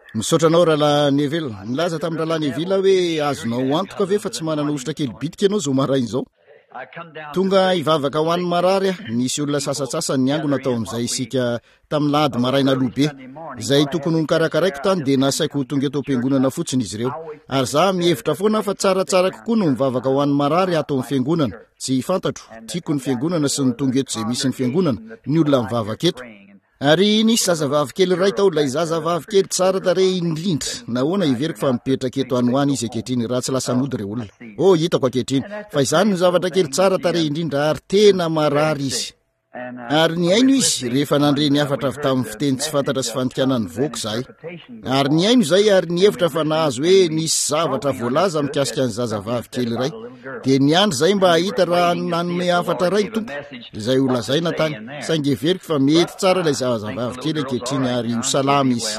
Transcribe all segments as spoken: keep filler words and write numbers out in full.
Misotranao Rala Neville, nilaza tamin'ny Rala Neville hoe azonao antoka ve fa tsy manana ositra kely bitika ianao zao maraina zao. Tonga ivavaka ho an'ny marary nisy olona sasatsasa ny ango natao amin'izay isika tamin'ny lahady maraina lobe izay tokony nikarakaraiko tany dia nasaiko tonga eto am-piangonana fotsiny izy ireo ary za mihevitra foana fa tsaratsara kokoa no mivavaka ho an'ny marary ato amin'ny fiangonana tsy fantatro tiako ny fiangonana sy ny tonga eto izay misy ny fiangonana ny olona mivavaka eto. Ary nisy zazavavy kely ray tao ilay zazavavy kely tsara tarehy indrindra nahoana iveriko fa mipetraka eto anoany izy ankehitriny raha tsy lasa mody ireo olona. Oh hitako ankehitriny fa izany no zavatra kely tsara tarehy indrindra ary tena marary izy. Ary ny aino izy rehefa nandre ny afatra avy tamin'ny fiteny tsy fantatra sy fandikanany voky zahay. Ary ny aino izay ary ny hevitra fa nahazo hoe nisy zavatra voalaza mikasika ny zazavavy kely ray dia ny andro zay mba hahita raha nanome afatra ray tompo izay ho lazaina tany saingy everiko fa mety tsara ilay zazavavy kely ankehitriny ary ho salama izy.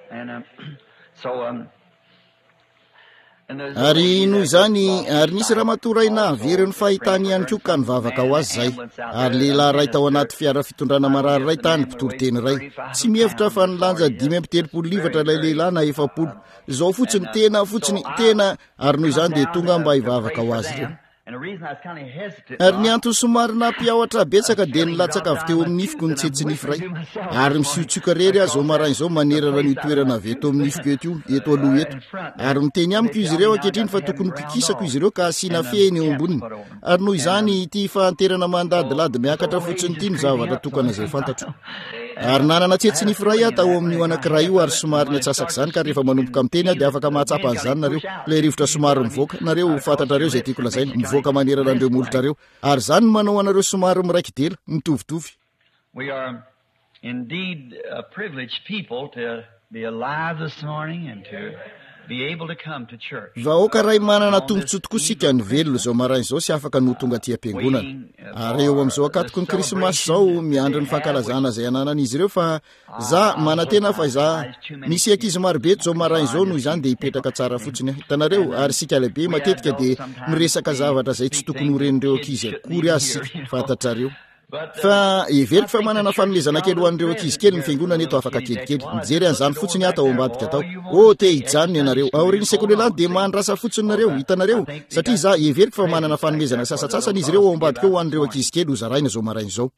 Ary noho izany ary nisy ramatoraina averiny fahitany ihany koa ka nivavaka ho azy zay ary lehilahy ray tao anaty fiara fitondrana marary ray tany mpitoroteny ray tsy mihevitra fa nilanja dimy amby telopolo livatra ilay lehilahy na efapolo izao fotsiny tena fotsiny tena ary noho izany dia tonga mba hivavaka ho azy ireo. Ary ny antony somary nampiawatra betsaka dia nilatsaka avy teo amin'ny nifiko ny tsetsinify ray ary misiotsioka rery azo maraina izao manerana ny toerana avy eto amin'ny nifiko eto eto aloha eto ary miteny amiko izy ireo ankehitriny fa tokony pikisako izy ireo ka asiana fehiny eo amboniny ary noho izany ity fahanterana mandadilady miakatra fotsiny ity no zavatra tokana izay fantatro. Ary nanana tsetsinify ray aho tao amin'io anankiray io ary somary ny atsasaka izany ka rehefa manomboka miteny dia afaka mahatsapa an'izany nareo ilay rivotra somary mivoaka nareo fantatrareo izay tiako lazaina mivoaka manerana andreo molotrareo ary izany manao anareo somary miraikidela mitovitovy. We are indeed a privileged people to be alive this morning and to be able to come to church. Vahoaka ray manana tombontsoa tokoa sika ny velona izao maraina izao sy afaka no tonga aty am-piangonana. Ary eo amin'izao akatoko ny krismasy izao miandry ny fankalazana izay ananan'izy ireo fa za manantena fa za misy ankizy marobe eto izao maraina izao noho izany dia hipetraka tsara fotsiny hitanareo ary sika lehibe matetika dia miresaka zavatra izay tsy tokony horen'ireo ankizy akory azy sika fantatrareo. Fa everiko fa manana fanomezana kely ho an'ireo ankizy kely ny fiangonana eto afaka kelikely mijery an'izany fotsiny ato ao ambadika tao o te hijanony ianareo aoriany sekolelany dia mandrasa fotsiny nareo hitanareo satria za everiko fa manana fanomezana sasatsasany izy ireo ao ambadika ho an'ireo ankizy kely ho zaraina izao maraina izao.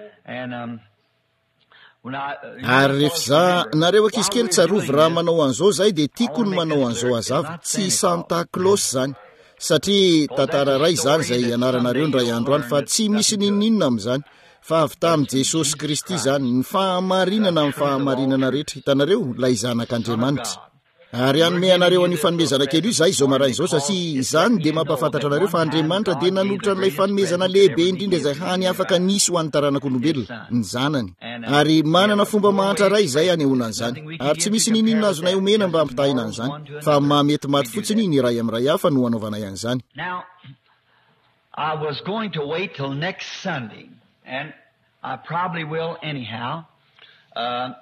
Ary rehefa za nareo ankizy kely tsarovy raha manao an'izao zay dia tiako ny manao an'izao azava tsy Santa Claus zany satria tantara ray zany izay anaranareo ndray andro any fa tsy misy ninninona amin'izany fa avy tamin'i Jesosy Kristy zany ny fahamarinana amin'ny fahamarinana rehetra hitanareo ilay zanak'Andriamanitra. Ary anome anareo an'io fanomezana kely io zay izao maraina izao satria izany dia mampafantatra anareo fa Andriamanitra dia nanolotra n'ilay fanomezana lehibe indrindra izay hany afaka nisy ho an'ny taranak'olombelona ny zanany ary manana fomba mahantra ray izay anehoana an'izany ary tsy misy ninninona azonay omena mba hampitahina an'izany fa mamety maty fotsiny ny ray amin'ray hafa no hanaovana an'izany. Now, I was going to wait till next Sunday and I probably will anyhow. Uh,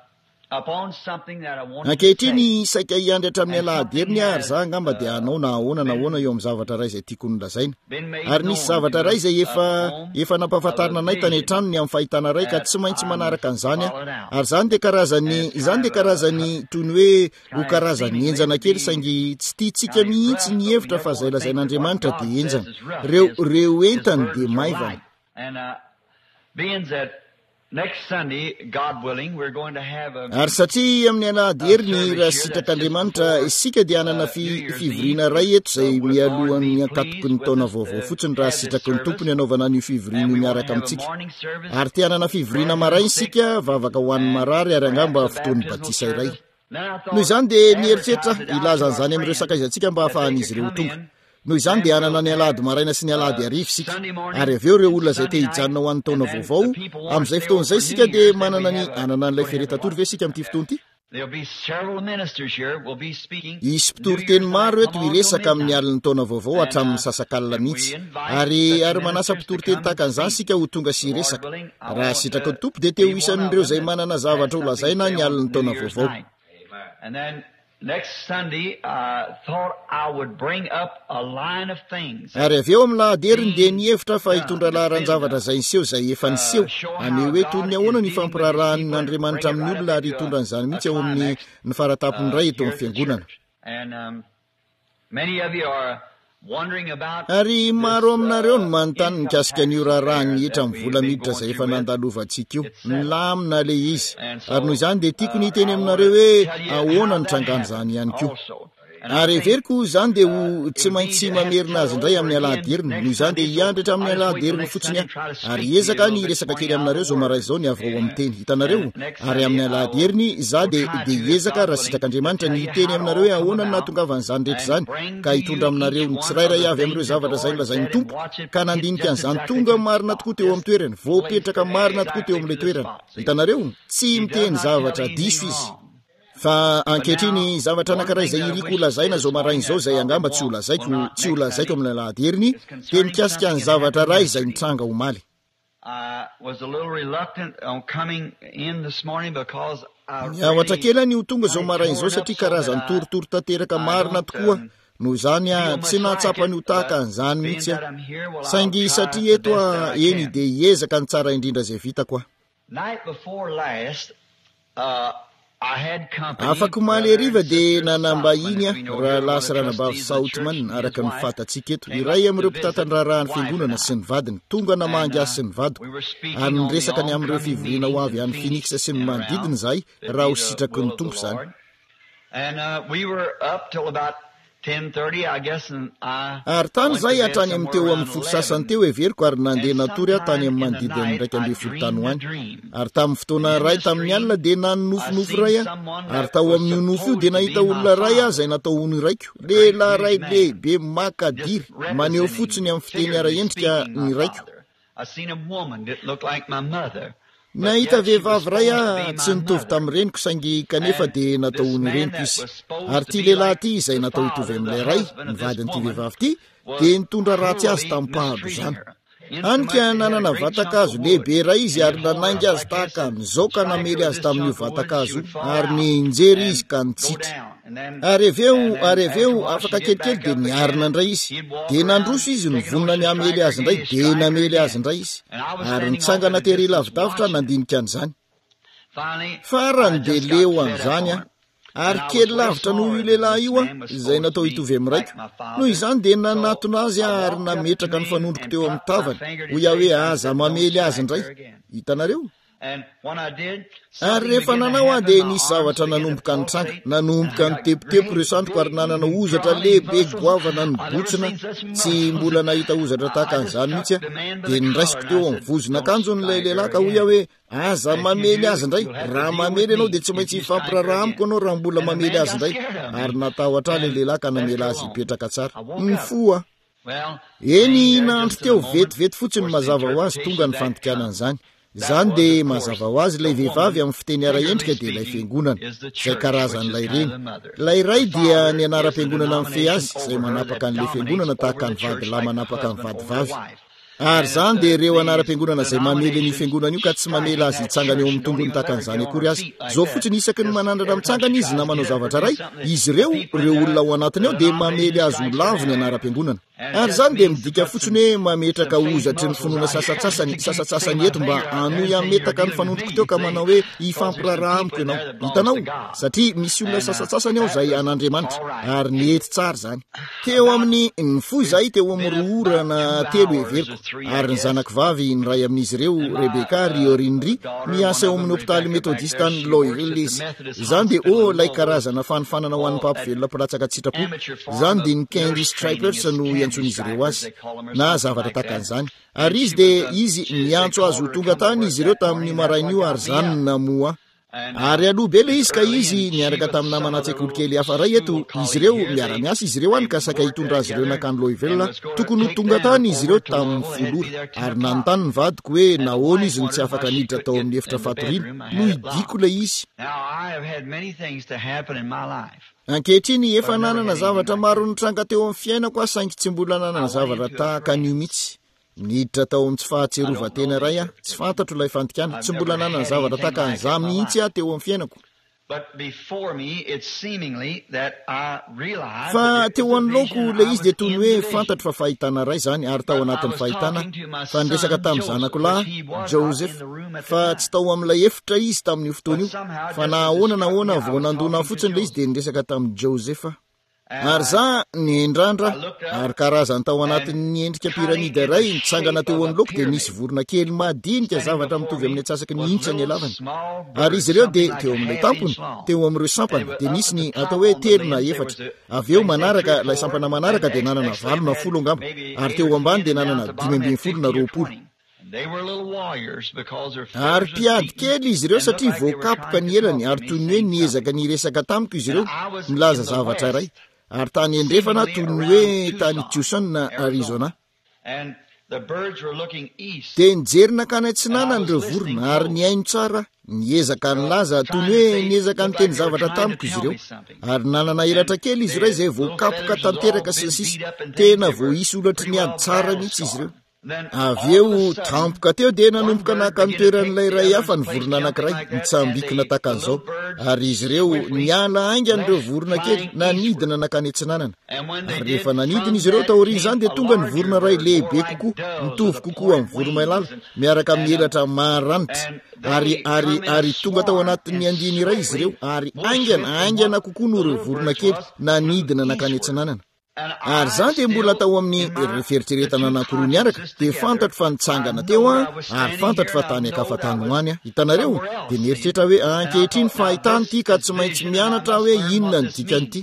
ankehitriny saika hiandry hatramin'ny alahady herin'ny ary za angamba dia anao na ahoana na ahoana eo amin'ny zavatra ray izay tiako nolazaina ary nisy zavatra ray izay efa efa nampahafantarina anay tany an-tranony amin'ny fahitana ray ka tsy maintsy manaraka an'izany ary zany dia karazany izany dia karazany toy ny hoe ho karazany enjana kely saingy tsy tiantsika mihitsy ny hevitra fa izay lazain'Andriamanitra dia enjana reo reo entany dia maivana. Next Sunday, God willing, we're going to have a... Ary satria amin'ny alahady heriny raha sitrak'Andriamanitra isika dia hanana fivoriana ray eto izay mialohan'ny ankatoko ny taona vaovao fotsiny raha sitraky ny tompony anaovana ny fivoriana miaraka amintsika ary te hanana fivoriana maraina isika vavaka ho an'ny marary ary angamba fotoan'ny batisa iray. Noho izany dia nieritreritra ilaza an'izany amin'ireo sakaizantsika mba hahafahan'izy ireo tonga. Noho izany dia hanana ny alahady maraina sy ny alahady arivo sika ary avy eo ireo olona izay te hijanona ho an'ny taona vaovao amin'izay fotoan'izay sika dia manana ny anana n'ilay feretatory ve sika amin'ity fotoana ity. Isy mpitoroteny maro eto hiresaka amin'ny alin'ny taona vaovao hatramin'ny sasakalina mihitsy ary ary manasa mpitoroteny tahaka an'izany sika ho tonga sy hiresaka raha sitraky ny tompo dia te ho isan'ireo izay manana zavatra ho lazaina ny alin'ny taona vaovao. next Sunday I thought I would bring up a line of things. Ary avy eo amin'ny lahadieriny dia nihevitra fa hitondra laharan-javatra izay niseho izay efa niseho ane hoe toy ny ahoana ny fampirarahan'Andriamanitra amin'ny olona ary hitondra an'izany mihitsy ao amin'ny ny faratapony iray eto amin'ny fiangonana. And um, many of you are wondering about ary maro aminareo no manontany mikasika an'io raharaha hitra amin'ny vola miditra izay efa nandalovantsika io milamina le izy ary noho izany dia tiako ny hiteny aminareo hoe ahoana ny trangano izany ihany koa. Ary everiko izany dia ho tsy maintsy mamerina azy indray amin'ny alahadieriny noho izany dia hiandratra amin'ny alahadieriny fotsiny aho ary ezaka ny resaka kely aminareo zao maray izao ny avao amin'ny teny hitanareo ary amin'ny alahadieriny za dia dia ezaka raha sitrak'Andriamanitra ny hiteny aminareo hoe ahoana ny nahatongavan'izany rehetra izany ka hitondra aminareo ny tsirairay avy amin'ireo zavatra izay nolazain'ny Tompo ka nandinika an'izany tonga marina tokoa teo amin'ny toerany voapetraka marina tokoa teo amin'ilay toerana. Hitanareo tsy miteny zavatra diso izy. Fa ankehitriny zavatra anankiray izay iriko holazaina zao maraina izao izay angamba tsy holazaiko tsy holazaiko amin'ny alahadieriny dia mikasika ny zavatra iray izay nitranga omaly. Niavatra kely ny ho tonga zao maraina izao satria karazany torotoro tanteraka marina tokoa noho izany a tsy nahatsapa ny ho tahaka an'izany mihitsy a saingy satria eto a eny dia hiezaka ny tsara indrindra izay vitako a. Afaka omaly hariva dia nanambahiny a raha lasa ranabavy Sautman araka ny fatatsika eto iray amin'ireo mpitantany raharahan'ny fiangonana sy ny vadiny tonga namangy azy sy ny vadiko ary niresaka ny amin'ireo fivoriana ho avy any Phoenix sy ny manodidina izay raha ho sitraky ny Tompo izany. Ary tany izay hatrany amin'ny teo amin'ny folo sasany teo everiko ary nandeha natory aho tany amin'ny manodidina ny raika amby folo tany ho any ary tamin'ny fotoana iray tamin'ny alina dia nanonofinofo ray a ary tao amin'io nofo io dia nahita olona ray a izay natao hony raiko lehilahy ray lehibe makadiry maneho fotsiny amin'ny fiteny ara-endrika ny raiko. Nahita vehivavy ray a tsy nitovy tamin'ny reniko saingy kanefa dia natao hony reniko izy ary ity lehilahy ity izay natao hitovy amin'ilay ray ny vadin'ity vehivavy ity dia nitondra ratsy azy tamin'ny mpahabo izany. Anika nanana vatakazo lehibe ray izy ary nanaingy azy tahaka an'izao ka namely azy tamin'io vatakazo ary ninjery izy ka nitsitra ary aveo ary aveo afaka kelikely dia niarina indray izy dia nandroso izy nivonona ny amely azy indray dia namely azy indray izy ary nitsangana tery lavidavitra nandinika an'izany. Farany dia leo an'izany a ary kely lavitra noho io lehilahy io a izay natao hitovy amin'ny raiko noho izany dia nanatona azy ary nametraka ny fanondroko teo amin'ny tavany ho iaho hoe aza mamely azy indray. Hitanareo ary rehefa nanao aho dia nisy zavatra nanomboka ny tranga nanomboka ny tepotepo ireo sandroko ary nanana ozatra lehibe goavana ny botsina tsy mbola nahita ozatra tahaka an'izany mihitsy a dia niraisiko teo amin'ny vozon'akanjo n'ilay lehilahy ka ho iaho hoe aza mamely azy indray raha mamely ianao dia tsy maintsy hifampiraraha amiko ianao raha mbola mamely azy indray ary natahotra ilay lehilahy ka namela azy hipetraka tsara. Ny foa eny nandro teo vetivety fotsiny mazava ho azy tonga ny fandikanan'izany izany dia mazava ho azy ilay vehivavy amin'ny fiteny ara-endrika dia ilay fiangonana izay karazan'ilay reny. Ilay ray dia ny anaram-piangonana amin'ny fe azy izay manapaka an'ilay fiangonana tahaka ny vadilahy manapaka ny vadivavy ary izany dia ireo anaram-piangonana izay mamely ny fiangonana io ka tsy mamela azy hitsangana eo amin'ny tongony tahaka an'izany akory azy. Zao fotsiny isaky ny manandrana mitsangana izy na manao zavatra ray izy ireo ireo olona ao anatiny ao dia mamely azy ho lavo ny anaram-piangonana ary izany dia midika fotsiny hoe mametraka ozatry ny finoana sasatsasany sasatsasany eto mba hanohy ametaka ny fanondroko teo ka manao hoe hifampiraraha amiko ianao. Hitanao satria misy olona sasatsasany ao izay an'Andriamanitra ary nety tsara izany. Teo amin'ny ny fo izay teo amin'ny roa orana telo everiko ary ny zanako vavy ny ray amin'izy ireo Rebeka Riorinry miasa eo amin'ny hôpitaly metodista ny Loyalist. Izany dia o lay karazana fanofanana ho an'ny mpapivelona mpiratsaka tsitrapo izany dia ny Candy Stripers no iantson'izy ireo azy na zavatra tahaka an'izany ary izy dia izy miantso azy ho tonga tany izy ireo tamin'ny marain'io ary izany namoa ary aloha be le izy ka izy niaraka tamin'ny namana tsekoly kely hafa ray eto izy ireo miara-miasa izy ireo any ka saka hitondra azy ireo nakany Louisville tokony ho tonga tany izy ireo tamin'ny folora ary nanontany ny vadiko hoe nahoana izy ny tsy afaka niditra tao amin'ny efitra fatoriana no hidiko le izy. Ankehitriny efa nanana zavatra maro nitranga teo amin'ny fiainako aho saingy tsy mbola nanana zavatra tahaka an'io mihitsy. Niditra tao amin'ny tsy fahatserovatena ray aho tsy fantatro ilay fantikana tsy mbola nanana zavatra tahaka an'izany mihitsy aho teo amin'ny fiainako. fa teo anoloko ilay izy dia toy ny hoe fantatry fa fahitana ray zany ary tao anatin'ny fahitana fa niresaka tamin'ny zanako lahy Joseph fa tsy tao amin'ilay efitra izy tamin'io fotoana io fa nahoana nahoana vao nandona fotsiny ilay izy dia niresaka tamin'ny Joseph ary za niendrandra ary karazany tao anatin'ny endrika piramida iray nitsangana teo anoloko dia nisy vorona kely madinika zavatra mitovy amin'ny atsasaky ny intsy ny alavany ary izy ireo dia teo amin'ilay tampony teo amin'ireo sampany dia nisy ny atao hoe telo na efatra avy eo manaraka ilay sampana manaraka dia nanana valo na folo angamba ary teo ambany dia nanana dimy ambin'ny folo na roapolo ary mpiady kely izy ireo satria voakapoka ny elany ary toy ny hoe niezaka niresaka tamiko izy ireo milaza zavatra iray ary tany endrefana toy ny hoe tany Tucson na Arizona dia nijerina ka ny atsinana n'ireo vorona ary niaino tsara niezaka nilaza toy ny hoe niezaka niteny zavatra tamiko izy ireo ary nanana elatra kely izy iray izay voakapoka tanteraka sasisy tena vo isy olatry niady tsara mihitsy izy ireo avy eo tampoka teo dia nanomboka naka ny toeran'ilay ray hafa ny vorona anankiray nitsambikina takan'izao ary izy ireo niala aingan'ireo vorona kely nanidina nakany atsinanana ary rehefa nanidina izy ireo taoriana izany dia tonga ny vorona ray lehibe kokoa mitovy kokoa amin'ny voromailala miaraka mielatra maranitra ary ary ary tonga tao anatin'ny andiny iray izy ireo ary aingana aingana kokoa no ireo vorona kely nanidina nakany atsinanana ary zany dia mbola tao amin'ny referitreretana anankiroa niaraka dia fantatro fa nitsangana teo a ary fantatro fa tany akafatany hoany a hitanareo dia nieritreritra hoe ankehitriny fahitany ity ka tsy maintsy mianatra hoe inona ny dikan'ity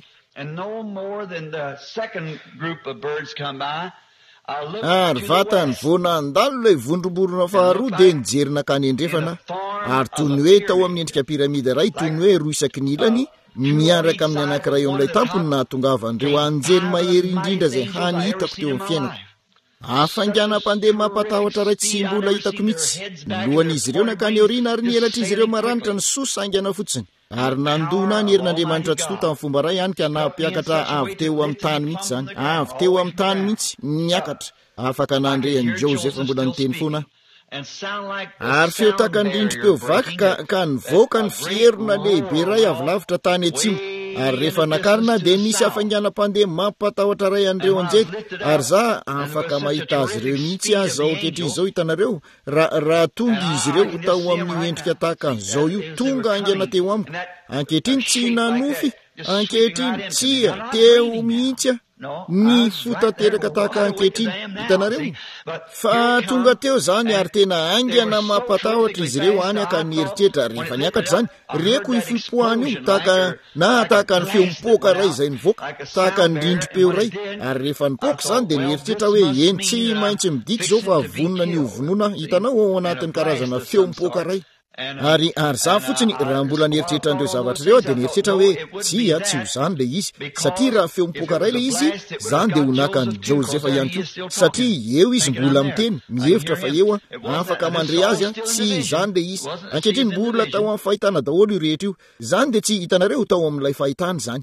ary vatany vona andalo ilay vondromborona faharoa dia nijerina ka ny endrefana ary toy ny hoe tao amin'ny endrika piramida iray toy ny hoe roa isaky ny ilany miaraka amin'ny anankiray eo amin'ilay tampony na tongavan'ireo anjely mahery indrindra izay hany hitako teo amin'ny fiainako afanganam-pandeha mampatahotra ray tsy mbola hitako mihitsy milohan'izy ireo nakany aoriana ary nielatra izy ireo maranitra ny sosa aingana fotsiny ary nandona ny herin'Andriamanitra tsy to tamin'ny fomba ray ihany ka nampiakatra avy teo amin'ny tany mihitsy zany avy teo amin'ny tany mihitsy niakatra afaka nandrehan'i Joseph mbola niteny foana ary feo takandrindro-peo vaky ka ka nivoaka ny fierona lehibe ray avy lavitra tany atsimo ary rehefa nakarina dia nisy hafainganam-pandeha mampatahotra ray an'ireo anjely ary za afaka mahita azy ireo mihitsy azy zao ankehitriny izao hitanareo raha raha tonga izy ireo tao amin'ny endrika tahaka an'izao io tonga aingana teo amiko ankehitriny tsy nanofy ankehitriny tsia teo mihitsy a ny fotateraka tahaka ankehitriny hitanareo fa tonga teo zany ary tena aingana mampatahotra izy ireo any aka nieritreritra rehefa niakatra zany reko ifipoahany io tahaka na tahaka ny feo mipoaka ray izay nivoaka tahaka ny rindrim-peo ray ary rehefa nipoaka zany dia nieritreritra hoe eny tsy maintsy midiky zao fa vonona ny ovonoana hitanao ao anatin'ny karazana feo mipoaka ray ary ary za fotsiny raha mbola nieritreritra an'ireo zavatra ireo dia nieritreritra hoe tsia tsy ho zany le izy satria raha feo mipoaka ray le izy zany dia honaka ny Josefa ihany koa satria eo izy mbola miteny mihevitra fa eo a afaka mandre azy a tsy zany le izy ankehitriny mbola tao amin'ny fahitana daholo io rehetra io zany dia tsy hitanareo tao amin'ilay fahitana zany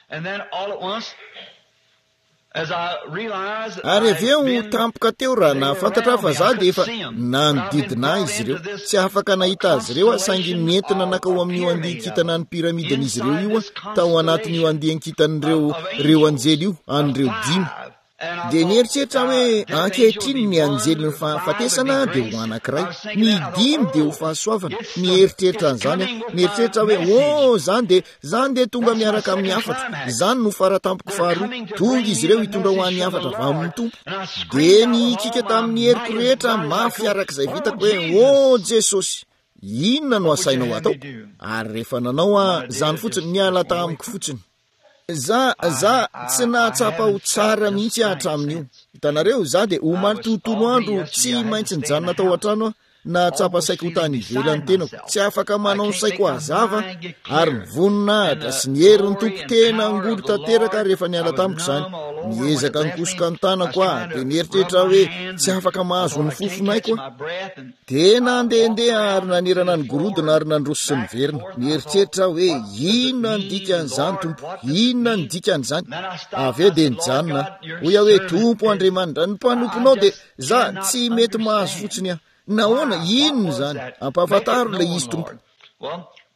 ary avy eo tampoka teo raha nahafantatra fa za dia efa nanodidina izy ireo tsy afaka nahita azy ireo a saingy mientina nakao amin'io andian-kitana ny piramidan'izy ireo io a tao anatin'io andian-kitan'ireo reo anjely io an'ireo dimy dia nieritreritra hoe ankehitriny ny anjely ny fahafatesana dia ho anankiray ny dimy dia ho fahasoavana nieritreritra an'izany a nieritreritra hoe o zany dia zany dia tonga miaraka amin'ny afatra zany no faratampoko faharoa tonga izy ireo hitondra ho an'ny afatra va amin'ny tompo dia nikika tamin'ny heriko rehetra mafy arak'izay vitako hoe o Jesosy inona no asainao atao ary rehefa nanao a zany fotsiny niala tamiko fotsiny za za tsy nahatsapa ho tsara mihitsy hatramin'io hitanareo za dia omaly tontolo andro tsy maintsy nijanona tao an-trano a na tsapa saiko ho tany ivelany tenako tsy afaka manao ny saiko hazava ary mivoninahitra sy ny herin'ny tompo tena ngolo tanteraka rehefa niala tamiko izany niezaka nikosoka ny tanako a dia nieritreritra hoe tsy afaka mahazo ny fofonaiko a tena andehandeha ary nanirana ny gorodona ary nandroso sy niverina nieritreritra hoe inona ny dikan'izany tompo inona ny dikan'izany avy eo dia nijanona hoy aho hoe tompo Andriamanitra ny mpanomponao dia za tsy mety mahazo fotsiny a nahoana inona zany ampahafantaro ilay izy tompo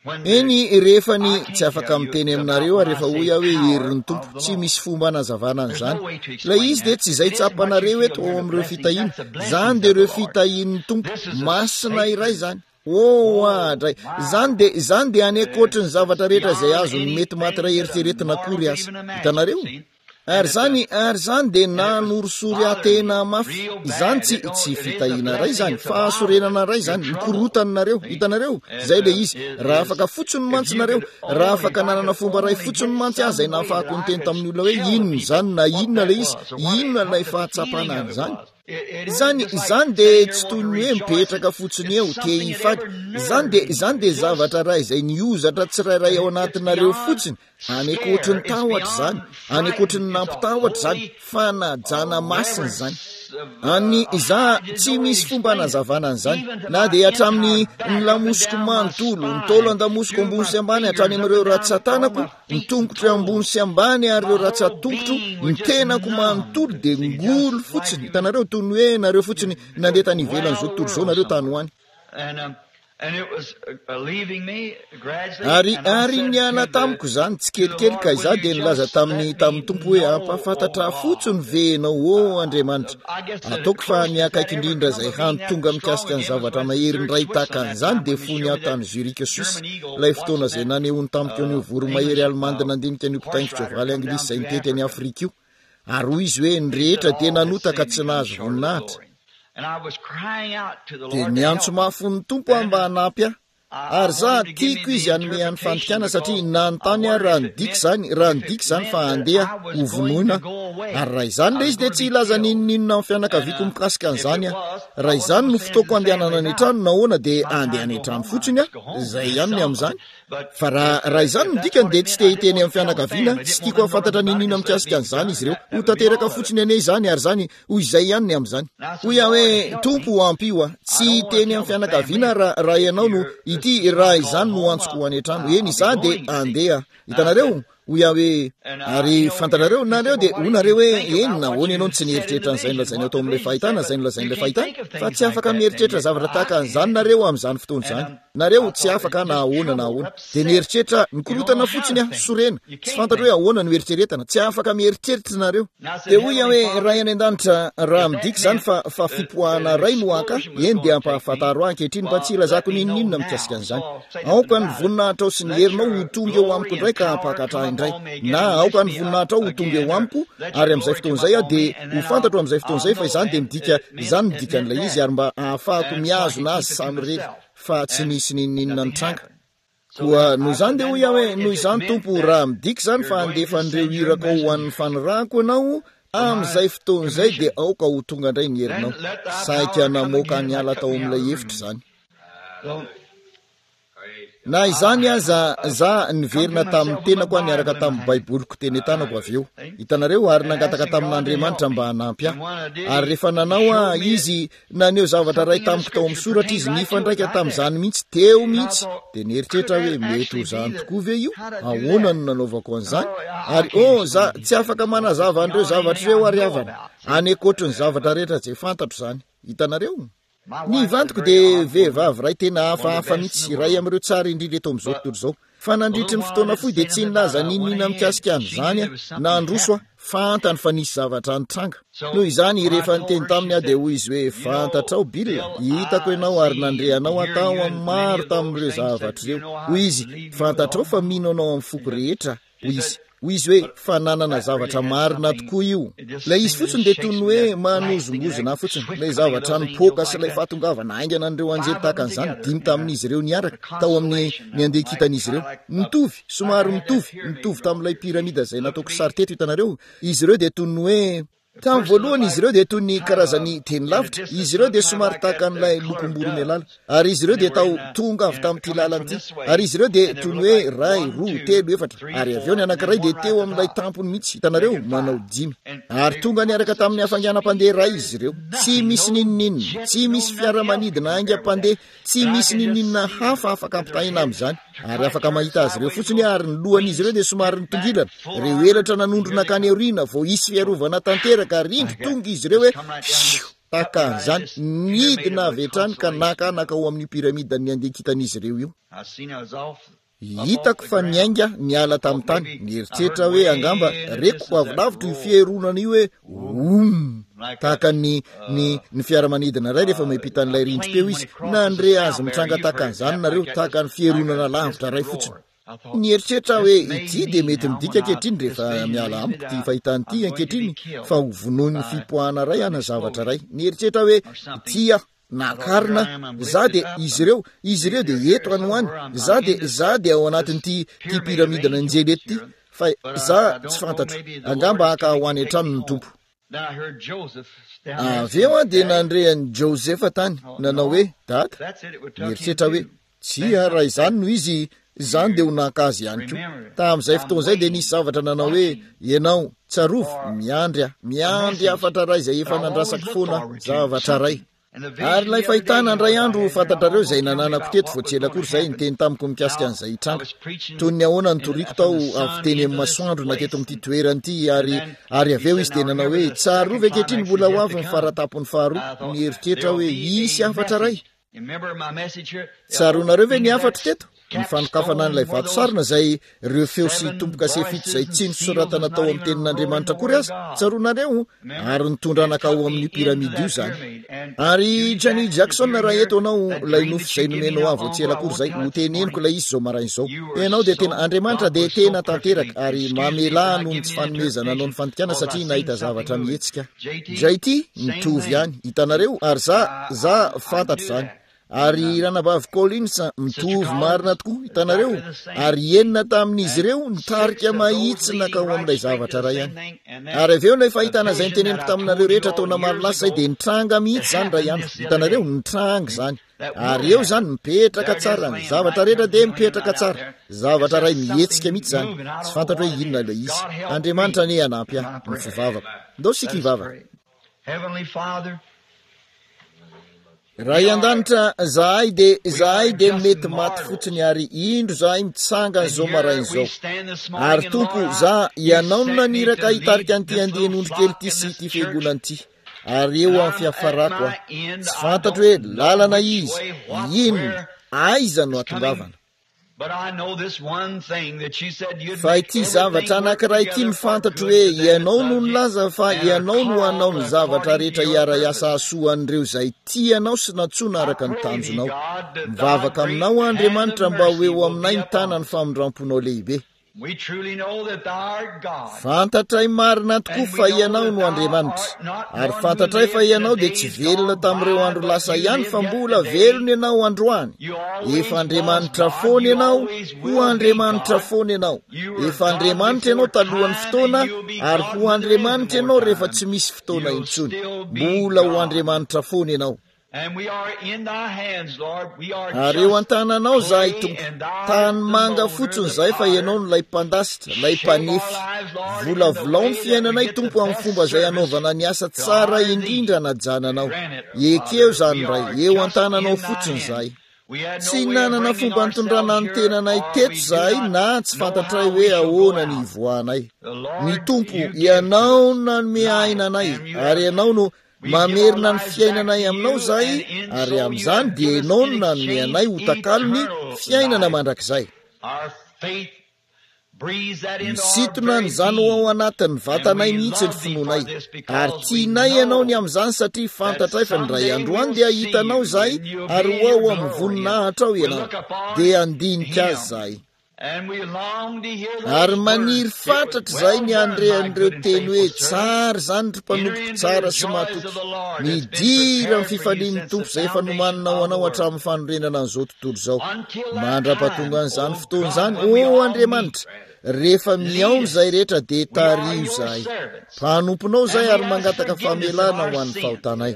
eny rehefa ny tsy afaka miteny aminareo ary rehefa hoy aho hoe herin'ny tompo tsy misy fomba anazavana an'izany la izy de tsy izay tsapanareo eto ao amin'ireo fitahiny zany de ireo fitahin'ny tompo masina iray zany o adray zany de zany de anekoatra ny zavatra rehetra zay azo ny mety maty raha eritreretina kory asa hitanareo ary zany ary zany de nanorosory atena mafy zany tsy tsy fitahina ray zany fahasorenana ray zany mikorotanareo hitanareo zay le izy raha afaka fotsiny mantsinareo raha afaka nanana fomba ray fotsiny mantsy azy zay nahafahako ny teny tamin'ny olona hoe inona zany na inona le izy inona lay fahatsapana zany zany zany de tsy toy ny hoe mipetraka fotsiny eo te hifady zany de zany de zavatra ray zay niozatra tsirairay ao anatinareo fotsiny anekoatry ny tahotra zany anekoatry ny nampitahotra zany fanajana masina zany any za tsy misy fomba nazavana an'izany na de hatramin'ny ny lamosiko manontolo ny tolo andamosiko ambony sy ambany hatrany amin'ireo ratsatanako ny tongotra ambony sy ambany ary ireo ratsatongotro ny tenako manontolo de ngolo fotsiny hitanareo toy ny hoe nareo fotsiny nandeha tany ivelany zao tontolo zao nareo tany hoany ary ary niala tamiko zany tsy kelikely ka iza de nilaza tamin'ny tamin'ny tompo hoe ampafantatra fotsiny venao o Andriamanitra ataoko fa miakaiky indrindra zay hany tonga mikasika ny zavatra maherin'ny ray tahaka an'izany de fony aho tany Zurich Suisse lay fotoana zay nanehony tamiko ny voro mahery Allemande nandinika ny mpitaingitra valy anglisy zay nitety any Afrika io ary hoy izy hoe ny rehetra de nanotaka tsy nahazo voninahitra de niantso mafy ny tompo aho mba hanampy aho ary za tiako izy anome any fantikana satria nanontany aho raha nidiky zany raha nidiky zany fa andeha hovonoina ary raha izany le izy de tsy ilaza ninoninona amin'ny fianakaviako mikasika an'izany aho raha izany no fotoako andehanana any trano nahoana de andeha any trano fotsiny aho zay ihany ny amin'izany fa raha raha izany midikany de tsy te hiteny amin'ny fianakaviana tsy tiako afantatra ninina mikasika an'izany izy ireo ho tanteraka fotsiny ane izany ary zany hoy izay ihany ny amin'izany hoy aho hoe tompo ampio a tsy teny amin'ny fianakaviana raha raha ianao no ity raha izany no antsoko ho any trano eny iza de andeha hitanareo hoy aho hoe ary fantanareo nareo de ho nareo hoe eny nahoana ianao tsy nieritreritra an'izay nolazainy atao amin'ilay fahitana zay nolazain'ilay fahitana fa tsy afaka mieritreritra zavatra tahaka an'izany nareo amin'izany fotoana izany nareo tsy afaka na ahoana na ahoana de nieritreritra nikorotana fotsiny aho sorena tsy fantatra hoe ahoana no eritreretana tsy afaka mieritreritra nareo de hoy aho hoe raha eny an-danitra raha midiky zany fa fa fipoahana ray no aka eny de ampahafantaro aho ankehitriny mba tsy ilazako ninninona mikasika an'izany aoka ny voninahitra ao sy ny herinao ho tonga eo amiko indray ka ampakatra indray na aoka ny voninahitra ao ho tonga eo amiko ary amin'izay fotoan'izay aho de ho fantatro amin'izay fotoan'izay fa izany de midika izany midika an'ilay izy ary mba ahafahako miazo na azy samy rery fa tsy misy ninninona ny tranga koa noho izany de hoy aho hoe noho izany tompo raha midiky zany fa andefa an'ireo iraka ho an'ny fanirahako ianao amin'izay fotoan'izay de aoka ho tonga indray ny herinao saika namoaka ny ala tao amin'ilay hevitra zany na izany aza za niverina tamin'ny tenako aho niaraka tamin'ny baiboliko teny tanako avy eo hitanareo ary nangataka tamin'Andriamanitra mba hanampy aho ary rehefa nanao a izy naneo zavatra ray tamiko tao amin'ny soratra izy nifandraika tamin'izany mihitsy teo mihitsy de nieritreritra hoe mety ho zany tokoa ve io ahoana no nanaovako an'izany ary o za tsy afaka manazava an'ireo zavatra ireo ary havana anekoatry ny zavatra rehetra zay fantatro zany hitanareo ny vantoko de vehivavy ray tena hafahafa mihitsy ray amin'ireo tsara indrindra eto amin'izao tontolo zao fa nandritry ny fotoana fohy de tsy nilaza ninina mikasika an'izany a na androso a fantany fa nisy zavatra nitranga noho izany rehefa niteny taminy aho de hoy izy hoe fantatrao Billa hitako ianao ary nandrehanao atao amin'ny maro tamin'ireo zavatra ireo hoy izy fantatrao fa mino anao amin'ny foko rehetra hoy izy hoy izy hoe fa nanana zavatra marina tokoa io la izy fotsiny de toy ny hoe manozongozona fotsiny lay zavatra nipoka sy lay fahatongavana aingana an'ireo anjery tahaka an'izany dimy tamin'izy ireo niaraka tao amin'ny ny andeha-kitan'izy ireo mitovy somary mitovy mitovy tamin'ilay piramida zay nataoko sary teto hitanareo izy ireo de toy ny hoe tamin'ny voalohany izy ireo de toy ny karazany teny lavitra izy ireo de somary tahaka an'ilay lokom-boro ny alala ary izy ireo de tao tonga avy tamin'ity lalany ity ary izy ireo de toy ny hoe ray roa telo efatra ary avy eo ny anankiray de teo amin'ilay tampony mihitsy hitanareo manao dimy ary tonga niaraka tamin'ny hafanganam-pandeha ray izy ireo tsy misy ninninina tsy misy fiaramanidina aingam-pandeha tsy misy ninninina hafa afaka ampitahina amin'izany ary afaka mahita azy ireo fotsiny ary ny lohan'izy ireo de somary nitongilana ireo elatra nanondrona kany aoriana vao isy fiarovana tanteraka rindry tonga izy ireo hoe tahaka an'izany nidina avy hatrany ka nakanaka ao amin'ny piramida ny andekitan'izy ireo io. Hitako fa niainga niala tamin'ny tany, nieritreritra hoe angamba reko avilavitra io fieronana io hoe om tahaka ny ny ny fiaramanidina iray rehefa mampita an'ilay rindrim-peo izy nandre azy mitranga tahaka an'izany nareo tahaka ny fieronana lavitra ray fotsiny. Nieritreritra hoe ity dia mety midika ankehitriny rehefa miala amiko ty fahitanyity ankehitriny fa ho vonoiny fipoahana ray ana zavatra ray. Nieritreritra hoe tia nakarina za de izy ireo izy ireo de eto anoany za de za de ao anatin'ity ty piramidina anjely ety fa za tsy fantatro angamba aka ho any an-trano ny tompo. Avy eo dia nandrean'i Josepha tany nanao hoe dada nieritreritra hoe tsia raha izany no izy izany de ho nakazy ihany ko. Tamin'izay fotoana izay dia nisy zavatra nanao hoe ianao tsarovo miandry miandry afatra ray izay efa nandrasako foana zavatra ray. Ary ilay fahitana andray andro fantatrareo izay nananako teto vao tsy ela akory izay niteny tamiko mikasika an'izay tranga. Toy ny ahoana nitoriko tao avy teny amin'ny masoandro naketo amin'ity toeranyity ary ary avy eo izy dia nanao hoe tsarovy ankehitriny mbola ho avy ny faratapony faharoa. Nieritreritra hoe isy afatra ray. Tsaronareo ve ny afatra teto? Ny fanokafana an'ilay vato sarina izay ireo feo sy tomboka se fito izay tsy nosoratana tao amin'ny tenin'Andriamanitra akory azy tsaronareo ary nitondranaka ao amin'ny piramida io izany. Ary Johnny Jackson raha eto anao ilay nofo izay nomenao avy tsy ela akory izay ho teneniko ilay izy izao marain'izao. Ianao dia tena Andriamanitra dia tena tanteraka ary mamela noho ny tsy fanomezana anao ny fantikana satria nahita zavatra mihetsika. J T mitovy ihany hitanareo ary za za fantatro izany. Ary ranabavy Collins mitovy marina tokoa hitanareo ary enina tamin'izy ireo nitarika mahitsy nakao amin'ilay zavatra ray ihany. Ary avy eo ilay fahitana izay niteneniko taminareo rehetra taona maro lasa izay dia nitranga mihitsy izany ray andro hitanareo nitranga izany. Ary eo izany mipetraka tsara ny zavatra rehetra dia mipetraka tsara zavatra ray mihetsika mihitsy izany tsy fantatro hoe inona ilay izy. Andriamanitra ne hanampy ahy ny fivavako. Ndao sika hivavaka. Raha iandanitra zahay de zahay de mety maty fotsiny ary indro zahay mitsanga zao marain'izao. Ary tompo za ianao no naniraka hitarika an'ity andehan'ondro kely ity sy ity fiangonana ity. Ary eo amin'ny fiafarako aho tsy fantatro hoe lalana izy inona aiza no atongavana. Fa ity zavatra anankiray ity ny fantatro hoe ianao no nilaza fa ianao no hanao ny zavatra rehetra hiara-iasa hasoan'ireo izay tianao sy natsoana araka ny tanjonao. Mivavaka aminao Andriamanitra mba ho eo aminay ny tanany famondramponao lehibe. Fantatray marina tokoa fa ianao no Andriamanitra ary fantatray fa ianao dia tsy velona tamin'ireo andro lasa ihany fa mbola velona ianao androany. Efa Andriamanitra foana ianao ho Andriamanitra foana ianao. Efa Andriamanitra ianao talohan'ny fotoana ary ho Andriamanitra ianao rehefa tsy misy fotoana intsony. Mbola ho Andriamanitra foana ianao. Ary eo an-tananao zahay tompo tany manga fotsiny izay fa ianao no lay mpandasitra lay mpanefy volavolao ny fiainanay tompo amin'ny fomba izay hanaovana ny asa tsara indrindra najananao. Ekeo izany ray eo an-tananao fotsiny zahay. Tsy nanana fomba nitondrana ny tenanay teto zahay na tsy fantatray hoe ahoana ny ivoanay. Ny tompo ianao no nanome aina anay ary ianao no mamerina ny fiainanay aminao zahay ary amin'izany dia ianao no nanome anay ho takalony fiainana mandrakizay. Misitona nyzany ho ao anatin'ny vatanay mihitsy ny finoanay ary tianay ianao ny amin'izany satria fantatray fa ndray andro any dia hitanao zahay ary ho ao amin'ny voninahitra ao ianao dia andinika azy zahay. Ary maniry fatratra izay ny andrean'ireo teny hoe tsara izany ry mpanompoky tsara sy mahatoky. Midira amin'ny fifalian'ny tompo izay efa nomaninao anao hatramin'ny fanorenana an'izao tontolo izao. Mandra-pahatonga an'izany fotoana izany o Andriamanitra rehefa miaona izay rehetra dia tario izahay. Mpanomponao izay ary mangataka famelana ho an'ny fahotanay.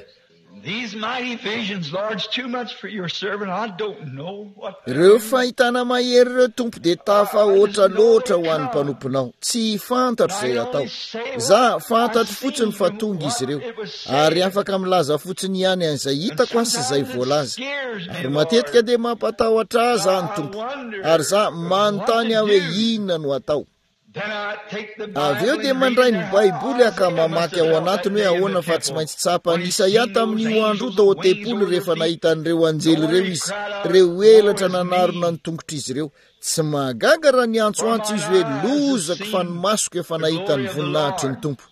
Ireo fahitana mahery ireo tompo dia tafa oatra loatra ho an'ny mpanomponao. Tsy fantatro izay atao. Za fantatro fotsiny fa tonga izy ireo ary afaka milaza fotsiny ihany an'izay hitako asy izay voalaza. Ary matetika dia mampatahotra azy any tompo ary za manontany aho hoe inona no atao. avy eo dia mandray ny baiboly aka mamaky ao anatiny hoe ahoana fa tsy maintsy tsapa ny Isaia tamin'io andro tao am-tempoly rehefa nahitan'ireo anjely ireo izy, reo elatra nanarona ny tongotra izy ireo. Tsy magaga raha ny antsoantso izy hoe lozako fa ny masoko efa nahita ny voninahitry ny tompo.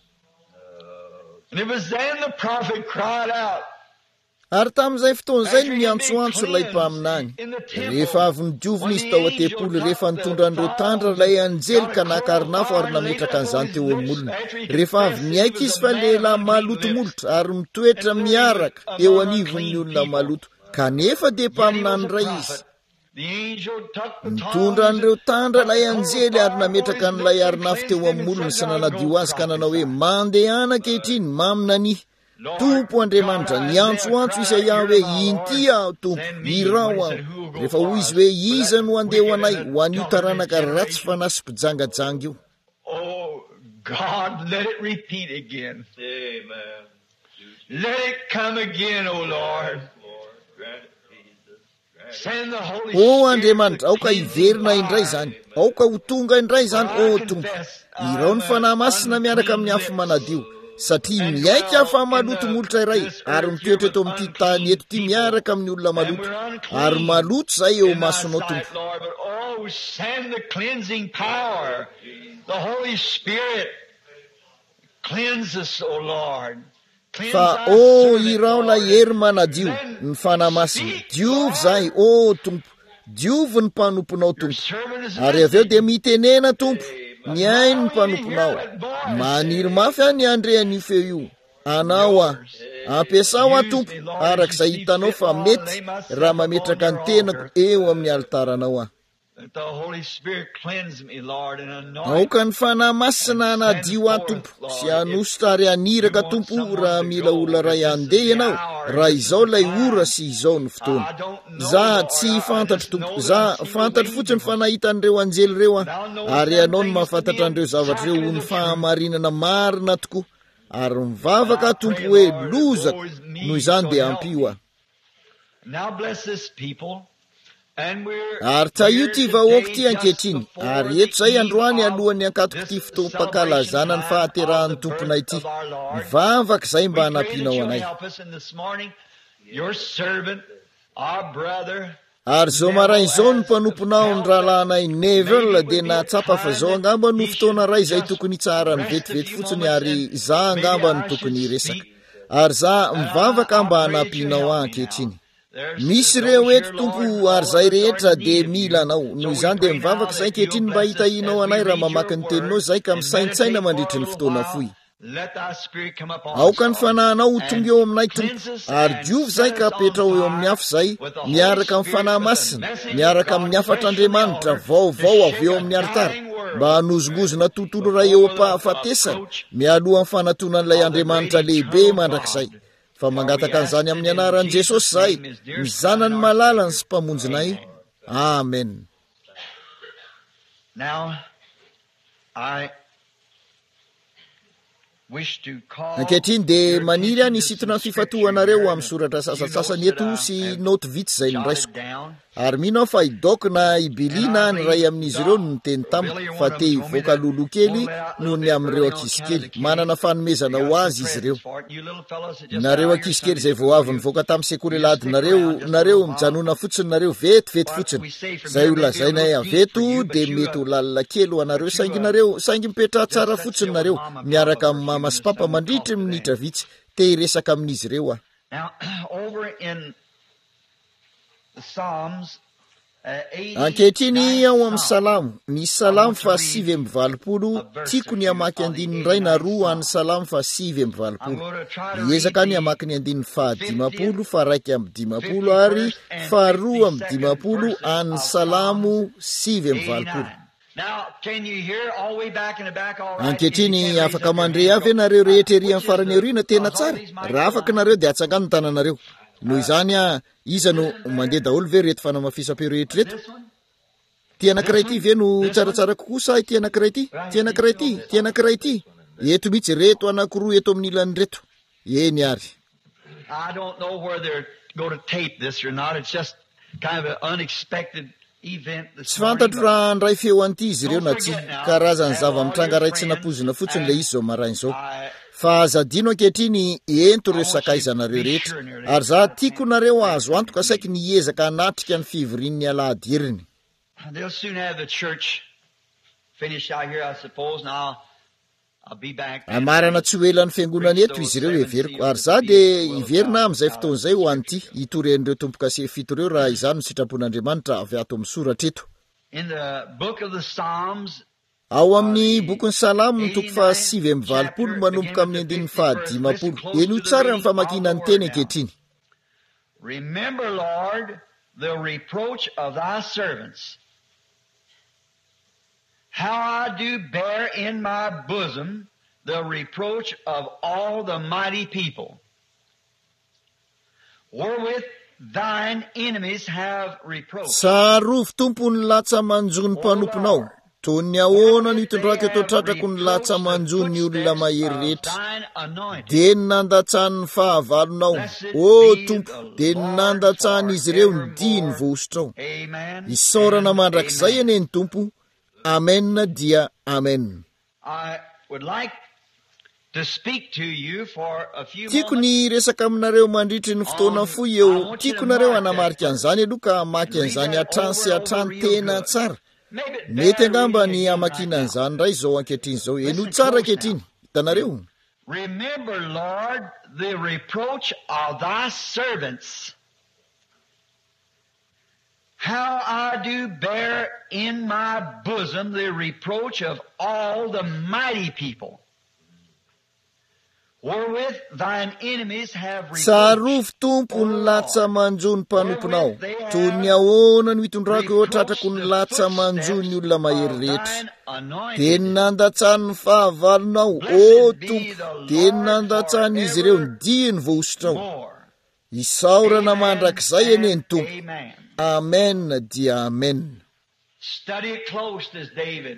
Ary tamin'izay fotoan'izay no niantsoantso ilay mpaminany. Rehefa avy nodiovina izy tao am-tempoly, rehefa nitondra an'ireo tandra ilay anjely ka nakarinafo ary nametraka an'izany teo amin'olona. Rehefa avy niaiky izy fa lehilahy maloto molotra ary mitoetra miaraka eo anivon'ny olona maloto, kanefa dia mpaminany iray izy. Nitondra an'ireo tandra ilay anjely ary nametraka an'ilay arinafo teo amin'olona sy nanadio azy ka nanao hoe mandehana ankehitriny maminanihy. Tompo Andriamanitra, niantsoantso Isaia hoe inty aho tompo, irao aho. Rehefa hoy izy hoe iza no andeha ho anay ho an'io taranaka ratsy fanasy-pijangajanga io. Oh God, let it repeat again. Amen. Let it come again, O Lord. O Andriamanitra, aoka hiverina indray zany, aoka ho tonga indray zany, o tompo. Irao ny fanahy masina miaraka amin'ny afo manadio, satria miaiky afa maloto molotra iray ary mitoetra eto amin'ity tany eto ty miaraka amin'ny olona maloto, ary maloto zay eo masonao tompo. Oh, send the cleansing power, the Holy Spirit. Cleanse us, O Lord. Fa o irao la hery manadio ny fanahy masina, diovy zay o tompo, diovy ny mpanomponao tompo. Ary avy eo dia mitenena tompo, niainy ny mpanomponao, maniry mafy a ny andrean'io feo io. Anao a ampiasao a tompo arak'izay hitanao fa mety raha mametraka ny tenako eo amin'ny altaranao a. Aoka ny fanahy masina anadio a tompo sy anositra ary aniraka tompo raha mila olona ray andeha ianao raha izao lay ora sy izao ny fotoana. Za tsy fantatro tompo, za fantatro fotsiny fa nahitan'ireo anjely reo a, ary ianao no mahafantatra an'ireo zavatra reo ho ny fahamarinana marina tokoa. Ary mivavaka tompo hoe lozako, noho izany dia ampio a. Ary taio ty vahoaka ty ankehitriny, ary eto zay androany alohan'ny ankatoko ty fotoam-pankalazana ny fahaterahan'ny tomponay ity. Mivavaka zay mba hanampianao anay. Ary zao marain'izao ny mpanomponao ny rahalahinay Neville dia nahatsapa fa zao angamba no fotoana ray zay tokony tsara ny vetivety fotsiny ary za angamba ny tokony resaka. Ary za mivavaka mba hanampianao ankehitriny. Misy reo eto tompo ary zay rehetra dia mila anao, noho izany dia mivavaka zay ankehitriny mba hitahinao anay raha mamaky ny teninao zay ka misaintsaina mandritry ny fotoana fohy. Aoka ny fanahinao ho tonga eo aminay tompo, ary diovy zay ka apetrao eo amin'ny afo zay, miaraka amin'ny fanahy masina, miaraka amin'ny afatr'Andriamanitra vaovao avy eo amin'ny altara, mba hanozongozona tontolo ray eo am-pahafatesana, mialoha amin'ny fanatonan'ilay Andriamanitra lehibe mandrakizay. Fa mangataka an'izany amin'ny anaran'i Jesosy zay, ny zanany malalany sy mpamonjinay. Amen. Now, I ankehitriny dia maniry a nisitona ny fifatohanareo amin'ny soratra sasasasany eto sy note vitsy zay niraisiko. Ary mino aho fa idaoko na ibiliana ny ray amin'izy ireo no niteny tamiko fa te hivoaka lolo kely noho ny amin'ireo ankizy kely, manana fanomezana ho azy izy ireo. Nareo ankizy kely izay vao avy nivoaka tamin'ny sekoly ladinareo, nareo mijanona fotsiny nareo vetivety fotsiny. Zay ho lazainay aveto dia mety ho lalina kely ho anareo saingy nareo, saingy mipetra tsara fotsiny nareo miaraka amin'ny mama sy papa mandritry minitra vitsy te hiresaka amin'izy ireo a. Ankehitriny ao amin'ny salamo, ny salamo fa sivy amby valopolo, tiako ny amaky andininy ray na roa any salamo fa sivy amby valopolo. Iezaka ny amaky ny andininy fa dimapolo, fa raiky amby dimapolo ary fa roa amby dimapolo any salamo sivy amby valopolo. Ankehitriny afaka mandre avy nareo rehetra ery amin'ny farany aoriana tena tsara, raha afaka nareo dia atsangano ny tananareo. Noho izany a, iza no mandeha daholo ve reto fanamafisam-peo rehetra reto? Ty anankiray ity ve no tsaratsara kokoa sa ty anankiray ity? Ty anankiray ity, ty anankiray ity. Eto mihitsy reto anankiroa eto amin'ny ilany reto. Eny ary. I don't know where they're going to tape this or not. It's just kind of an unexpected event this tsy morning. fantatro raha andray feo an'ity izy ireo na tsy karazany zava-mitranga ray tsy napozina fotsiny le izy zao marainy zao fa azadino ankehitriny ento ireo sakaizanareo rehetra ary za tiako nareo azo antoka saiky niezaka anatrika ny fivorin'ny alahadiriny. They'll soon have the church finished out here, I suppose, and I'll, I'll be back. amarana tsy ho elan'ny fiangonana eto izy ireo everiko ary za de iverina amin'izay fotoan'izay ho an'ity hitoren'ireo tompo-kase fito reo raha izany no sitrapon'Andriamanitra avy ato amin'ny soratra eto. In the book of the Psalms, ao amin'ny bokyny salamo ny toko fa sivy amby valopolo manomboka amin'ny andininy fahadimapolo eny ho tsara ny famakina ny teny ankehitriny. remember, Lord, the reproach of thy servants, how I do bear in my bosom the reproach of all the mighty people, wherewith thine enemies have reproached. Tsarovy tompo ny latsa manjo ny mpanomponao, toy ny ahoana ny hitondraka eto tratrako ny latsa manjo ny olona mahery rehetra. De ny nandatsahany ny fahavalonao, o tompo, de ny nandatsahany izy ireo ny diny vohosotrao. Isaorana mandrakizay eny ny tompo. Amen dia amen. I would like to speak to you for a few Tiako moments. ny resaka aminareo mandritry ny fotoana fohy eo. Tiako nareo hanamarika an'izany aloha ka hamaky an'izany hatrany sy hatrany tena tsara. Mety angamba ny hamakina an'izany ndray zao ankehitriny zao. Eny ho tsara ankehitriny. Hitanareo. Remember, Lord, the reproach of thy servants, how I do bear in my bosom the reproach of all the mighty people, wherewith thine enemies have reproached. Tsarovy tompo ny latsa manjo ny mpanomponao, toy ny ahoana ny hitondrako eo tratrako ny latsa manjo ny olona mahery rehetra. De ny nandatsahany ny fahavalonao, o tompo, de ny nandatsahany izy ireo ny diny vohosotrao. Isaorana mandrakizay eny ny tompo. Amen dia amen. Study it close as David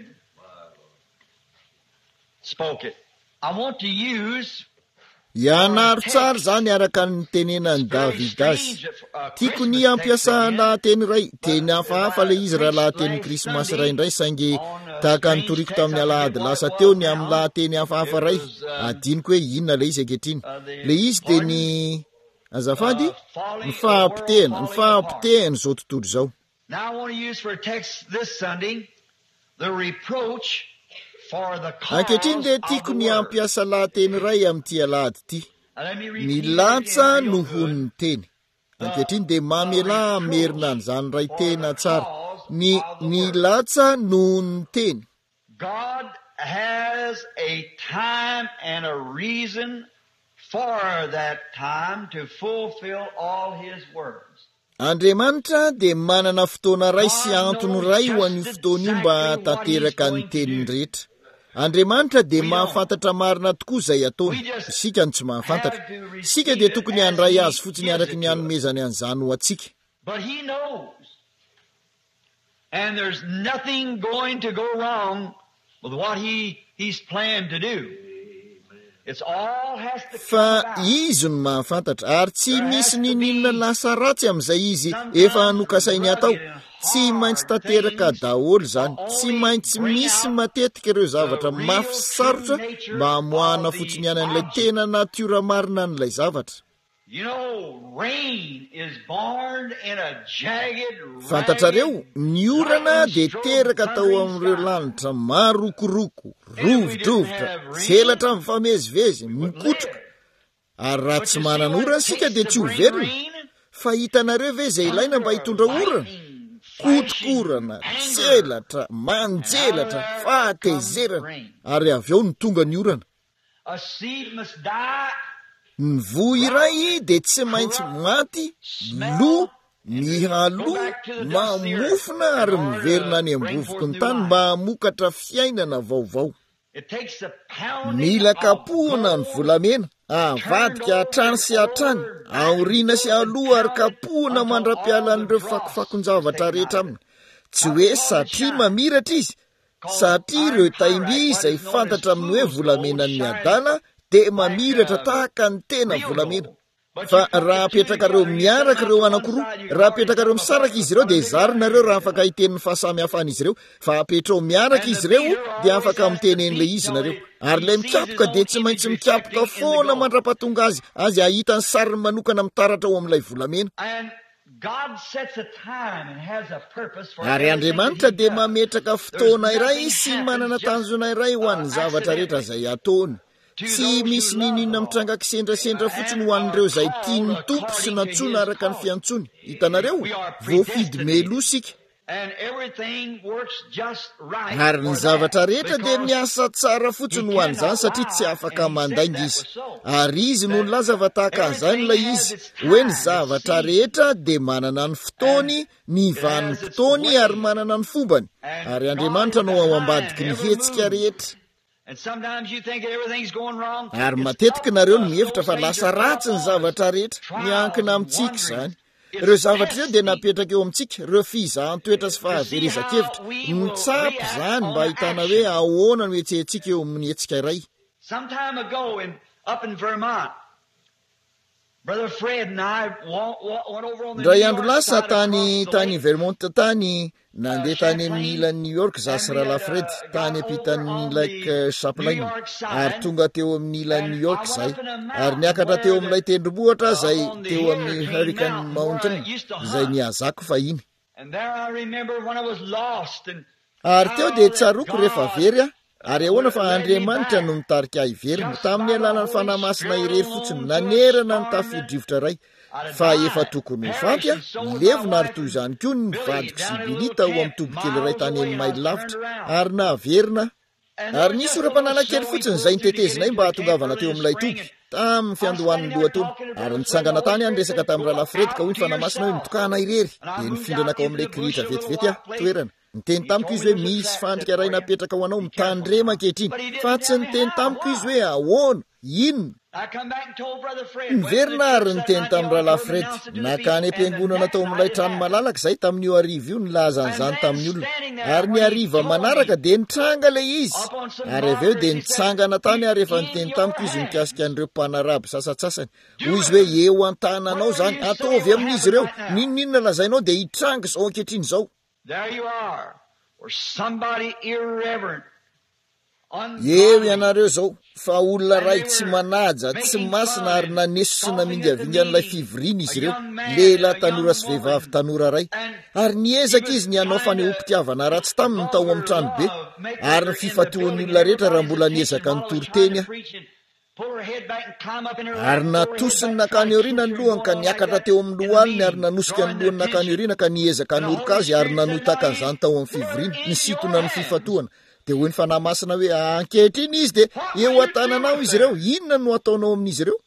spoke it. I want to use Ianaro tsara zany araka ny tenenany David azy. Tiako ny ampiasa lahateny ray, teny hafahafa le izy raha lahateny Krismasy ray indray saingy tahaka ny toriko tamin'ny alahady lasa teo ny amin'ny lahateny hafahafa ray. Adiniko hoe inona le izy ankehitriny. Le izy de ny azafady ny fahampitehana, ny fahampitehana zao tontolo zao. Now I want to use for a text this Sunday the reproach for the cause Ankehitriny de of tiako the ny word. ampiasa lahateny ray amin'ity alahady ity. And let me repeat Ny it again latsa real no good. hon'ny teny. Ankehitriny de mamela merina an'izany ray tena tsara. Ny ny latsa no hon'ny teny. God has a time and a reason for that time to fulfill all his words. Andriamanitra de manana fotoana ray sy antony ray ho an'io fotoana io mba tanteraka ny teniny rehetra. Andriamanitra de mahafantatra marina tokoa izay ataony. Isika no tsy mahafantatra. Isika de tokony handray azy fotsiny araky ny hanomezany an'izany ho atsika. But he knows. And there's nothing going to go wrong with what he, he's planned to do. It's all has to Fa come about. izy no mahafantatra ary tsy misy ninona lasa ratsy amin'izay izy efa nokasainy atao. Tsy maintsy tanteraka daholo zany. Tsy maintsy misy matetika ireo zavatra mafy sarotra mba hamoahana fotsiny an'ilay tena natiora marina an'ilay zavatra. You know, rain is born in a jagged, Fantatrareo, ragged, ny orana de teraka tao amin'ireo lanitra marokoroko, rovidrovitra, selatra mifamezivezy, mikotroka. Ary raha tsy manana orana sika de tsy ho verina. Fa hitanareo ve izay ilaina mba hitondra orana? Kotokorana, selatra, manjelatra, fahatezerana, ary avy eo ny tonga ny orana. a seed must die. Ny voa iray de tsy maintsy maty, lo, mihalo, mamofona ary miverina any am-bovoky ny tany mba hamokatra fiainana vaovao. It takes the pounding Mila of kapohana ny gold, volamena, avadika hatrany sy hatrany, aoriana sy aloha ary kapohana mandra-piala an'ireo fakofakonjavatra rehetra aminy. Tsy hoe satria mamiratra izy, satria ireo taimby izay fantatra amin'ny hoe volamena ny adala, de mamiratra tahaka ny tena volamena. fa raha apetraka reo miaraka reo anankiroa raha apetraka reo misaraka izy ireo dia zarinareo raha afaka hiteniny fahasamihafana izy ireo fa apetrao miaraka izy ireo dia afaka mitenen'ilay izy nareo ary ilay mikapoka dia tsy maintsy mikapoka foana mandra-pahatonga azy azy ahita ny sariny manokana mitaratra ao amin'ilay volamena ary Andriamanitra dia mametraka fotoana iray sy manana tanjona iray ho an'ny zavatra rehetra izay ataony. Tsy misy ninina mitranga kisendrasendra fotsiny ho an'ireo izay tiany tompo sy natsoina araka ny fiantsony. Hitanareo, voafidy melosika. Ary ny zavatra rehetra dia miasa tsara fotsiny ho an'izany satria tsy afaka mandainga izy. Ary izy no nilaza fa tahaka an'izany ilay izy hoe ny zavatra rehetra dia manana ny fotoany, ny van'ny fotoany ary manana ny fombany. Ary Andriamanitra no ao ambadiky ny hetsika rehetra. Ary matetika nareo no mihevitra fa lasa ratsy ny zavatra rehetra miankina amintsika izany. Ireo zavatra ireo dia napetraka eo amintsika, ireo fizahan-toetra sy fahaverezan-kevitra. Mitsapy izany mba ahitana hoe ahoana no hetsehentsika eo amin'ny hetsika iray. Some time ago in up in Vermont, Brother Fred and I went over on the Ndray andro lasa tany tany Vermont tany nandeha tany amin'ny ilan'ny New York za sy Rala Fred tany ampitan'ny Lake Champlain ary tonga teo amin'ny ilan'ny New York zay ary niakatra teo amin'ilay tendrombohitra zay teo amin'ny Hurricane Mountain zay niazako fahiny. Ary teo dia tsaroko rehefa very ary ahoana fa Andriamanitra no nitarika ahy iverina tamin'ny alalany fanahy masina irery fotsiny nanerana ny tafio-drivotra iray fa efa tokony ho faty levona ary toy izany koa ny vadiko Sibilita ao amin'ny tobokely iray tany amin'ny maily lavitra ary naverina ary nisy ora-panala kely fotsiny izay nitetezinay mba hatongavana teo amin'ilay toby tamin'ny fiandohan'ny lohataona ary nitsangana tany any resaka tamin'ny Rala Fred ka hoy ny fanahy masina hoe mitokana irery dia nifindranaka ao amin'ilay kiritra vetivety ah toerana. Niteny tamiko izy hoe misy fandrika iray napetraka ho anao mitandrema ankehitriny fa tsy niteny tamiko izy hoe ahoana inona. Niverina ary niteny tamin'ny Rala Fred nakany am-piangonana tao amin'ilay trano malalaka izay tamin'io ariva io nilaza an'izany tamin'ny olona ary ny ariva manaraka dia nitranga ilay izy ary avy eo dia nitsangana tany ary efa niteny tamiko izy mikasika an'ireo mpanaraby sasatsasany hoy izy hoe eo an-tananao izany ataovy amin'izy ireo ninonninona lazainao dia hitranga izao ankehitriny izao. There you are, or somebody irreverent. Eo ianareo zao fa olona ray tsy manaja tsy masina ary naneso sy namingavingan'ilay fivoriana izy ireo lehilahy tanora sy vehivavy tanora ray ary niezaka izy ny hanao fanehom-pitiavana ratsy taminy tao amin'ny trano be ary ny fifatoan'ny olona rehetra raha mbola niezaka ny toroteny ary natosiny nakany aoriana ny lohany ka niakatra teo amin'ny lohaliny ary nanosika ny lohany nakany aoriana ka niezaka noroka azy ary nanotaka an'izany tao amin'ny fivoriana ny sitona ny fifatoana dia hoy ny fanahy masina hoe ankehitriny izy dia eo an-tananao izy ireo inona no ataonao amin'izy ireo.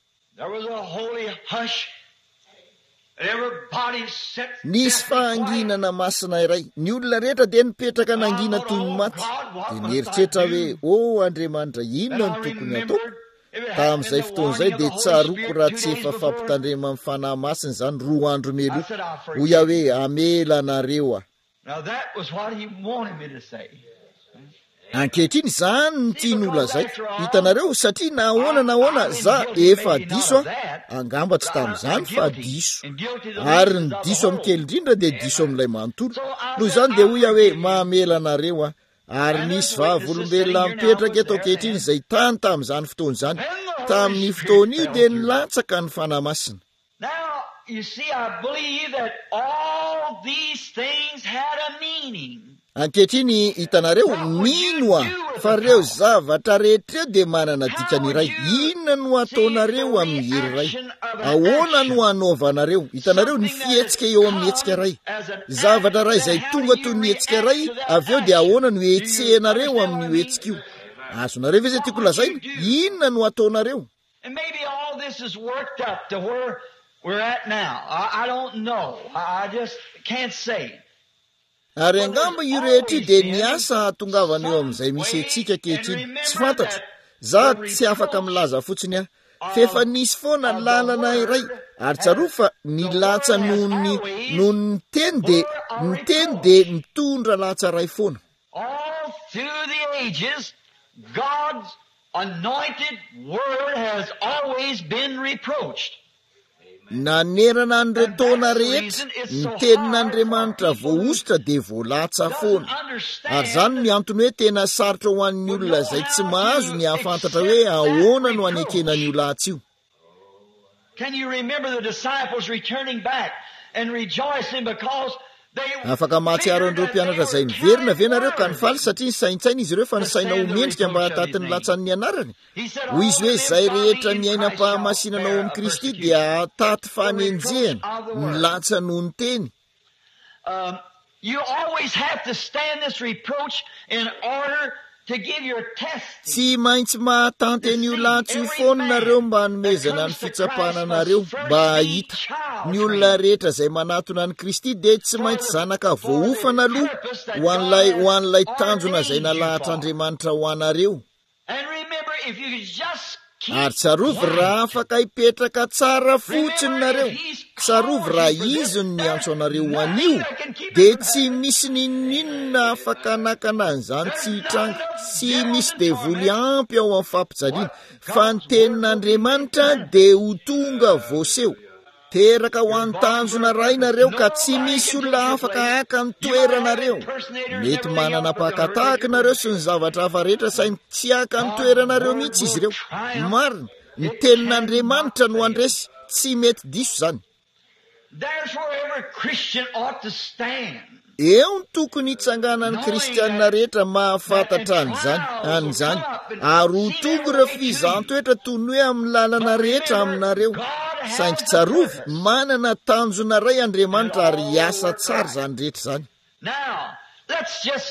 Nisy fahanginana masina iray ny olona rehetra dia nipetraka nangina toy ny maty dia nieritreritra hoe o Andriamanitra inona no tokony atao. Tamin'izay fotoan'izay dia tsaroko raha tsy efa fampitandrema amin'ny fanahy masina izany roa andro melo hoy aho hoe amela anareo ah. Ankehitriny izany ny tian'olona izay hitanareo satria nahoana nahoana za efa diso ah angamba tsy tamin'izany fa diso ary ny diso amin'ny kely indrindra dia diso amin'ilay manontolo noho izany dia hoy aho hoe mamela anareo ah. Ary nisy vavolombelona mipetraka eto ankehitriny izay tany tamin'izany fotoana izany tamin'ny fotoana io dia nilatsaka ny fanahy masina. Now you see, I believe that all these things had a meaning. Ankehitriny hitanareo mino ah fa ireo zavatra rehetra dia manana dikany iray. Inona no ataonareo amin'ny hery iray? Ahoana no anaovanareo? Hitanareo ny fihetsika eo amin'ny hetsika iray. Zavatra iray izay tonga toy ny hetsika iray avy eo dia ahoana no hetsehanareo amin'ny hetsika io? Azonareo ve izay tiako lazaina? Inona no ataonareo? And maybe all this is worked up to where we're at now. I, I don't know. I, I just can't say. Ary angamba io rehetra dia niasa hatongavana eo amin'izay misy antsika ankehitriny tsy fantatra za tsy afaka milaza fotsiny ah fa efa nisy foana lalana iray ary tsaroa fa nilatsa noho ny noho ny teny dia ny teny dia mitondra latsa iray foana. All through the ages, God's anointed word has always been reproached. nanerana an'ireo taona rehetra ny tenin'Andriamanitra voaositra dia voalatsa foana. Ary zany ny antony hoe tena sarotra ho an'ny olona izay tsy mahazo ny hahafantatra hoe ahoana no anekena an'io lahatsa io. Can you remember the disciples returning back and rejoicing because afaka mahatsiaro an'ireo mpianatra izay niverina ve nareo ka nifaly satria nisaintsaina izy ireo fa ny saina homendrika mba hataty ny latsan'ny anarany. Hoy izy hoe izay rehetra ny ainam-pahamasinanao amin'i Kristy dia hataty fanenjehany ny latsa noho ny teny. Um, you always have to stand this reproach in order to give your test. Tsy maintsy mahatanty an'io latsa io foana nareo mba hanomezana ny fitsapana nareo mba hahita ny olona rehetra izay manatona ny Kristy dia tsy maintsy zanaka voaofana aloha ho an'ilay ho an'ilay tanjona izay nalahatr'Andriamanitra ho anareo. And remember, if you just Ary tsarovy raha afaka hipetraka tsara fotsiny nareo, tsarovy raha izy ny antso anareo ho an'io, dia tsy misy ninninona afaka hanakana an'izany tsy hitranga, tsy misy devoly ampy ao amin'ny fampijaliana, fa ny tenin'Andriamanitra dia ho tonga voaseho. Teraka ho an'ny tanjona ray nareo ka tsy misy olona afaka haka ny toeranareo. Mety manana pakatahaka nareo sy ny zavatra hafa rehetra saingy tsy haka ny toeranareo mihitsy izy ireo. Marina, ny tenin'Andriamanitra no andresy, tsy mety diso zany. there's where every Christian ought to stand. Eo ny tokony hitsanganan'ny kristianina rehetra mahafantatra an'izany, an'izany. Ary ho tonga ireo fizaham-toetra toy ny hoe amin'ny lalana rehetra aminareo. Saingy tsarovy manana tanjona ray Andriamanitra ary hiasa tsara zany rehetra zany. Now, let's just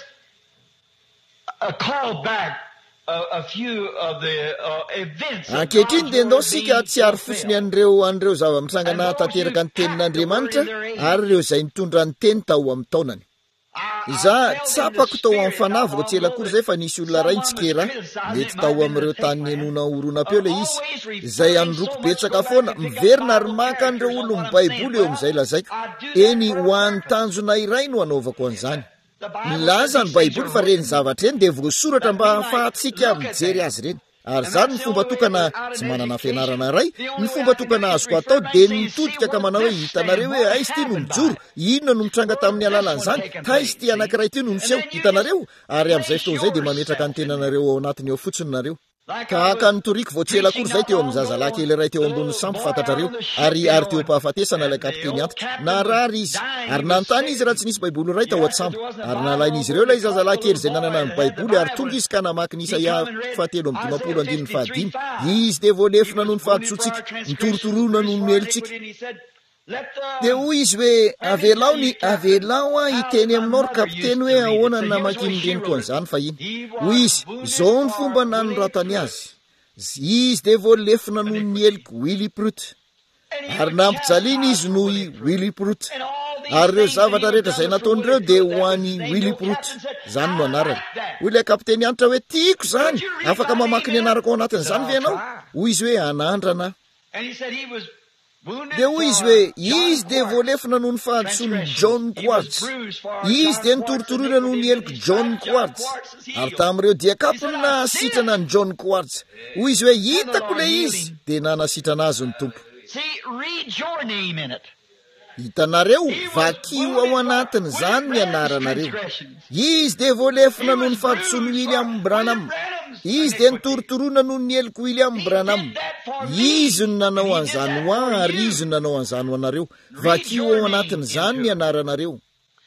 uh, call back a, a few of the uh, events. Ankehitriny dia ndao sika hatsiaro fotsiny an'ireo an'ireo zava-mitsangana tanteraka ny tenin'Andriamanitra ary ireo izay nitondra ny teny tao amin'ny taonany. Iza tsapako tao amin'ny fanaviko tsy ela kory izay fa nisy olona ray nitsikera mety tao amin'ireo tany nenona oronam-peo ilay izy izay an'roko betsaka foana miverina ary maka an'ireo olo ny Baiboly eo amin'izay lazaiko. Eny ho an'ny tanjona iray no anaovako an'izany. Milaza ny Baiboly fa reny zavatra eny dia voasoratra mba ahafahantsika mijery azy reny. Ary zany ny fomba tokana tsy manana fianarana ray, ny fomba tokana azoko atao dia nitodika ka manao hoe hitanareo hoe aizy ity no mijoro, inona no mitranga tamin'ny alalan'izany, taizy ity anankiray ity no miseho, hitanareo. Ary amin'izay fotoana izay dia mametraka ny tenanareo ao anatiny ao fotsiny nareo. Tahaka ny toriko vao tsy ela kory izay teo amin'ny zazalahy kely iray teo ambony sampy fantatrareo, ary ary teo am-pahafatesana ilay kapiteny antitra. Narary izy, ary nanontany izy raha tsy nisy Baiboly iray tao an-tsambo, ary nalain'izy ireo ilay zazalahy kely izay nanana ny Baiboly ary tonga izy ka namaky ny Isaia fahatelo amby dimampolo andininy fahadimy. Izy dia voalefina noho ny fahadosotsika, nitorotoroana noho ny melontsika. Dia hoy izy hoe avelao ny avelao a hiteny aminao ry kapiteny hoe ahoana ny namakin'ny reniko an'izany fa iny. Hoy izy, izao ny fomba nanoratany azy. Izy dia voalefina noho ny eliko Willie Prut. Ary nampijaliana izy noho i Willie Prut. Ary ireo zavatra rehetra izay nataon'ireo dia ho an'i Willie Prut. Zany no anarany. Hoy ilay kapiteny antitra hoe tiako zany, afaka mamaky ny anarako ao anatin'izany ve ianao? Hoy izy hoe anandrana. Dia hoy izy hoe izy dia voalefina noho ny fahadisoan'ny John Quartz. Izy dia nitorotoroina noho ny eliko John Quartz. Ary tamin'ireo diakapony nahasitrana ny John Quartz. Hoy izy hoe hitako ilay izy dia nanasitrana azy ny tompo. Hitanareo, vakio ao anatiny zany ny anaranareo. Izy dia voalefina noho ny fahadisoan'ny William Branham. Izy dia nitorotoroina noho ny eliko William Branham. Izy no nanao an'izany ho ahy ary izy no nanao an'izany ho anareo. Vakio ao anatiny zany ny anaranareo.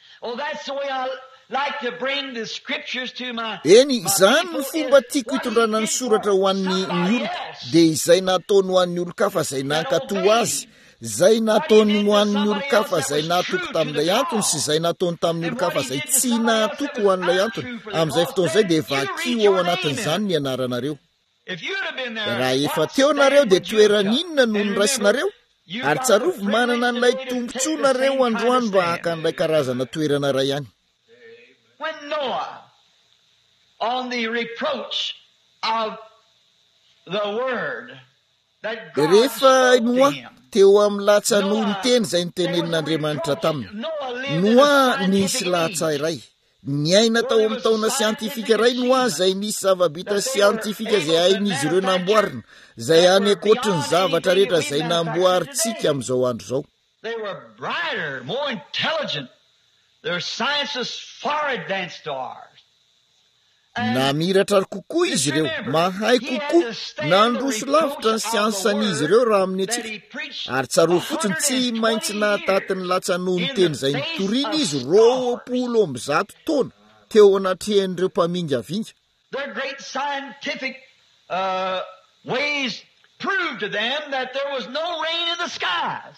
Eny, izany ny fomba tiako hitondrana ny soratra ho an'ny olona, dia izay nataony ho an'ny olon-kafa izay nankatoa azy, izay nataony ho an'ny olon-kafa izay nahatoko tamin'ilay antony sy izay nataony tamin'ny olon-kafa izay tsy nahatoko ho an'ilay antony. Amin'izay fotoana izay dia vakio ao anatin'izany ny anaranareo. Raha efa teo nareo dia toeran'inona no niraisinareo? Ary tsarovy manana an'ilay tombontsoa nareo androany mba haka an'ilay karazana toerana ray ihany. When Noah, on the reproach of the word that God Rehefa spoke to Noa him, teo amin'ny latsa noho ny teny izay nitenenin'Andriamanitra taminy. Noa nisy latsa iray. niaina tao amin'ny taona siantifika iray no azy zay nisy zava-bita siantifika zay hain'izy ireo namboarina zay any akoatry ny zavatra rehetra zay namboaritsika amin'izao andro zao. They were brighter, more intelligent. Their science was far advanced to ours. Namiratra kokoa izy ireo, mahay kokoa, nandroso lavitra ny siansan'izy ireo raha amin'ny atsika. Ary tsaro fotsiny tsy maintsy nahatatiny ny latsanony teny zay nitoriana izy roapolo amby zato taona teo anaty hen'ireo mpamingavinga. Their great scientific uh, ways proved to them that there was no rain in the skies.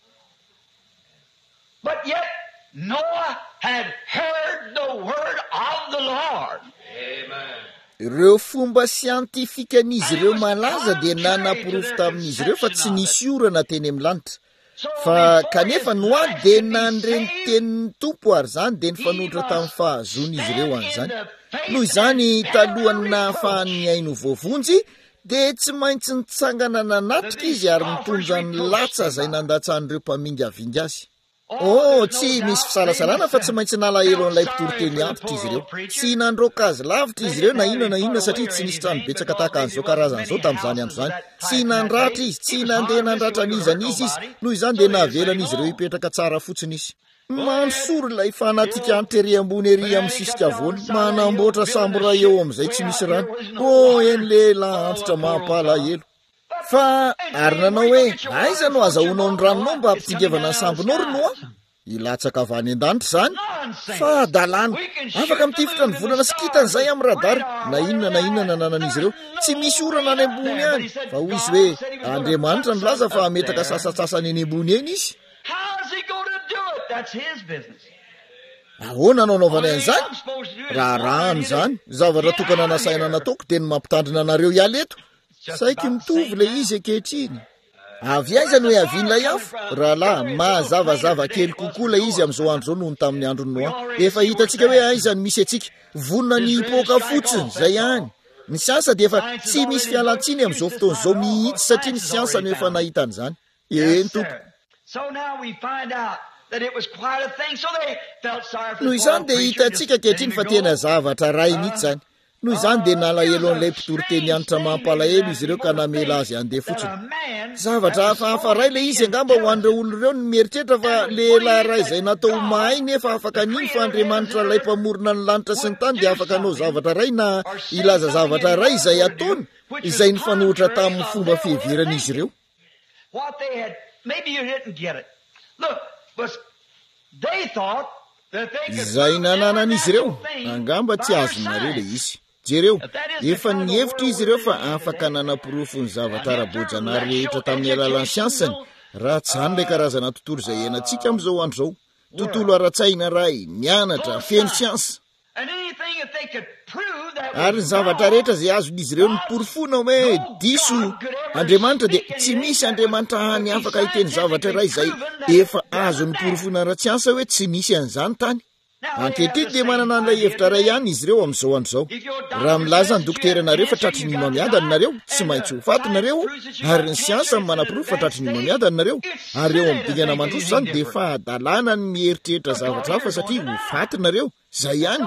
But yet Noah had heard the word of the Lord. Ireo fomba siantifikan'izy ireo malaza dia nanapirofo tamin'izy ireo fa tsy nisy orana teny amin'ny lanitra. Fa kanefa Noa dia nandreny tenin'ny tompo ary zany dia nifanohitra tamin'ny fahazon'izy ireo an'izany. Noho izany talohany nahafahan'ny aino voavonjy dia tsy maintsy nitsangana nanatrika izy ary nitondra ny latsa zay nandatsan'ireo mpamingavinga azy. Oh, tsy misy fisalasalana fa tsy maintsy nalahelo an'ilay mpitoro teny antitra izy ireo. Tsy nandroaka azy lavitra izy ireo na inona na inona satria tsy nisy trano betsaka tahaka an'izao karazan'izao tamin'izany andro zany. Tsy nandratra izy, tsy nandeha nandratra an'izan'izy izy, noho izany dia nahavelana izy ireo hipetraka tsara fotsiny izy. Mansory ilay fanatika antitra ery ambony ery amin'ny sisika avoana, manamboatra sambo raha eo amin'izay tsy misy rano. Oh, eny lehilahy antitra mampalahelo. Fa ary nanao hoe aiza no azahoanao ny ranonao mba hampitsingevana ny sambonao ry Noa? Ilatsaka avy any an-danitra zany. Fa dalàna afaka mitifitra ny volana sy kitana zay amin'ny radara na inona na inona nananan'izy ireo. Tsy misy orana any ambony any. Fa hoy izy hoe Andriamanitra ny laza fa ametaka sasasasany eny ambony eny izy. Ahoana nanaovana an'izany? Raha rano zany, zavatra tokana nasaina nataoko dia ny mampitandrina anareo ihany eto. Saiky mitovy le izy ankehitriny. Avy aiza no hoe avian'ilay afo? Rahalahy, mazavazava kely kokoa le izy amin'izao andro zao noho ny tamin'ny andro Noa. Efa hitantsika hoe aiza ny misy atsika. Vonona ny hipoaka fotsiny, zay ihany. Ny siansa dia efa tsy misy fialantsiny amin'izao fotoana izao mihitsy satria ny siansa no efa nahita an'izany. Eny tompo. Noho izany dia hitantsika ankehitriny fa tena zavatra ray mihitsy zany. Noho izany dia nalahelo an'ilay mpitoro teny anitra mampalahelo izy ireo ka namela azy andeha fotsiny. Zavatra hafahafa ray le izy angamba ho an'ireo olona ireo ny mieritreritra fa lehilahy ray izay natao mahay nefa afaka niny fa Andriamanitra ilay mpamorona ny lanitra sy ny tany dia afaka hanao zavatra ray na ilaza zavatra ray izay ataony izay nifanohitra tamin'ny fomba fiheveran'izy ireo. Izay nananan'izy ireo angamba tsy azonareo le izy. Jereo, efa nihevitra izy ireo fa afaka nanapirofo ny zavatra ara-boajanahary rehetra tamin'ny alalan'ny siansany. Raha tsy hany ilay karazana tontolo izay iainantsika amin'izao andro zao. Tontolo ara-tsaina ray, mianatra, feno siansa. Ary ny zavatra rehetra izay azon'izy ireo niporofona hoe diso Andriamanitra dia tsy misy Andriamanitra hany afaka hiteny zavatra iray izay efa azo niporofona ara-tsiansa hoe tsy misy an'izany tany. Ankehitriny dia manana an'ilay hevitra ray ihany izy ireo amin'izao andro izao. Raha milaza ny dokoterinareo fa tratry ny mamiadana nareo, tsy maintsy ho fatinareo, ary ny siansa manapirofo fa tratry ny mamiadana nareo, ary eo amin'ny dingana mandroso zany dia fahadalàna ny mieritreritra zavatra hafa satria ho fatinareo. Zay ihany.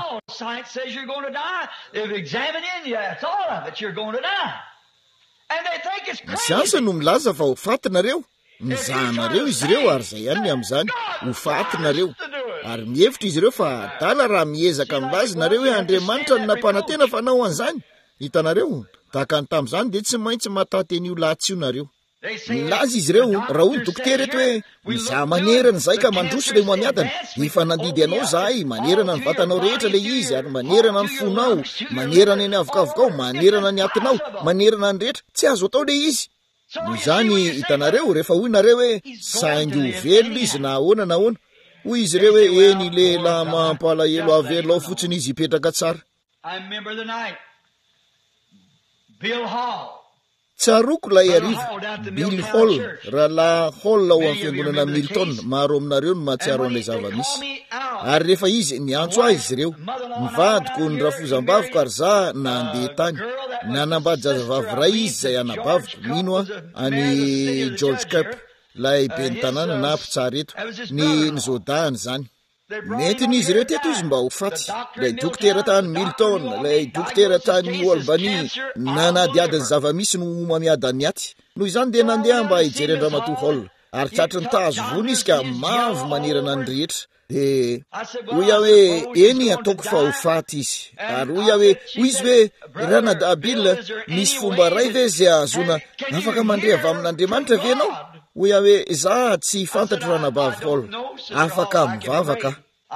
Ny siansa no milaza fa ho fatinareo. Mizahanareo izy ireo ary zay ihany amin'izany ho fatinareo. Ary mihevitra izy ireo fa adala raha miezaka milaza nareo hoe Andriamanitra ny nampanantena fanao an'izany. Hitanareo, tahaka ny tamin'izany dia tsy maintsy mahatateny lahatsia nareo. Milaza izy ireo raha hoy ny dokotera eto hoe mizaha manerana izay ka mandroso ilay mamiadana. Efa nandidy anao zahay, manerana ny vatanao rehetra ilay izy ary manerana ny fonao, manerana ny avokavokao, manerana ny atinao, manerana ny rehetra. Tsy azo atao ilay izy. Noho izany hitanareo rehefa hoy nareo hoe saingy ho velona izy na ahoana na ahoana. Hoy izy ireo hoe eny lehilahy mampalahelo avelao fotsiny izy hipetraka tsara. Tsaroko lay hariva, Bill Hall, rahalahy Hall ao amin'ny fiangonana Milton, maro aminareo no mahatsiaro an'ilay zava-misy. Ary rehefa izy niantso azy izy ireo, nivadiko ny rafozam-baviko ary za nandeha tany. Nanambady zazavavy ray izy izay anabaviko, mino a, any George Cup, lay ben'ny tanàna na mpitsara eto, ny nizodahany zany. mety n'izy ireo teto izy mba ho faty lay dokotera tany Milton, lay dokotera tany Albany nanadiadiny zava-misy no mamiadany aty noho izany dia nandeha mba hijery Andramatoa Hall ary tratriny tazo vony izy ka mavo manerana ny rehetra de hoy aho hoe eny ataoko fa ho faty izy ary hoy aho hoe hoy izy hoe Ranadabil misy fomba ray ve zay azona afaka mandre avy amin'Andriamanitra ve ianao hoy aho hoe za tsy fantatro Ranabavy Hall afaka mivavaka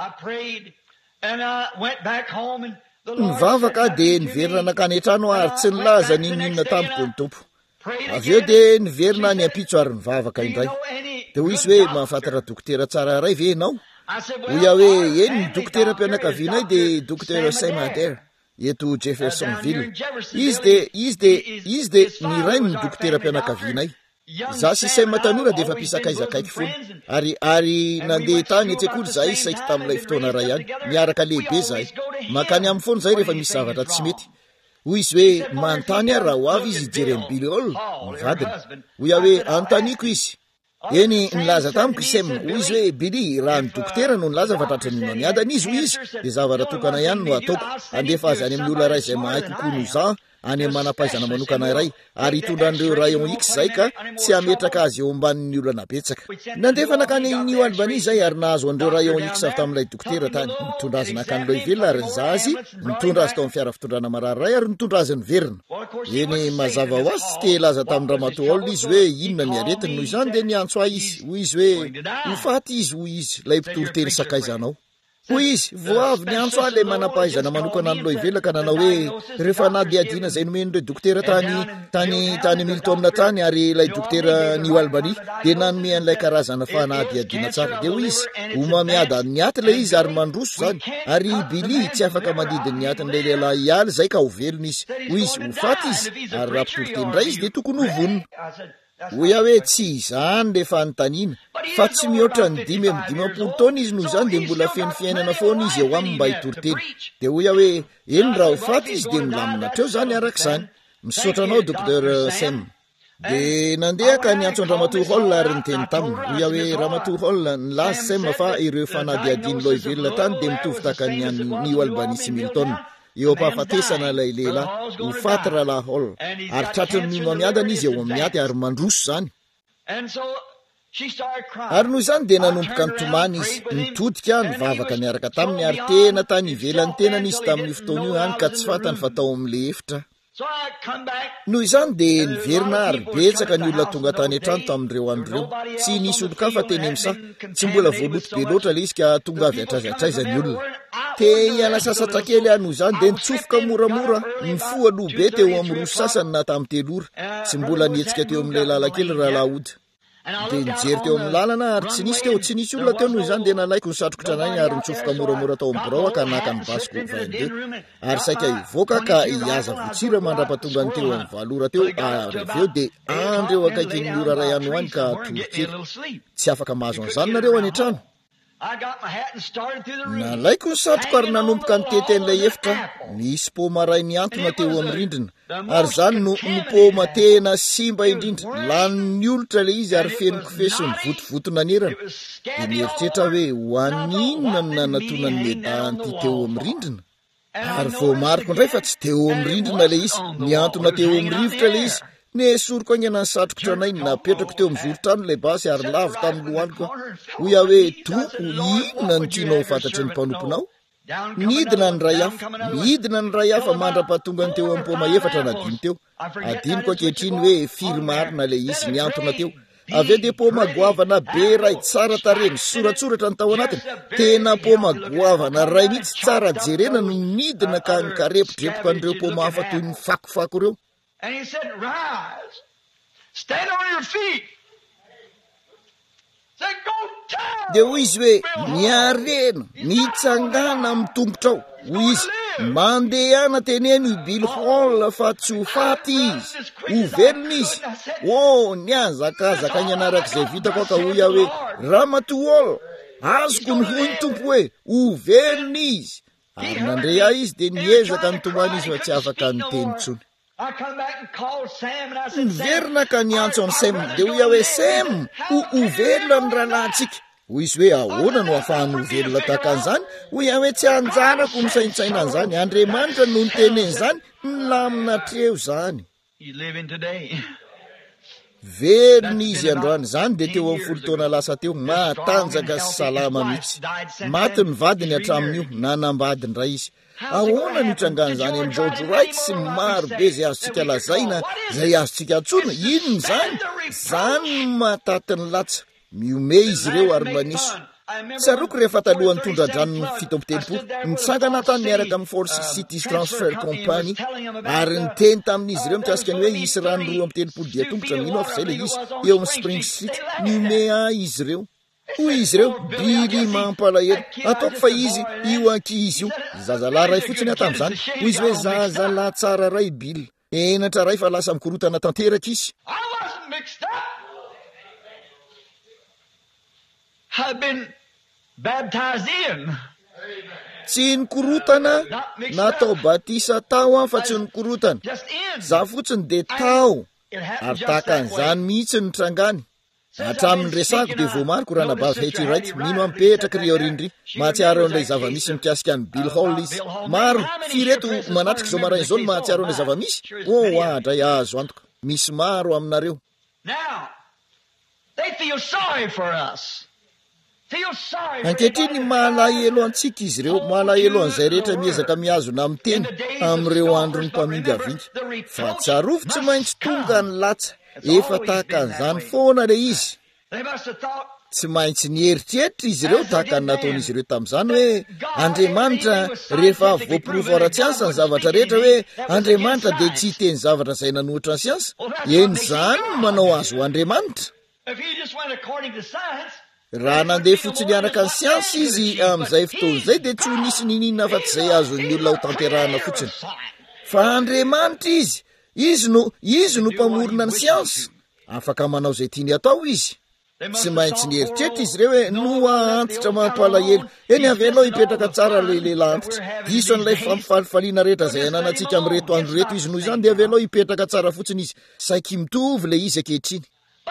mivavaka de niverina nakany an-trano ary tsy nilaza ninonina tamiko ny tompo avy eo de niverina ny ampitso ary nivavaka indray de hoy izy hoe mahafantatra dokotera tsara ray ve ianao hoy aho hoe eny ny dokotera mpianakavianay de dokotera Seymour eto Jeffersonville izy de izy de izy de niray ny dokotera mpianakavianay za sy Seymour tanora de efa mpisakaiza kaiky foana ary ary nandeha tany an-tsekoly zahay saika tamin'ilay fotoana ray ihany miaraka lehibe zahay makany amin'ny foana zahay rehefa misy zavatra tsy mety hoy izy hoe manontany ary raha ho avy izy Jeremy Billy Hall mivadina hoy aho hoe anotaniako izy eny nilaza tamiko Seymour hoy izy hoe Billy raha ny dokotera no nilaza fa tratra ny mamiadana izy hoy izy de zavatra tokana ihany no ataoko andefa azy any amin'ny olona ray izay mahay kokoa no za any amin'ny manampaizana manokana iray ary hitondran'ireo rayon X zay ka tsy hametraka azy eo ambanin'ny olana betsaka nandefa nakany New Albany zay ary nahazo an'ireo rayon X avy tamin'ilay dokotera tany nitondra azy nakany Louisville ary nizaha azy nitondra azy tao amin'ny fiara fitondrana marariray ary nitondra azy niverina eny mazava ho azy tsy te laza tamin'ny Ramatoa Hall izy hoe inona ny aretiny noho izany de niantso ahy izy hoy izy hoe ho faty izy hoy izy lay mpitoro teny sakaizanao hoy izy vao avy niantso ahy lay manampahaizana manokana ny Louisville ka nanao hoe rehefa nadiadiana zay nomen'ireo dokotera tany tany tany Milton tany ary lay dokotera New Albany de nanome an'ilay karazana fanadiadiana tsara de hoy izy ho mamiada ny aty lay izy ary mandroso zany ary Billy tsy afaka mandidiny ny atin'ilay lehilahy ialy zay ka ho velona izy hoy izy ho faty izy ary raha mpitoro teny ray izy de tokony ho vonona hoy aho hoe tsy izany le fanontaniana fa tsy mihoatra ny dimy amby dimampolo taona izy noho izany de mbola feno fiainana foana izy eo aminy mba hitoro teny de hoy aho hoe eny raha ho faty izy de milamina treo zany araka izany misaotra anao dokotera Seymour de nandeha ka niantso Ramatoa Hall ary niteny taminy hoy aho hoe Ramatoa Hall nilaza Seymour fa ireo fanadiadiany Louisville tany de mitovy takany any New Albany sy Milton eo ampahafatesana lay lehilahy ho faty rahalahy Hall ary tratrany mamiadana izy eo amin'ny aty ary mandroso zany ary noho izany de nanomboka nitomany izy nitodika nivavaka niaraka taminy ary tena tany ivelany tena izy tamin'ny fotoana io hany ka tsy fantany fa tao amin'le efitra noho izany de niverina ary betsaka ny olona tonga tany an-trano tamin'ireo andreo tsy nisy olo-kafa teny amisa tsy mbola voaloto be loatra le izy ka tonga avy atraizatraizany olona te hiala sasatra kely any noho izany de nitsofoka moramora nifoa loha be teo amin'ny roso sasany na tamin'ny telora tsy mbola nietsika teo amin'ilay lalakely rahalaody de nijery teo amin'ny lalana ary tsy nisy teo tsy nisy olona teo noho izany de nalaiko ny satroko tranainy ary nitsofoka moramora tao amin'ny birao ka naka ny basiko vainde ary saika hivoaka ka hiaza votsira mandrapatonga ny teo amin'ny valora teo ary avy eo de andreo akaiky ny ora ray ihany hoany ka torokely tsy afaka mahazo an'izany nareo any an-trano nalaiko ny satroko ary nanomboka niteten'ilay efitra nisy poma ray niantona teo amin'ny rindrina ary zany no ny poma tena simba indrindra lanin'ny olotra le izy ary fenokofeso ny votovotona nerana de mieritrehitra hoe ho aninona no nanatonany medanty teo amin'ny rindrina ary vao mariko indray fa tsy teo amin'ny rindrina le izy niantona teo amin'ny rivotra le izy nesoroko agny ana ny satroko tranainy napetrako teo amin'ny zoro-trano lay basy ary lavo tamin'ny lohaniko hoy aho hoe tompo inona ny tianao fantatry ny mpanomponao midina ny ray hafa midina ny ray hafa mandra-pahatonga ny teo amin'ny poma efatra na dimy teo adiniko ankehitriny hoe firy marina le izy niantona teo avy eo de poma goavana be ray tsara tareny soratsoratra ny tao anatiny tena poma goavana ray mihitsy tsara jerena no midina ka nikarepodraepoka an'ireo poma hafa toy ny fakofako ireo. And he said, rise, stand on your feet. Said, go tell. De hoy izy hoe niarena nitsangana amin'ny tongotrao hoy izy mandehana teneny Billy Hall fa tsy ho faty izy ho velona izy o niazakazaka ny anarak'izay vitako ka hoy aho hoe Ramatoa Hall azoko ny hoy ny tompo hoe ho velona izy ary nandray ahy izy de niezaka nitomany izy fa tsy afaka niteny tsony. Niverina ka niantso amin'ny Sem de hoy aho hoe Sem ho velona ny rahalahintsika hoy izy hoe ahoana no ahafahany velona tahaka an'izany hoy hoe tsy anjanako ny saintsaina an'izany Andriamanitra no niteneny zany milamina treo zany velona izy androany zany de teo amin'ny folo taona lasa teo matanjaka sy salama mihitsy maty ny vadiny hatramin'io nanambadiny ray izy ahoana no trangana zany amin'ny George Wright sy maro be zay azontsika lazaina zay azontsika antsona inony zany zany matatiny latsa miome izy ireo ary maniso saroko rehefa taloha nitondra drano fito amby telopolo nitsangana tany miaraka amin'ny Force Cities Transfer Company ary niteny tamin'izy ireo mikasika ny hoe isy rano roa amby telopolo dia tongotra mino afa zay le izy eo amin'ny Spring Street miome izy ireo hoy izy ireo Billy mampalahelo ataoko fa izy io ankizy io zazalahy ray fotsiny atamin'izany hoy izy hoe zazalahy tsara ray Billy enatra ray fa lasa mikorotana tanteraka izy I've been baptized in. Tsy nikorotana natao batisa tao fa tsy nikorotana za fotsiny de tao ary tahaka an'izany mihitsy ny trangany hatramin'ny resako de voamariko raha nabavy Hetty Wright mino ampetraka ry orindry mahatsiaro an'ilay zava-misy mikasika ny Bill Hall izy maro fireto manatrika zao maraina zao no mahatsiaro an'ilay zava-misy oh adray azo antoka misy maro aminareo Now, they feel sorry for us. Ankehitriny malahelo antsika izy ireo malahelo an'izay rehetra miezaka miazona amin'ny teny amin'ireo andro ny mpamingavinga fa tsarovy tsy maintsy tonga ny latsa efa tahaka an'izany foana le izy tsy maintsy nieritreritra izy ireo tahaka ny nataon'izy ireo tamin'izany hoe Andriamanitra rehefa voaprovoara-tsiansa ny zavatra rehetra hoe Andriamanitra de tsy hiteny zavatra izay nanohitra ny siansa eny zany manao azy ho Andriamanitra raha nandeha fotsiny anaka ny siansa izy amin'izay fotoana izay de tsy ho nisy ninina afa-tsy izay azon'ny olona ho tanterahana fotsiny fa Andriamanitra izy izy no izy no mpamorona ny siansa afaka manao izay tiany atao izy tsy maintsy nieritreritra izy ireo hoe no antitra mampalahelo eny avelao hipetraka tsara le lehilahy antitra diso an'ilay fampifalifaliana rehetra izay ananantsika amin'reto andro reto izy noho izany de avelao hipetraka tsara fotsiny izy saiky mitovy le izy ankehitriny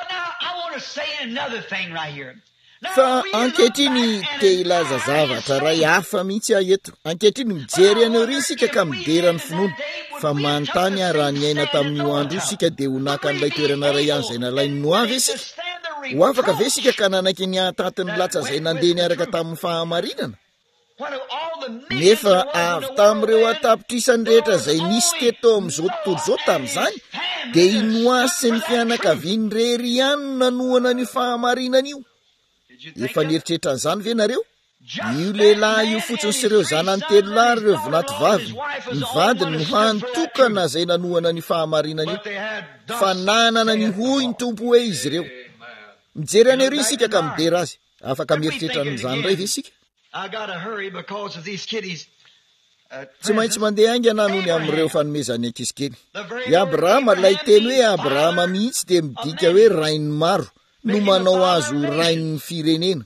fa ankehitriny te hilaza zavatra ray hafa mihitsy aho eto ankehitriny mijery aneo ry isika ka miderany finoana fa manontany raha ny aina tamin'io andro isika de ho naka an'ilay toerana ray any izay nalainy no avy isika ho afaka ve isika ka nanaiky ny atatiny latsa izay nandeha niaraka tamin'ny fahamarinana nefa avy tamin'ireo atapitrisany rehetra izay nisy teto amin'izao tontolo izao tamin'izany de inoasy sy ny fianakaviany rery ihany nanohana ny fahamarinana io efa nieritreritra an'izany ve nareo io lehilahy io fotsiny sy ireo zanany telo lahy ireo vinaty vavy ny vadiny no hantokana izay nanohana ny fahamarinana io fa nanana ny hoy ny tompo hoe izy ireo mijery aneo ry isika ka midera azy afaka mieritreritra n'izany ray ve isika tsy maintsy mandeha aingana noho ny amin'ireo fanomezany ankizy kely i Abrahama lay teny hoe Abrahama mihitsy de midika hoe rainy maro no manao azo rainy firenena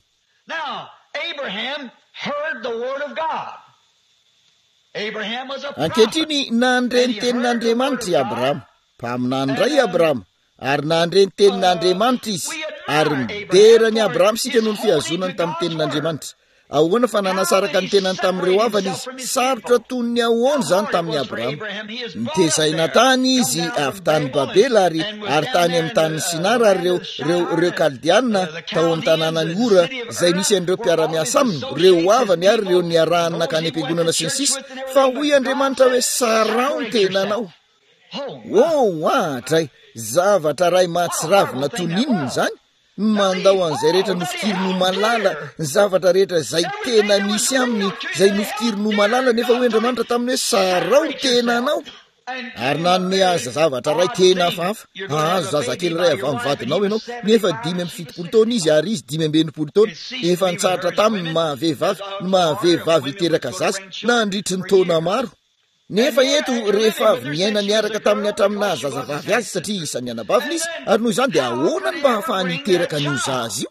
ankehitriny nandreny tenin'Andriamanitra i Abrahama mpaminany ray Abrahama ary nandreny tenin'Andriamanitra izy ary miderany Abrahama sika noho ny fiazonany tamin'ny tenin'Andriamanitra ahoana fa nanasaraka ny tenany tamin'ireo avany izy sarotra toy ny ahoana zany tamin'ny Abrahama nitezaina tany izy avy tany Babela ary ary tany amin'ny tany Sinara ary reo reo reo Kaldiana tao amin'ny tanànany Ora izay nisy an'ireo mpiara-miasa aminy reo avany ary reo niarahany nakany am-piangonana sy ny sisa fa hoy Andriamanitra hoe sarao ny tenanao oh adray zavatra ray mahatsiravina toy ninona zany mandao an'izay rehetra nofikirino malala ny zavatra rehetra zay tena misy aminy zay nofikirino malala nefa hoe Andriamanitra taminy hoe sarao tenanao ary nanome azy zavatra ray tena hafahafa azo zazakely ray avy amin'ny vadinao ianao nefa dimy amby fitopolo taona izy ary izy dimy amby enimpolo taona efa nitsaratra taminy mahavehivavy ny mahavehivavy hiteraka zaza nandritry ny taona maro nefa eto rehefa avy niaina niaraka tamin'ny hatramina zazavavy azy satria isany anabaviny izy ary noho izany de ahoana ny mba hahafahany hiteraka an'io zazy io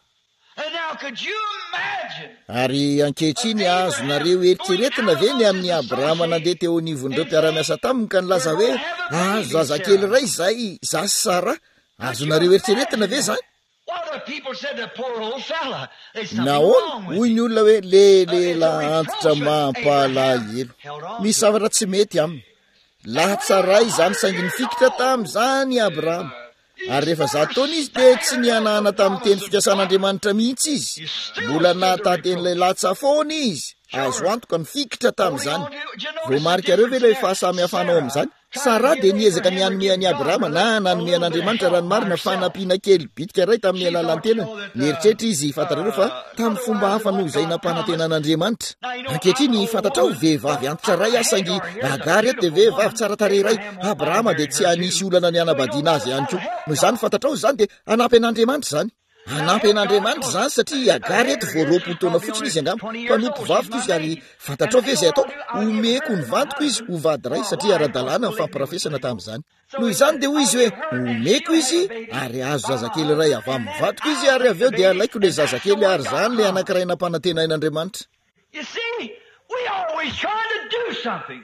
ary ankehitriny azonareo eritreretina ve ny amin'ny Abrahama nandeha teo anivon'ireo mpiara-miasa taminy ka nilaza hoe azo zazakely ray zay zasy Sara azonareo eritreretina ve zany nahoana hoy ny olona hoe lelehilahy antitra mampalahelo, misy zavatra tsy mety aminy. Lahatsaray izany saingy nifikitra tamin'izany Abrahama, ary rehefa zato taona izy dia tsy nianana tamin'ny teny fikasan'Andriamanitra mihitsy izy, mbola nahataten'ilay latsafoana izy, azo antoka nifikitra tamin'izany. Voamarika reo ve ilay fahasamihafanao amin'izany? Sara dia niezaka nianome an'i Abrahama na nanome an'Andriamanitra raha ny marina fanampiana kely bitika iray tamin'ny alalan'ny tenany. Nieritreritra izy fantareo fa tamin'ny fomba hafa noho izay nampanantenan'Andriamanitra. Ankehitriny fantatrao vehivavy antitra ray asangy Agary eto dia vehivavy tsara tarehy iray. Abrahama dia tsy anisy olana ny anabadiana azy ihany koa. Noho izany fantatrao izany dia anampy an'Andriamanitra izany. Anampy an'Andriamanitra izany satria Agary eto vao roapolo taona fotsiny izy angamba, mpanompo vaviko izy ary fantatrao ve izay ataoko? Omeko ny vantoko izy ho vady ray satria ara-dalàna ny fampirafesana tamin'izany. Noho izany dia hoy izy hoe omeko izy ary azo zazakely iray avy amin'ny vatoko izy ary avy eo dia alaiko ilay zazakely ary izany ilay anankiray nampanantenain'Andriamanitra. You see, we always trying to do something.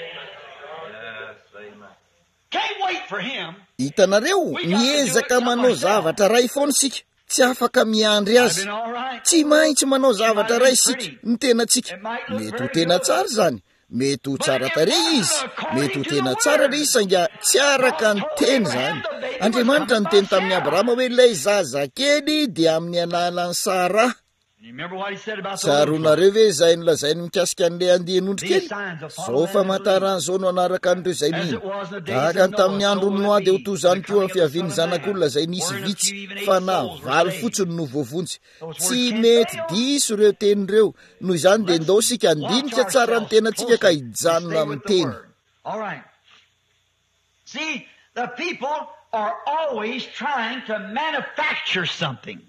Can't wait for him. Hitanareo, miezaka manao zavatra ray foana isika, tsy afaka miandry azy. Tsy maintsy manao zavatra ray isika, ny tenantsika. Mety ho tena tsara izany, mety ho tsara tarehy izy, mety ho tena tsara ilay izy sainga tsy araka ny teny izany. Andriamanitra niteny tamin'ny Abrahama hoe ilay zazakely dia amin'ny alalan'ny Sara. Tsaronareo ve izay nolazainy mikasika an'ilay andian'ondry kely? Zao famantaran'izao no anaraka an'ireo izay mino. Tahaka ny tamin'ny andro Noa dia ho toy izany koa amin'ny fiavian'ny zanak'olona izay nisy vitsy fa na valo fotsiny no voavonjy. Tsy mety diso ireo tenin'ireo. Noho izany dia ndao sika andinika tsara ny tenantsika ka hijanona amin'ny teny. All right. See, the people are always trying to manufacture something.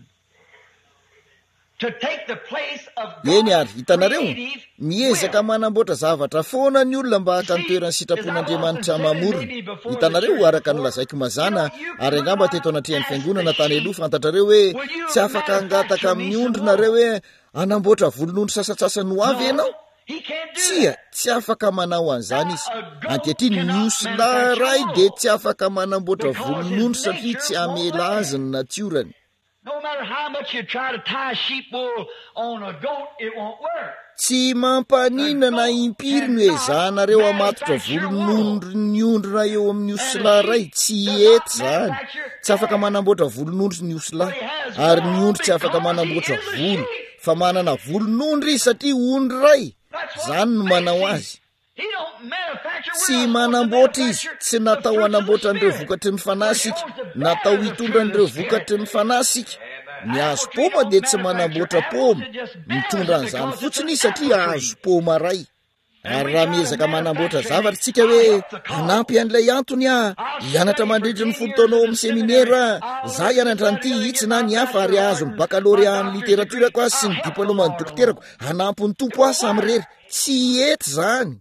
Eny ary, hitanareo, miezaka manamboatra zavatra foana ny olona mba haka ny toerany sitrapon'Andriamanitra mamorona. Hitanareo araka nolazaiko mazana ary angamba teto anatrehany fiangonana tany aloha fantatrareo hoe tsy afaka hangataka amin'ny ondrinareo hoe anamboatra volon'ondry sasatsasany ho avy ianao. Tsia, tsy afaka manao an'izany izy. Ankehitriny niosilay ray dia tsy afaka manamboatra volon'ondry satria tsy amela azy ny natiorany. No matter how much you try to tie sheep wool on a goat, it won't work. Tsy mampanina na impiry no ezanareo amatotra volon'ondry ny ondrina eo amin'ny osila ray, tsy ety izany. Tsy afaka manamboatra volon'ondry ny osila, ary ny ondry tsy afaka manamboatra volo, fa manana volon'ondry satria ondry ray. Izany no manao azy. Tsy manamboatra izy, tsy natao hanamboatra an'ireo vokatry ny fanasika, natao hitondra an'ireo vokatry ny fanasika. Ny hazo poma dia tsy manamboatra poma, mitondra an'izany fotsiny satria hazo poma ray. Ary raha miezaka manamboatra zavatra tsika hoe hanampy an'ilay antony a, hianatra mandrindra ny folo taona ao amin'ny seminera, za hianatra an'ity itsy na ny hafa ary azo ny bakalorea ny literaturako azy sy ny diplôma ny dokterako, hanampy ny tompo asa amin'irery. Tsy ety izany.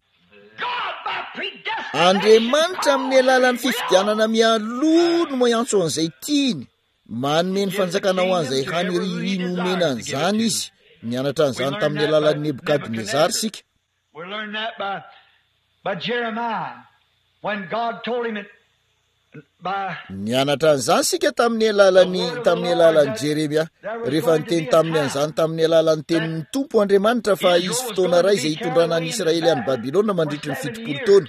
Andriamanitra amin'ny alalan'ny fifidianana mialoha no moantso an'izay tiany, manome ny fanjakana ho an'izay haniririny omena an'izany izy. Nianatra an'izany tamin'ny alalan'ny Nebukadnezar sika. We learned that by, by Jeremiah, when God told him it, by... Nianatra an'izany sika tamin'ny alalan'ny tamin'ny alalan'ny Jeremia, rehefa niteny tamin'ny an'izany tamin'ny alalan'ny tenin'ny Tompo Andriamanitra fa izy fotoana ray izay hitondrana any Israely any Babilôna mandritra ny fitopolo taona.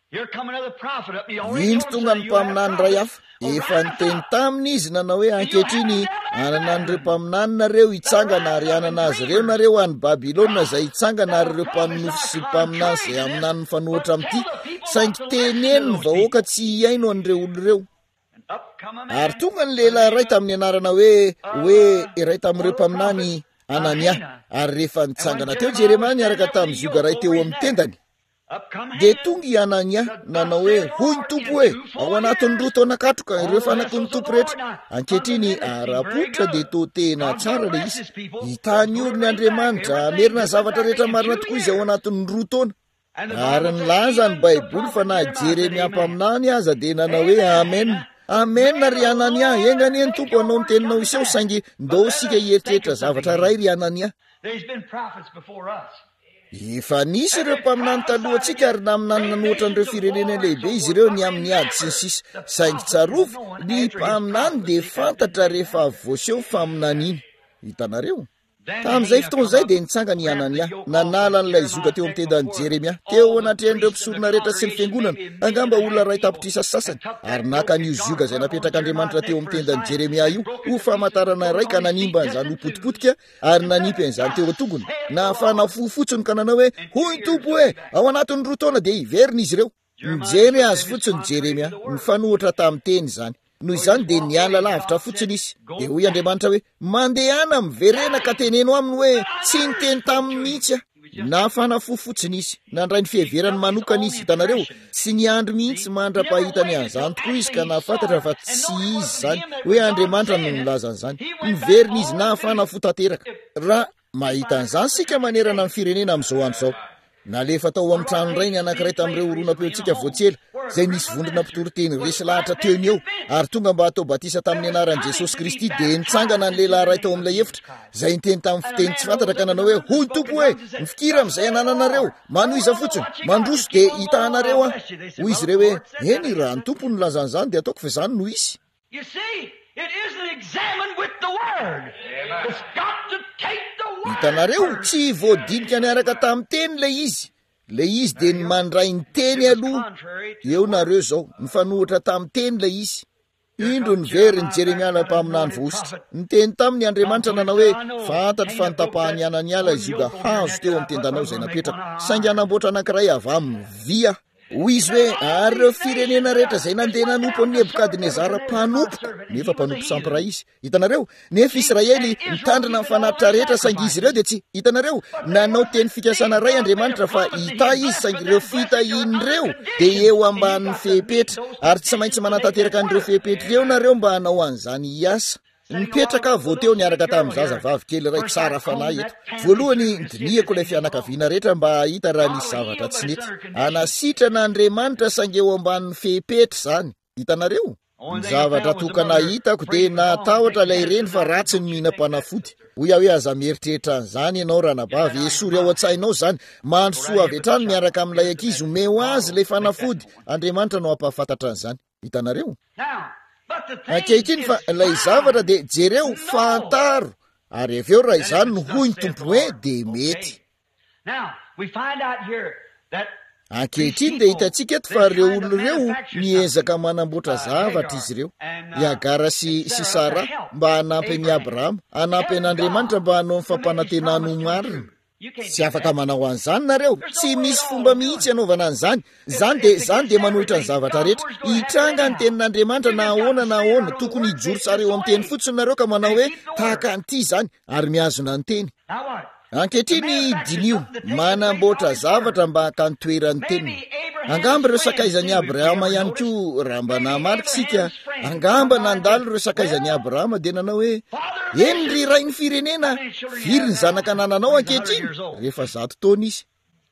Indro tonga ny mpaminany ray hafa, efa niteny taminy izy nanao hoe ankehitriny anana an'ireo mpaminanareo hitsangana ary anana azy ireo nareo any Babilôna izay hitsangana ary ireo mpaminofo sy mpaminany izay aminany ny fanohatra amin'ity, saingy teneny ny vahoaka tsy hiaino an'ireo olo ireo. Ary tonga ny lehilahy ray tamin'ny anarana hoe hoe iray tamin'ireo mpaminany Anania, ary rehefa nitsangana teo Jeremia niaraka tamin'ny zoga ray teo amin'ny tendany. Dia tonga i Anania nanao hoe hoy ny tompo hoe ao anatin'ny roa taona katroka ireo fanaky ny tompo rehetra. Ankehitriny arapotra dia toa tena tsara ilay izy. Hitany olony Andriamanitra amerina zavatra rehetra marina tokoa izy ao anatin'ny roa taona. Ary nilaza ny Baiboly fa na Jeremia mpaminany aza dia nanao hoe amen. Amen ry Anania, engany ny tompo anao ny teninao iseho saingy ndao sika hieritreritra zavatra ray ry Anania. There's been prophets before us. efa nisy ireo mpaminany taloha antsika ary naminany nanoatra an'ireo firenena lehibe izy ireo ny amin'ny ady sy ny sisa saingy tsarovy ny mpaminany dia fantatra rehefa avoseho faminaniny. Hitanareo tamin'izay fotoan'izay dia nitsanga ny Anania nanala n'ilay zoga teo amin'ny tendany Jeremia teo anatrehan'ireo mpisorona rehetra sy ny fiangonana angamba olona ray tapitrisa sasany ary naka n'io zoga izay napetraka Andriamanitra teo amin'ny tendany Jeremia io ho famantarana raika nanimba an'izany ho potipotika ary nanipy an'izany teo atongony na afahana fo fotsiny ka nanao hoe hoy tompo hoe ao anatin'ny roa taona dia hiverina izy ireo. Mijery azy fotsiny Jeremia nifanohitra tamin'ny teny izany noho izany dia niala lavitra fotsiny izy dia hoy Andriamanitra hoe mandehana miverena ka teneno aminy hoe tsy niteny taminy mihitsy na fanafo fotsiny izy nandray ny fiheverany manokana izy. Hitanareo tsy niandry mihitsy mandra-pahitany an'izany tokoa izy ka nafantatra fa tsy izy zany hoe Andriamanitra no nilaza an'izany miverina izy na fanafo tanteraka. Raha mahita an'izany sika manerana amin'ny firenena amin'izao andro izao nalefa tao amin'ny trano ray ny anankiray tamin'ireo oronam-peontsika voatsela izay nisy vondrona mpitory-teny resy lahatra teony eo ary tonga mba atao batisa tamin'ny anaran'i Jesosy Kristy dia nitsangana ny lehilahy ray tao amin'ilay efitra izay niteny tamin'ny fiteny tsy fantatra ka nanao hoe hoy tompo hoe mifikira amin'izay anananareo manohiza fotsiny mandroso dia hitahanareo a hoy izy ireo hoe eny raha ny tompo no lazan'izany dia ataoko fa izany no isy. Hitanareo tsy voadinika niaraka tamin'ny teny ilay izy ilay izy dia ny mandray ny teny aloha eo nareo izao nifanohitra tamin'ny teny ilay izy. Indro ny very ny Jeremia mpaminany voasitra niteny taminy Andriamanitra nanao hoe fantatry fanotapahany Anania izoga hazo teo amin'ny tendanao izay napetraka saingy anamboatra anankiray avy amin'ny vy aho. Hoy izy hoe ary ireo firenena rehetra izay nandeha nanompo an'i Nebukadinezara mpanompoka nefa mpanompo sampiray izy. Hitanareo nefa Israely mitandrina amin'ny fanatitra rehetra saingy izy ireo dia tsy hitanareo nanao teny fikasana ray Andriamanitra fa hita izy saingy ireo fitahin'ireo dia eo ambanin'ny fehipetra ary tsy maintsy manatanteraka an'ireo fehipetra ireo nareo mba hanao an'izany hiasa. Nipetraka vao teo niaraka tamin'ny zazavavy kely ray tsara fanahy eto. Voalohany dinihako ilay fianakaviana rehetra mba hahita raha nisy zavatra tsy nety. Anasitrana Andriamanitra saingy eo ambanin'ny fehipetra izany. Hitanareo ny zavatra tokana hitako dia natahotra ilay reny fa ratsy ny mihina-panafody. Hoy aho hoe aza mieritreritra an'izany ianao ranabavy esory ao an-tsainao izany mandro soa avy hatrany miaraka amin'ilay ankizy omeo azy ilay fanafody. Andriamanitra no ampahafantatra an'izany. Hitanareo ankehitriny fa ilay zavatra dia jereo fantaro ary avy eo raha izany no hoy ny tompo hoe dia mety. Ankehitriny dia hitantsika eto fa ireo olona ireo niezaka manamboatra zavatra izy ireo Iagara sy Sisara mba hanampy an'i Abrahama hanampy an'Andriamanitra mba hanao ny fampanantenana marina. Tsy afaka manao an'izany nareo tsy misy fomba mihitsy hanaovana an'izany. Zany dia zany dia manohitra ny zavatra rehetra hitranga ny tenin'Andriamanitra na ahoana na ahoana tokony hijoro tsara eo amin'ny teny fotsiny nareo ka manao hoe tahaka an'ity izany ary mihazona ny teny. Ankehitriny dinio manamboatra zavatra mba haka ny toeran'ny teniny. Angamba ireo sakaizan'i Abrahama ihany koa raha mba namarika sika angamba nandalo ireo sakaizan'i Abrahama dia nanao hoe eny ry ray ny firenena firy ny zanaka nananao ankehitriny rehefa zato taona izy.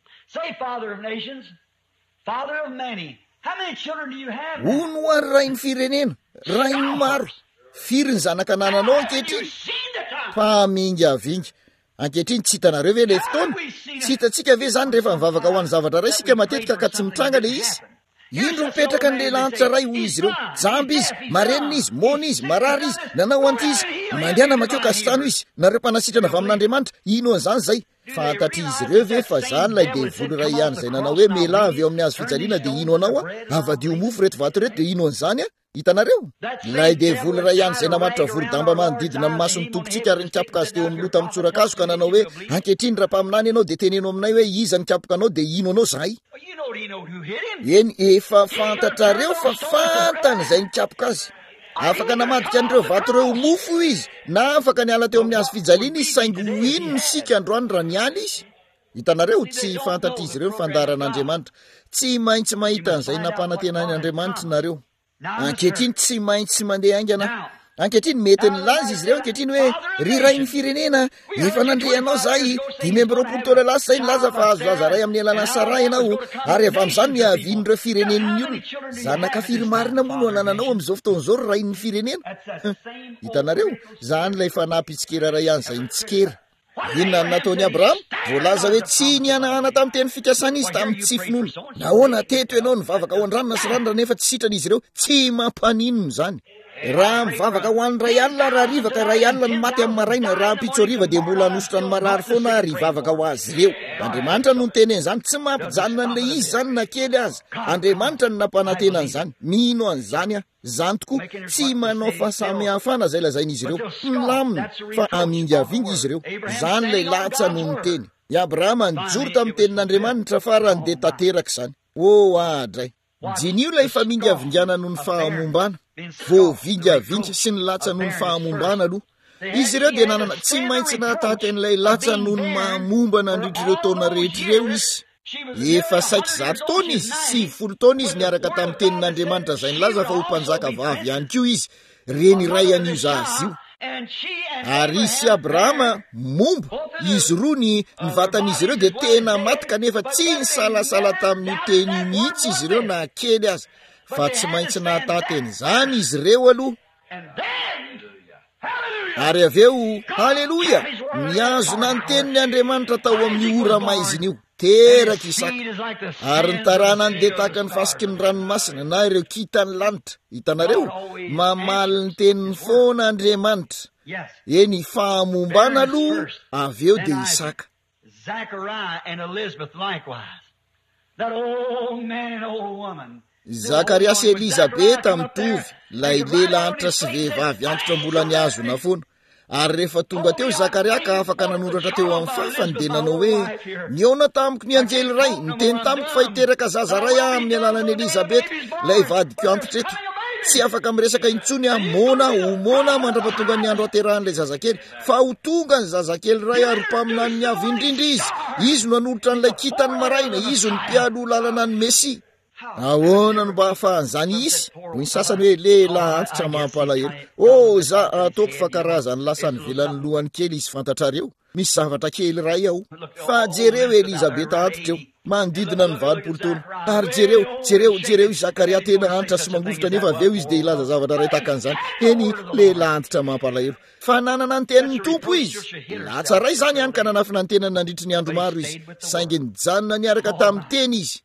Hono ary ray ny firenena ray ny maro firy ny zanaka nananao ankehitriny mpaminga vinga. Ankehitriny tsy hitanareo ve ilay fotoana? Tsy hitantsika ve zany rehefa mivavaka ho an'ny zavatra ray sika matetika ka tsy mitranga ilay izy? Indro mipetraka ny lehilahy antsaray hoy izy ireo jamby izy marenina izy mona izy marary izy nanao anty izy mandiana makeo kasitano izy nareo mpanasitrana avy amin'Andriamanitra ino an'izany zay fantatry izy ireo ve fa zany lay devoly ray ihany izay nanao hoe mela avy eo amin'ny hazo fijaliana dia ino anao a avadio mofo reto vato reto dia ino an'izany a. Hitanareo lay devoly ray ihany izay namaritra vorodamba manodidina amin'ny mason'ny tompontsika ary nikapoka azy teo amin'ny lota mitsorakazo ka nanao hoe ankehitriny raha mpaminany ianao dia teneno aminay hoe iza nikapoka anao dia ino anao zay. Eny efa fantatrareo fa fantany izay nikapoka azy afaka namadika an'ireo vato ireo mofo izy na afaka niala teo amin'ny hazo fijaliana izy saingy ho ino ny sika androany raha niala izy. Hitanareo tsy fantatry izy ireo ny fandaran'Andriamanitra tsy maintsy mahita an'izay nampanantenan'Andriamanitra nareo. Ankehitriny tsy maintsy mandeha aingana. Ankehitriny mety nilaza izy ireo ankehitriny hoe ry ray ny firenena efa nandrehanao zay dimy amby roapolo taona lasa zay nilaza fa azo laza ray amin'ny alalany Sara ianao ary avy amin'izany miavin'ireo firenen'ny olona zanaka firy marina moa no anananao amin'izao fotoan'izao ry ray ny firenena. Hitanareo zany ilay fanampy itsikera ray ihany izay nitsikera Inona nataony Abrahama? Voalaza hoe tsy nianahana tamin'ny teny fikasana izy tamin'ny tsy finoana. Nahoana teto ianao nivavaka ho an-drano na sy rano nefa tsy sitrana izy ireo? Tsy mampaninona zany. Raha mivavaka ho an'ny ray alina raha riva ka ray alina ny maty amin'ny maraina, raha mpitsoriva dia mbola anosotra ny marary foana ary vavaka ho azy ireo. Andriamanitra no niteneny zany, tsy mampijanona an'ilay izy zany na kely azy. Andriamanitra no nampanantena an'izany. Mino an'izany a zany tokoa, tsy manao fahasamihafana zay lazain'izy ireo. Milamina fa amingavinga izy ireo. Zany lay latsa no niteny. I Abrahama nijoro tamin'ny tenin'Andriamanitra farany dia tanteraka izany. O adray, jinio lay famingavingana noho ny fahamombana. Voavingavinga sy ny latsa noho ny fahamombana aloha. Izy ireo dia nanana tsy maintsy nahataty an'ilay latsa noho ny mahamomba nandritr'ireo taona rehetr'ireo izy. Efa saika zato taona izy, sivy folo taona izy niaraka tamin'ny tenin'Andriamanitra zay nilaza fa ho mpanjaka vavy ihany koa izy. Reny iray an'io zazy io. Ary sy Abrahama momba, izy roa ny nivatan'izy ireo dia tena maty kanefa tsy nisalasala tamin'ny teny mihitsy izy ireo na kely azy. Fa tsy maintsy nahataty an'izany izy ireo aloha. Ary aveo, haleloja, niazona ny tenin'ny Andriamanitra tao amin'ny ora maizina io, teraka Isaka. Ary ny taranany dia tahaka ny fasiky ny ranomasina na ireo kitany lanitra. Hitanareo, mamaly ny teniny foana Andriamanitra. Eny fahamombana aloha, aveo dia Isaka. Zakaria sy Elizabeta mitovy, lay lehilahy antitra sy vehivavy antitra mbola niazona foana. Ary rehefa tonga teo Zakaria ka afaka nanoratra teo amin'ny fafany dia nanao hoe, niona tamiko ny anjely ray, niteny tamiko fa hiteraka zaza ray aho amin'ny alalan'i Elizabeta, lay vadiko antitra eto. Tsy afaka miresaka intsony aho, mona ho mona mandrapatonga ny andro aterahan'ilay zazakely, fa ho tonga ny zazakely ray ary mpaminany ny avy indrindra izy. Izy no nanolotra n'ilay kitany maraina, izy no mpialo lalana ny Mesia. Ahoana no mba hahafahan'izany izy? Ny sasany hoe lehilahy antitra mampalahelo. O, za ataoko fa karazany lasa nivelan'ny lohany kely izy fantatrareo. Misy zavatra kely ray aho. Fa jereo Elizabeta antitra eo, manodidina ny valopolo taona. Ary jereo, jereo, jereo Zakaria tena antitra sy mangofotra nefa aveo izy dia ilaza zavatra ray tahaka an'izany. Eny lehilahy antitra mampalahelo. Fa nanana ny tenin'ny tompo izy. Latsa ray zany ihany ka nanafina ny tenany nandritra ny andro maro izy. Saingy nijanona niaraka tamin'ny teny izy.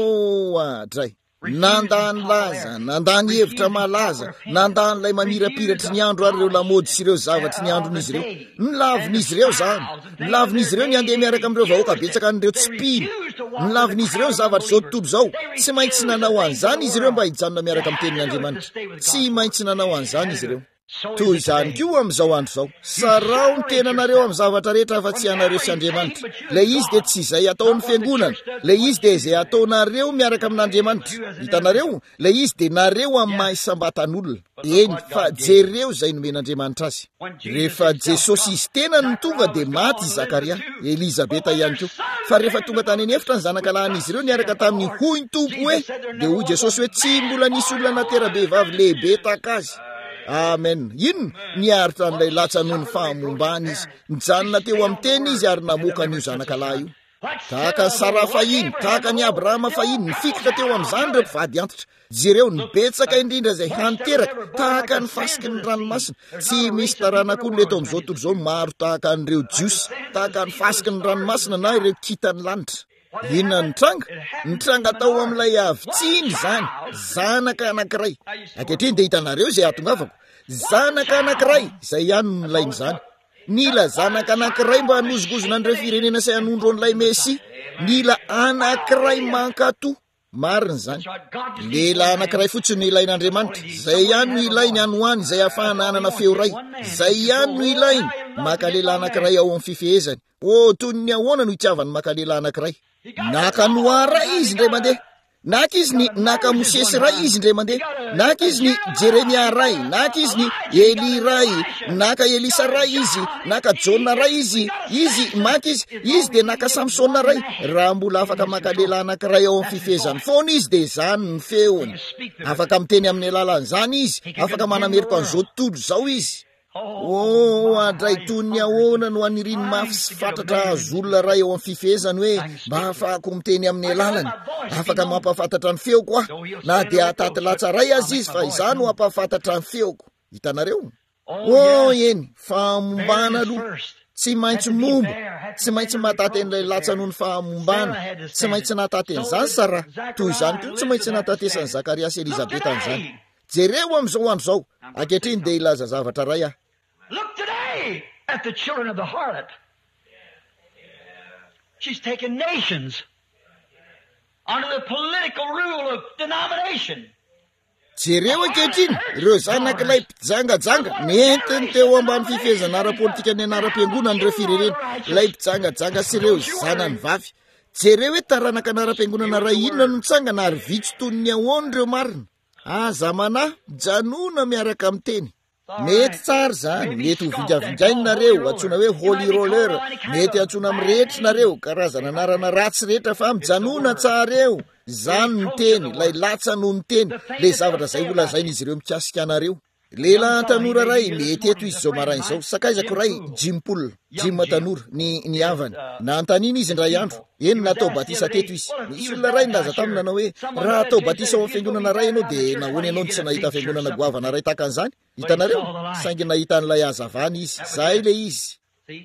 O adray, nandany laza, nandany hevitra malaza, nandany lay manirapiratry ny andro ary ireo lamody sy ireo zavatry ny andron'izy ireo. Nilavin'izy ireo zany, nilavin'izy ireo ny andeha miaraka amin'ireo vahoaka betsaka an'ireo tsipiny. Nilavin'izy ireo zavatra zao tontolo zao. Tsy maintsy nanao an'izany izy ireo mba hijanona miaraka amin'ny tenin'Andriamanitra. Tsy maintsy nanao an'izany izy ireo. Toy izany koa amin'izao andro zao. Sarao ny tenanareo amin'ny zavatra rehetra afa-tsy anareo sy Andriamanitra. Ilay izy dia tsy izay ataon'ny fiangonana. Ilay izy dia izay ataonareo miaraka amin'Andriamanitra. Hitanareo, ilay izy dia nareo amin'ny mahasambatan'olona. Eny, fa jereo izay nomen'Andriamanitra azy. Rehefa Jesosy izy tena ny tonga dia maty Zakaria, Elizabeta ihany koa. Fa rehefa tonga tany anefitra ny zanakalahan'izy ireo niaraka tamin'ny hoy ny tompo hoe, dia hoy Jesosy hoe tsy mbola nisy olona natera-behivavy lehibe tahaka azy. Amen. Ino niaritra n'ilay latsa noho ny fahamombana izy. Nijanona teo amin'ny teny izy ary namoaka n'io zanakalahy io. Tahaka ny Sara fahiny, tahaka ny Abrahama fahiny, nifikitra teo amin'izany ireo mpivady antitra. Jereo nibetsaka indrindra izay hanteraka, tahaka ny fasiky ny ranomasina. Tsy misy taranaka olona eto amin'izao tontolo izao maro tahaka an'ireo jiosy, tahaka ny fasiky ny ranomasina na ireo kitany lanitra. Inona nitranga? Nitranga tao amin'ilay avitsiny zany, zanaka anankiray. Ankehitriny dia hitanareo izay atongavako. Zanaka anankiray, izay ihany no nilain'izany. Nila zanaka anankiray mba hanozogozona an'ireo firenena say hanondro an'ilay Mesia. Nila anankiray mankato. Marina zany. Lehilahy anankiray fotsiny no ilain'Andriamanitra. Izay ihany no ilainy anoany izay ahafahana hanana feo ray. Izay ihany no ilainy maka lehilahy anankiray ao amin'ny fifehezany. O, toy ny ahoana no hitiavany maka lehilahy anankiray. Naka Noa ray izy indray mandeha. Naka izy ny naka Mosesy ray izy indray mandeha. Naka izy ny Jeremia ray, naka izy ny Eli ray, naka Elisa ray izy, naka Jona ray izy. Izy maka izy, izy dia naka Samsona ray. Raha mbola afaka maka lehilahy anankiray ao amin'ny fifehezany foana izy dia zany ny feony. Afaka miteny amin'ny alalan'izany izy, afaka manamerika an'izao tontolo zao izy. O, adray toy ny ahoana no aniriny mafy sy fantatra azo olona ray ao amin'ny fifehezany hoe mba afahako miteny amin'ny alalany, afaka mampafantatra ny feoko aho, na dia ataty latsa ray azy izy fa izany no ampafantatra ny feoko. Hitanareo? O, eny, fahamombana aloha. tsy maintsy momba, tsy maintsy mahataten'ilay latsanony fahamombana, tsy maintsy nahataten'izany Sara, toy izany koa tsy maintsy nahatatesany Zakariasy Elizabeta an'izany. Jereo amin'izao andro zao, ankehitriny dia ilaza zavatra ray ah. Look today at the children of the harlot. She's taken nations under the political rule of denomination. Jereo ankehitriny ireo zanak'ilay mpijangajanga nentiny teo ambany fifezana ara-politika ny anaram-piangonana ireo firenena, ilay mpijangajanga sy ireo zanany vavy. Jereo hoe taranaka anaram-piangonana ray inona no nitsangana ary vitsy toy ny ahoana ireo marina. Aza manahy janona miaraka amin'ny teny. Mety tsara zany, mety ho vingavingainareo, atsoina hoe holy roller, mety atsoina mirehetrinareo karazana anarana ratsy rehetra fa mijanona tsara eo. Zany ny teny, lay latsa no ny teny, le zavatra zay olazain'izy ireo mikasika anareo. Lehilahy tanora ray mety eto izy zao maraina izao, sakaizako ray Jim Pool, Jim tanora ny ny havany. Na antaniny izy ndray andro, eny natao batisa teto izy. Misy olona ray nilaza taminy nanao hoe raha atao batisa ao amin'ny fiangonana ray ianao dia nahoana ianao tsy nahita fiangonana goavana ray tahaka an'izany. Hitanareo, saingy nahita an'ilay hazavana izy. Zay le izy.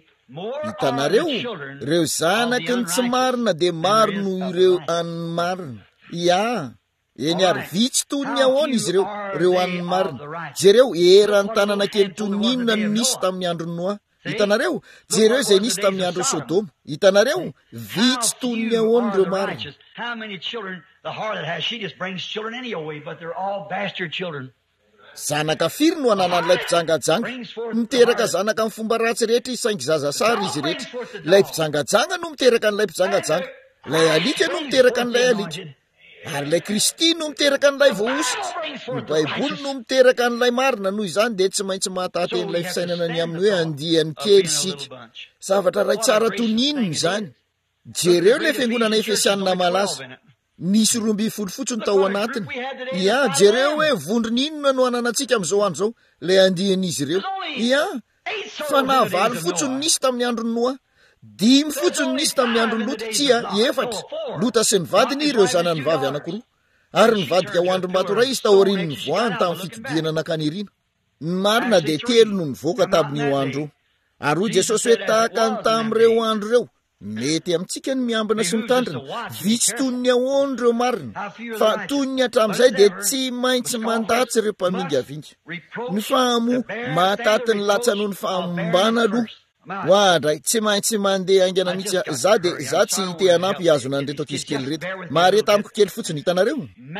Hitanareo, ireo zanaky ny tsy marina dia maro noho ireo an'ny marina. Ya. Eny ary vitsy toy ny ahoana izy ireo, ireo an'ny marina. Jereo eran'ny tanana kely toy ny inona no nisy tamin'ny andro Noa. Hitanareo, jereo izay nisy tamin'ny andro Sodoma. Hitanareo, vitsy toy ny ahoana ireo marina. How many children the harlot has? She just brings children anyway, but they're all bastard children. Zanaka firy no ananan'ilay mpijangajanga. Miteraka zanaka amin'ny fomba ratsy rehetra izy saingy zaza sary izy rehetra. Ilay mpijangajanga no miteraka an'ilay mpijangajanga. Ilay alika no miteraka an'ilay alika. Ary ilay Kristy no miteraka an'ilay voositra. Ny Baiboly no miteraka an'ilay marina, noho izany dia tsy maintsy mahataten'ilay fisainana ny amin'ny hoe andiany kely sika. Zavatra ray tsara toy ny inona izany. Jereo ilay fiangonana Efesianina malaza. Nisy roa amby folo fotsiny tao anatiny. Ya, jereo hoe vondrony inona no ananantsika amin'izao andro zao, ilay andian'izy ireo. Ya, fa na valo fotsiny nisy tamin'ny andro Noa. Dimy fotsiny nisy tamin'ny andro Lota, tsia efatra. Lota sy ny vadiny ireo zanany vavy anankiroa. Ary nivadika ho androm-bato-ray izy taorian'ny voany tamin'ny fitodiana anankaniriana. Ny marina dia telo no nivoaka tamin'io andro. Ary hoy Jesosy hoe tahaka ny tamin'ireo andro ireo, mety amintsika ny miambina sy mitandrina, vitsy toy ny ahoana ireo marina, fa toy ny hatramin'izay dia tsy maintsy mandatsy ireo mpamingavinga. Ny fahamo mahataty ny latsanony fahamombana aloha. Hoandray, tsy maintsy mandeha aingana mihitsy za dia za tsy te hanampy hiazona an'ireto ankizy kely reto. Mareta amiko kely fotsiny, hitanareo.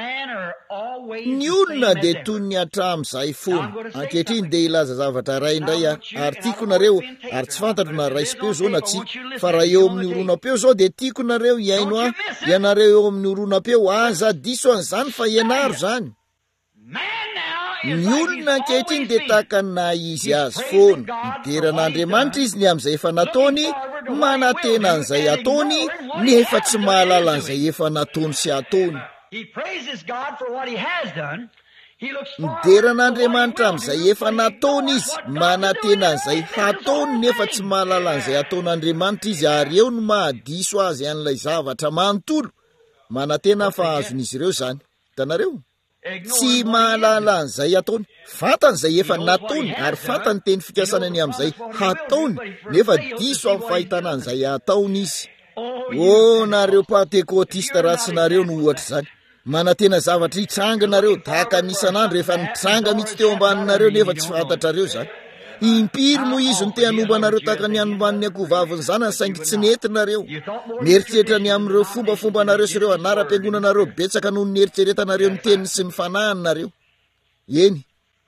Ny olona dia toy ny hatramin'izay foana. Ankehitriny dia ilaza zavatra ray indray ary tiako nareo, ary tsy fantatro na raisipeo zao na tsy, fa raha eo amin'ny oronapeo zao dia tiako nareo hiaino ah, ianareo eo amin'ny oronapeo, aza diso an'izany fa ianaro zany. Ny olona ankehitriny dia tahaka na izy azy foana. Mideran'Andriamanitra izy ny amin'izay efa nataony, manantena an'izay ataony, nefa tsy mahalala an'izay efa nataony sy ataony. Mideran'Andriamanitra amin'izay efa nataony izy, manantena an'izay hataony, nefa tsy mahalala an'izay ataon'Andriamanitra izy, ary eo no mahadiso azy an'ilay zavatra manontolo. Manantena fa azon'izy ireo zany. Hitanareo? Tsy mahalala an'izay ataony, fantan'izay efa nataony, ary fantany teny fikasana amin'izay hataony, nefa diso amin'ny fahitana an'izay ataony izy. Oh, nareo pentekotista ratsy nareo no ohatra zany. Manantena zavatra hitranganareo tahaka n'isan'andro efa nitranga mihitsy teo ambaninareo nefa tsy fantatrareo zany. Impiry mo izy ny te hanombanareo tahaka ny hanomban'ny akoho vaviny zanany saingy tsy nentinareo. Mieritreritra ny amin'ireo fombafombanareo sy ireo anaram-piangonanareo betsaka noho ny eritreretanareo ny teniny sy ny fanahinareo. Eny.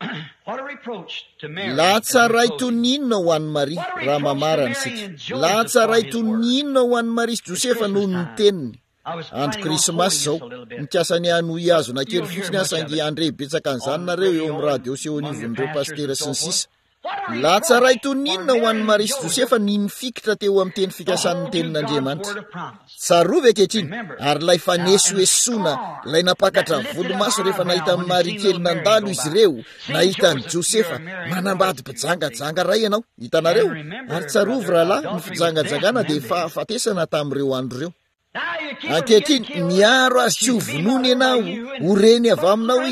Latsa ray toy ny inona ho an'ny Maria, raha mamarana isika. Latsa ray toy ny inona ho an'ny Maria sy Josefa noho ny teniny. Andro krismasy zao, mikasany anohy azona kely fotsiny aho saingy andre betsaka an'izany nareo eo amin'ny radio sy eo anivon'ireo pastera sy ny sisa. Latsa ray toy ny inona ho an'ny Maria sy Josefa ny nifikitra teo amin'ny teny fikasan'ny tenin'Andriamanitra. Tsarovy ankehitriny, ary lay fanesoesoana, lay napakatra volomaso rehefa nahita ny Maria kely nandalo izy ireo, nahita ny Josefa, manambady mpijangajanga ray ianao. Hitanareo? Ary tsarovy rahalahy, ny fijangajangana dia fahafatesana tamin'ireo andro ireo. Ankehitriny, miaro azy tsy ho vonoiny ianao, ho reny avy aminao izy.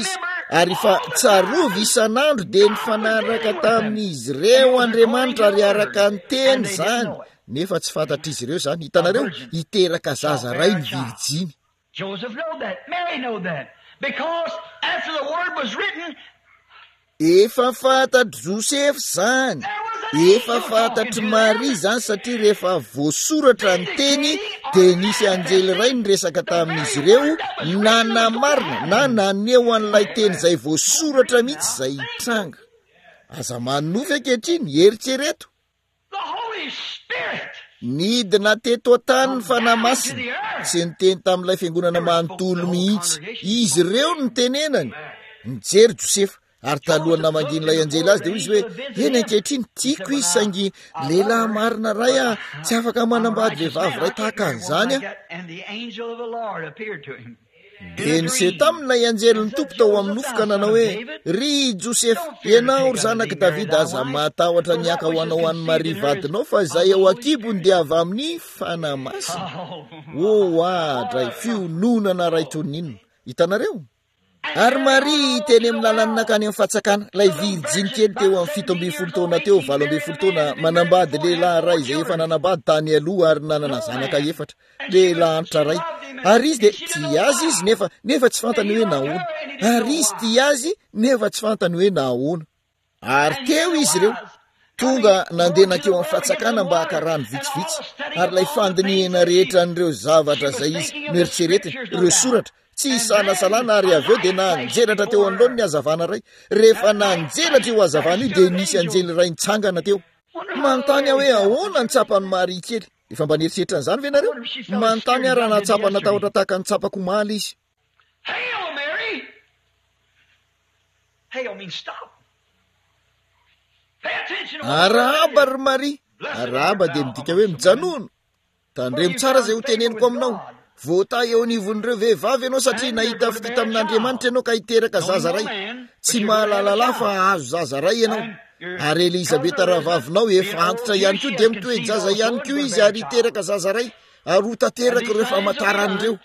ary fa tsarovy isan'andro dia nifanaraka tamin'izy ireo Andriamanitra ary araka ny teny zany nefa tsy fantatra izy ireo zany. Hitanareo hiteraka zaza ray ny Virjiny. Joseph know that. Mary know that. Because after the word was written, efa fantatry Joseph zany, efa fantatry Maria zany satria rehefa voasoratra ny teny dia nisy anjely ray niresaka tamin'izy ireo na namarina na naneho an'ilay teny izay voasoratra mihitsy izay hitranga. Aza manofy ankehitriny eritrereto the Holy Spirit nidina teto an-tany ny fanamasina sy ny teny tamin'ilay fiangonana manontolo mihitsy. Izy ireo ny tenenany. Nijery Josefa ary talohany namanginy ilay anjely azy dia izy hoe eny ankehitriny tiako izy saingy lehilahy marina ray a tsy afaka manambady vehivavy ray tahaka an'izany a. and the angel of the Lord appeared to him. Dia nisy tamin'ilay anjely ny tompo tao amin'ny nofo ka nanao hoe ry Josefa, ianao ry zanak'i Davida, aza matahotra niaka ho anao an'ny Maria vadinao fa izay ao akibony dia avy amin'ny fanamasina. O adray fiononana ray toninona. Hitanareo? Ary Maria teny amin'ny lalany nakany amin'ny fatsakana. Ilay Virjiny kely teo amin'ny fito ambin'ny folo taona teo, valo ambin'ny folo taona manambady lehilahy ray izay efa nanambady tany aloha ary nanana zanaka efatra. Lehilahy antitra ray. Ary izy dia tia azy izy nefa nefa tsy fantany hoe nahoana. Ary izy tia azy nefa tsy fantany hoe nahoana. Ary teo izy ireo tonga nandehanakeo amin'ny fatsakana mba haka rano vitsivitsy. Ary ilay fandinihana rehetra an'ireo zavatra izay izy noeritseretiny, ireo soratra tsy isanasalana ary avy eo dia nanjelatra teo anoloany ny hazavana ray. Rehefa nanjelatra io hazavana io dia nisy anjely ray nitsangana teo. Manontany aho hoe ahoana ny tsapany Maria kely. Efa mba nieritreritra an'izany ve nareo? Manontany aho raha natsapa natahotra tahaka ny tsapako omaly izy. Hail, Mary! Hail means stop. Pay attention. Arahaba ry Maria. Arahaba dia midika hoe mijanono. Tandremo tsara izay ho teneniko aminao. Voata eo anivon'ireo vehivavy ianao satria nahita fity tamin'Andriamanitra ianao ka hiteraka zaza ray. Tsy mahalalala fa azo zaza ray ianao. Ary Elizabeta ravavinao efa antitra ihany koa dia mitoe jaza ihany koa izy ary hiteraka zaza ray ary ho tanteraka ireo famantaran'ireo.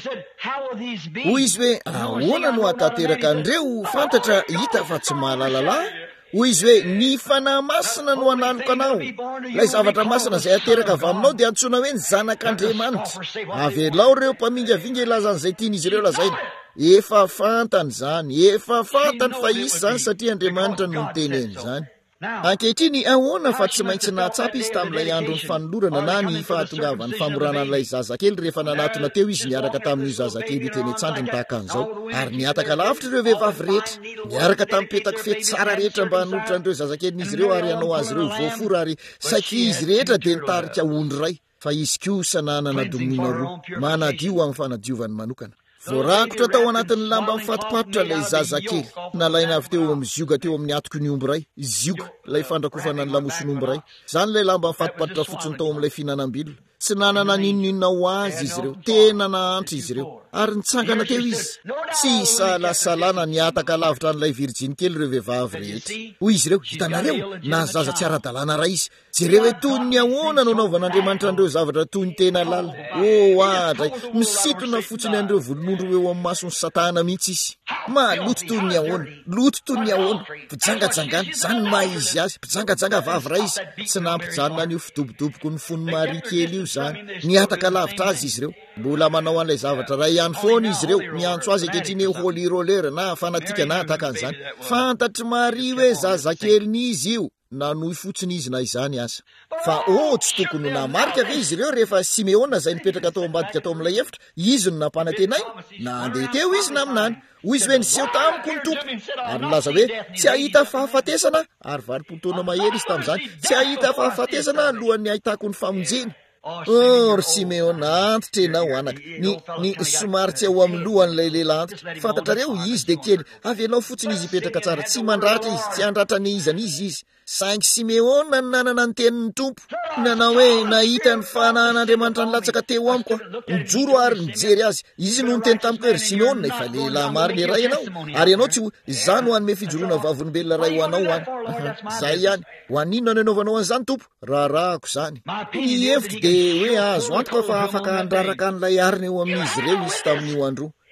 Hoy izy hoe ahoana no hatanteraka an'ireo fantatra hita fa tsy mahalalala. Hoy izy hoe ny fanahy masina no analoka anao. Ilay zavatra masina izay ateraka avy aminao dia antsoina hoe ny zanak'Andriamanitra. Avelao ireo mpamingavinga ilazan'izay tian'izy ireo lazaina. Efa fantany zany, efa fantany fa izy zany satria Andriamanitra no niteneny zany. Ankehitriny ahoana fa tsy maintsy nahatsapa izy tamin'ilay andro ny fanolorana na ny fahatongavany famorana an'ilay zazakely rehefa nanatona teo izy niaraka tamin'io zazakely teny an-tsandriny tahaka an'izao. Ary niataka lavitra ireo vehivavy rehetra, niaraka tamin'ny petako fety tsara rehetra mba hanolotra an'ireo zazakelyn'izy ireo ary hanao azy ireo voafora ary saky izy rehetra dia nitarika ondry ray. Fa izy kosa nanana domina roa, manadio amin'ny fanadiovany manokana. Voarakotra tao anatin'ny lamba mifatopatotra ilay zazakely. Nalaina avy teo amin'ny zioga teo amin'ny atoko ny omby ray. Zioga, ilay fandrakofana ny lamosiny omby ray. Izany ilay lamba mifatopatotra fotsiny tao amin'ilay fihinanam-bilona. Tsy nanana ninonina ho azy izy ireo. Tena nahantra izy ireo. Ary nitsangana teo izy. Tsy salasalana niataka lavitra an'ilay Virjiny kely ireo vehivavy rehetra. Hoy izy ireo, hitanareo, na zaza tsy ara-dalàna ray izy. Jereo hoe toy ny ahoana no naovan'Andriamanitra an'ireo zavatra toy ny tena lala. O adray, misitona fotsiny an'ireo volon'ondro eo amin'ny mason'ny Satana mihitsy izy. Maloto toy ny ahoana, loto toy ny ahoana. Pijangajangana, zany maha izy azy. Pijangajanga vavy ray izy. Tsy nampijanona an'io fidobodoboko ny fon'ny Maria kely io zany. Niataka lavitra azy izy ireo. Mbola manao an'ilay zavatra ray ihany foana izy ireo. Miantso azy ankehitriny hoe holy roller na fanatika na tahaka an'izany. Fantatry Maria hoe zazakeliny izy io. Nanohy fotsiny izy na izany asa. Fa o tsy tokony namarika ve izy ireo rehefa Simeona izay nipetraka tao ambadika tao amin'ilay efitra, izy no nampanantenay na andeha teo izy na aminany. Hoy izy hoe niseho tamiko ny tompo. Ary nilaza hoe tsy ahita fahafatesana ary valopolo taona mahery izy tamin'izany. Tsy ahita fahafatesana alohan'ny ahitako ny famonjena. Oh, ry Simeona, antitra ianao anaka. Ny, ny somary tsy ao amin'ny lohan'ilay lehilahy antitra. Fantatrareo izy dia kely. Avelao fotsiny izy hipetraka tsara. Tsy mandratra izy, tsy andratra ny izany izy izy. Saingy Simeona no nanana ny tenin'ny tompo. Nanao hoe nahita ny fanahin'Andriamanitra nilatsaka teo amiko. Nijoro ary nijery azy. Izy no niteny tamiko hoe ry Simeona, efa lehilahy marina iray ianao. Ary ianao tsy ho iza no hanome fijoroana vavolombelona ray ho anao any. Zay ihany. Ho anino no anaovanao an'izany tompo? Raharahako zany. Ny hevitro dia hoe azo antoka fa afaka handraraka an'ilay arina eo amin'izy ireo izy tamin'io andro.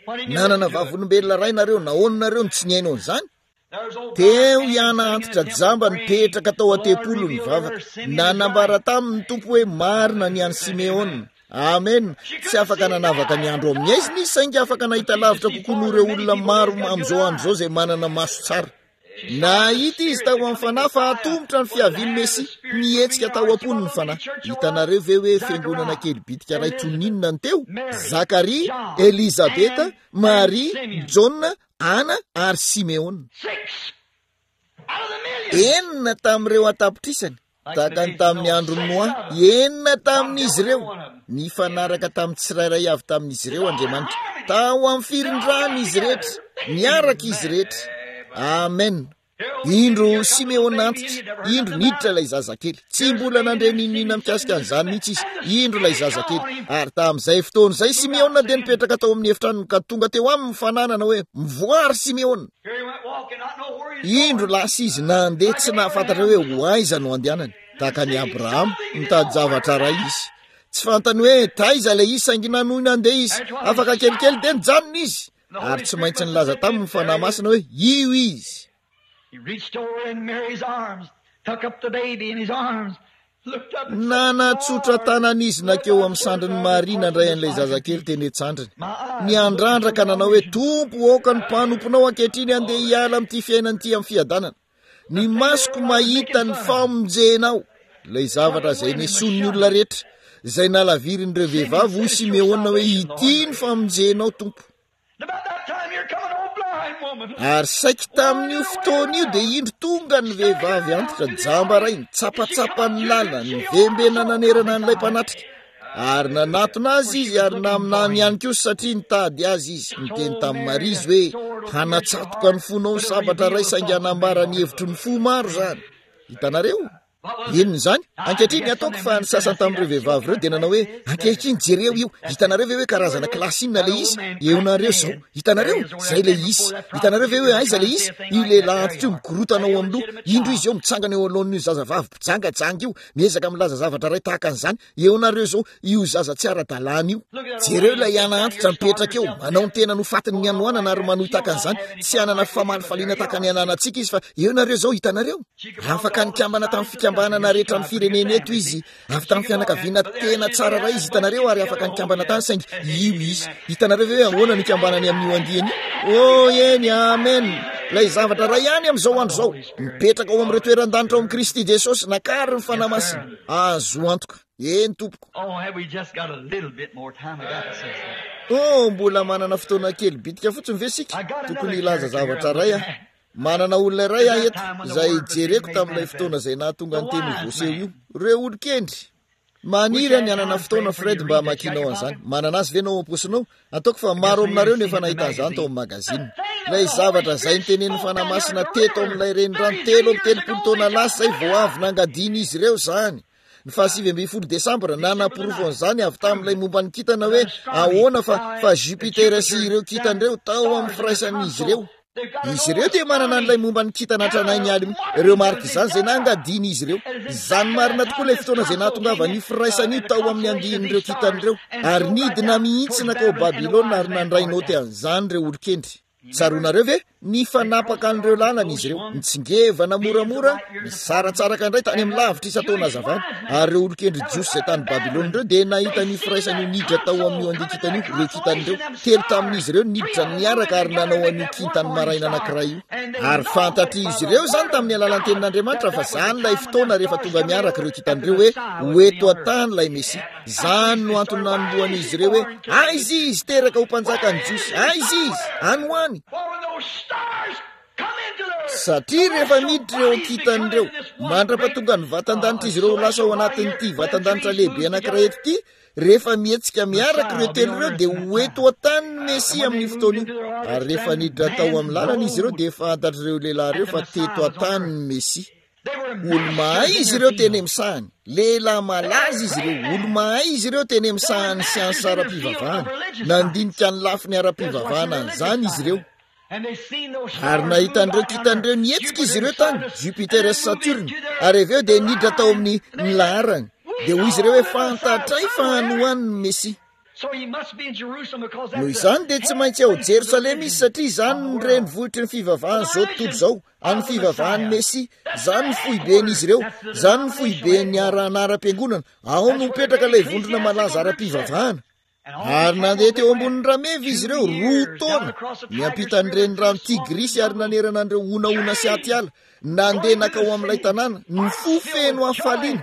nanana vavolombelona ray nareo naononareo ny tsy niainao an'izany teo iana antitra jamba nipetraka tao atepolo ny vavaka nanambara tamin'ny tompo hoe marina ny any Simeona. Amen. Tsy afaka nanavaka ny andro amin'ny aizy ny saingy afaka nahita lavitra kokoa noho ireo olona maro amin'izao andro izao izay manana maso tsara. Nahita izy tao amin'ny fanahy fa atombotra ny fiaviany Mesy nietsika tao am-pony ny fanahy. Hitanareo ve hoe fiangonana kely bitika ray toninona ny teo? Zakaria, Elizabeta, Maria, Jona, Ana ary Simeona. Enina tamin'ireo atapitrisany tahaka ny tamin'ny andro ny Noa, enina tamin'izy ireo nifanaraka tamin'ny tsirairay avy tamin'izy ireo Andriamanitra. Tao amin'ny firindrany izy rehetra, niaraka izy rehetra. Amen. Indro Simeona antitra, indro niditra ilay zazakely. Tsy mbola nandre ninina mikasika an'izany mihitsy izy. Indro ilay zazakely. Ary tamin'izay fotoana izay Simeona dia nipetraka tao amin'ny efitranony ka tonga teo amin'ny fananana hoe mivoary Simeona. Indro lasa izy nandeha tsy nahafantatra hoe ho aiza no andehanany. Tahaka ny Abraham mitady zavatra ray izy. Tsy fantany hoe taiza ilay izy saingy nanohy nandeha izy. Afaka kelikely dia nijanona izy. Ary tsy maintsy nilaza tamin'ny fanahy masina hoe io izy. Nanatsotra tanan'izy nakeo amin'ny sandriny Maria nandray an'ilay zazakely teny an-tsandrany. Niandrandraka nanao hoe tompo aoka ny mpanomponao ankehitriny andeha hiala amin'ity fiainan'ity amin'ny fiadanana. Ny masoko mahita ny famonjenao. Ilay zavatra izay neson'ny olona rehetra izay nalavirin'ireo vehivavy ho Simeona hoe ity ny famonjenao tompo. Ary saika tamin'io fotoana io dia indro tonga ny vehivavy antitra jamba ray nitsapatsapa ny lala ny vembena nanerana n'ilay mpanatrika. Ary nanatona azy izy ary naminany ihany koa satria nitady azy izy. Niteny tamin'ny Maria izy hoe hanatsatoka ny fonao ny sabatra ray saingy hanambara ny hevitry ny fo maro zany. Hitanareo? Inona izany? Ankehitriny ataoko fa ny sasany tamin'ireo vehivavy ireo dia nanao hoe ankehitriny jereo io. Hitanareo ve hoe karazana kilasy inona ilay izy? Eonareo zao. Hitanareo? Zay ilay izy. Hitanareo ve hoe aiza ilay izy? Io lehilahy antitra io mikorotana ao amin'ny loha. Indro izy eo mitsangana eo alohan'io zazavavy mpijangajanga io. Miezaka milaza zavatra ray tahaka an'izany. Eonareo zao io zaza tsy ara-dalàna io. Jereo ilay iana antitra mipetraka eo. Manao ny tena nofatiny ny anoanana ary manohy tahaka an'izany. Tsy anana famalifaliana tahaka ny ananantsika izy fa eonareo zao hitanareo. Afaka nikambana tamin'ny fikambanana rehetra ny firenena eto izy. Avy tamin'ny fianakaviana tena tsara ray izy hitanareo ary afaka nikambana tany saingy io izy. Hitanareo ve ahoana nikambanany amin'io andiany? Oh eny, amen. Lay zavatra ray ihany amin'izao andro zao. Mipetraka ao amin'ireo toeran-danitra ao amin'ny Kristy Jesosy nakary ny fanahy masina. Azo antoka. Eny tompoko. Oh, mbola manana fotoana kely bitika fotsiny ve sika? Tokony ilaza zavatra ray ah. Manana olona iray ah eto izay jereko tamin'ilay fotoana izay nahatonga ny teny voaseho io. Reo olon-kendry. Maniry ny anana fotoana Fred mba makinao an'izany. Manana azy ve nao am-posinao? Ataoko fa maro aminareo nefa nahita an'izany tao amin'ny magazine. Ilay zavatra izay nitenen'ny fanahy masina teto amin'ilay renirano telo amin'ny telopolo taona lasa izay vao avy nangadiny izy ireo izany. Ny fahasivy ambin'ny folo desambra nanaporovo an'izany avy tamin'ilay momba ny kitana hoe ahoana fa fa Jupitera sy ireo kitan'ireo tao amin'ny firaisan'izy ireo. Izy ireo dia manana an'ilay momba ny kitana hatranainy aly ireo marika izany izay nangadiny izy ireo. Izany marina tokoa ilay fotoana izay nahatongava ny firaisan'io tao amin'ny andihin'ireo kitan'ireo ary nidina mihitsy nakao Babilôna ary nandray noty an'izany ireo olon-kendry. Tsaronareo ve ny fanapaka an'ireo lalana izy ireo nitsingevana moramora nisaratsaraka indray tany amin'ny lavitra isataona azavana ary ireo olon-kendry jiosy izay tany Babilôna ireo dia nahita ny firaisan'io niditra tao amin'io andiha kitan'io ireo kitan'ireo telo tamin'izy ireo niditra niaraka ary nanao an'io kintany maraina anankiray io ary fantatry izy ireo zany tamin'ny alalan'ny tenin'Andriamanitra fa zany lay fotoana rehefa tonga miaraka ireo kitan'ireo hoe hoeto an-tany lay Mesia. Zany no antony nanombohan'izy ireo hoe aiza izy teraka ho mpanjakany jiosy, aiza izy anoany. Satria rehefa miditra eo kitan'ireo mandra-pahatonga ny vatan-danitra izy ireo lasa ao anatin'ity vatan-danitra lehibe anankiray eto ity rehefa mietsika miaraka ireo telo ireo dia hoeto an-tany ny Mesia amin'ny fotoana io ary rehefa niditra tao amin'ny lalana izy ireo dia fantatry ireo lehilahy ireo fa teto an-tany ny Mesia. Olo mahay izy ireo teny misahany, lehilahy malaza izy ireo, olo mahay izy ireo teny misahany siansy ara-pivavahana, nandinika ny lafiny ara-pivavahana an'izany izy ireo. Ary nahitan'ireo kitan'ireo nietsika izy ireo tany Jupitera sy Saturne ary avy eo dia niditra tao amin'ny ny laharany dia hoy izy ireo hoe fantatray fa anohan'ny Mesia. noho izany dia tsy maintsy ao Jerosalema izy satria zany ny renivohitry ny fivavahany zao tontolo izao, any fivavahany Mesia. Zany ny fohiben'izy ireo, zany ny fohibeny ara-anaram-piangonana. Ao no mipetraka ilay vondrona malaza ara-pivavahana. Ary nandeha teo ambonin'ny rameva izy ireo roa taona, miampita an'ireny rano Tigrisy ary nanerana an'ireo onaona sy Atiala. Nandeha nakao amin'ilay tanàna, ny fo feno hafaliana.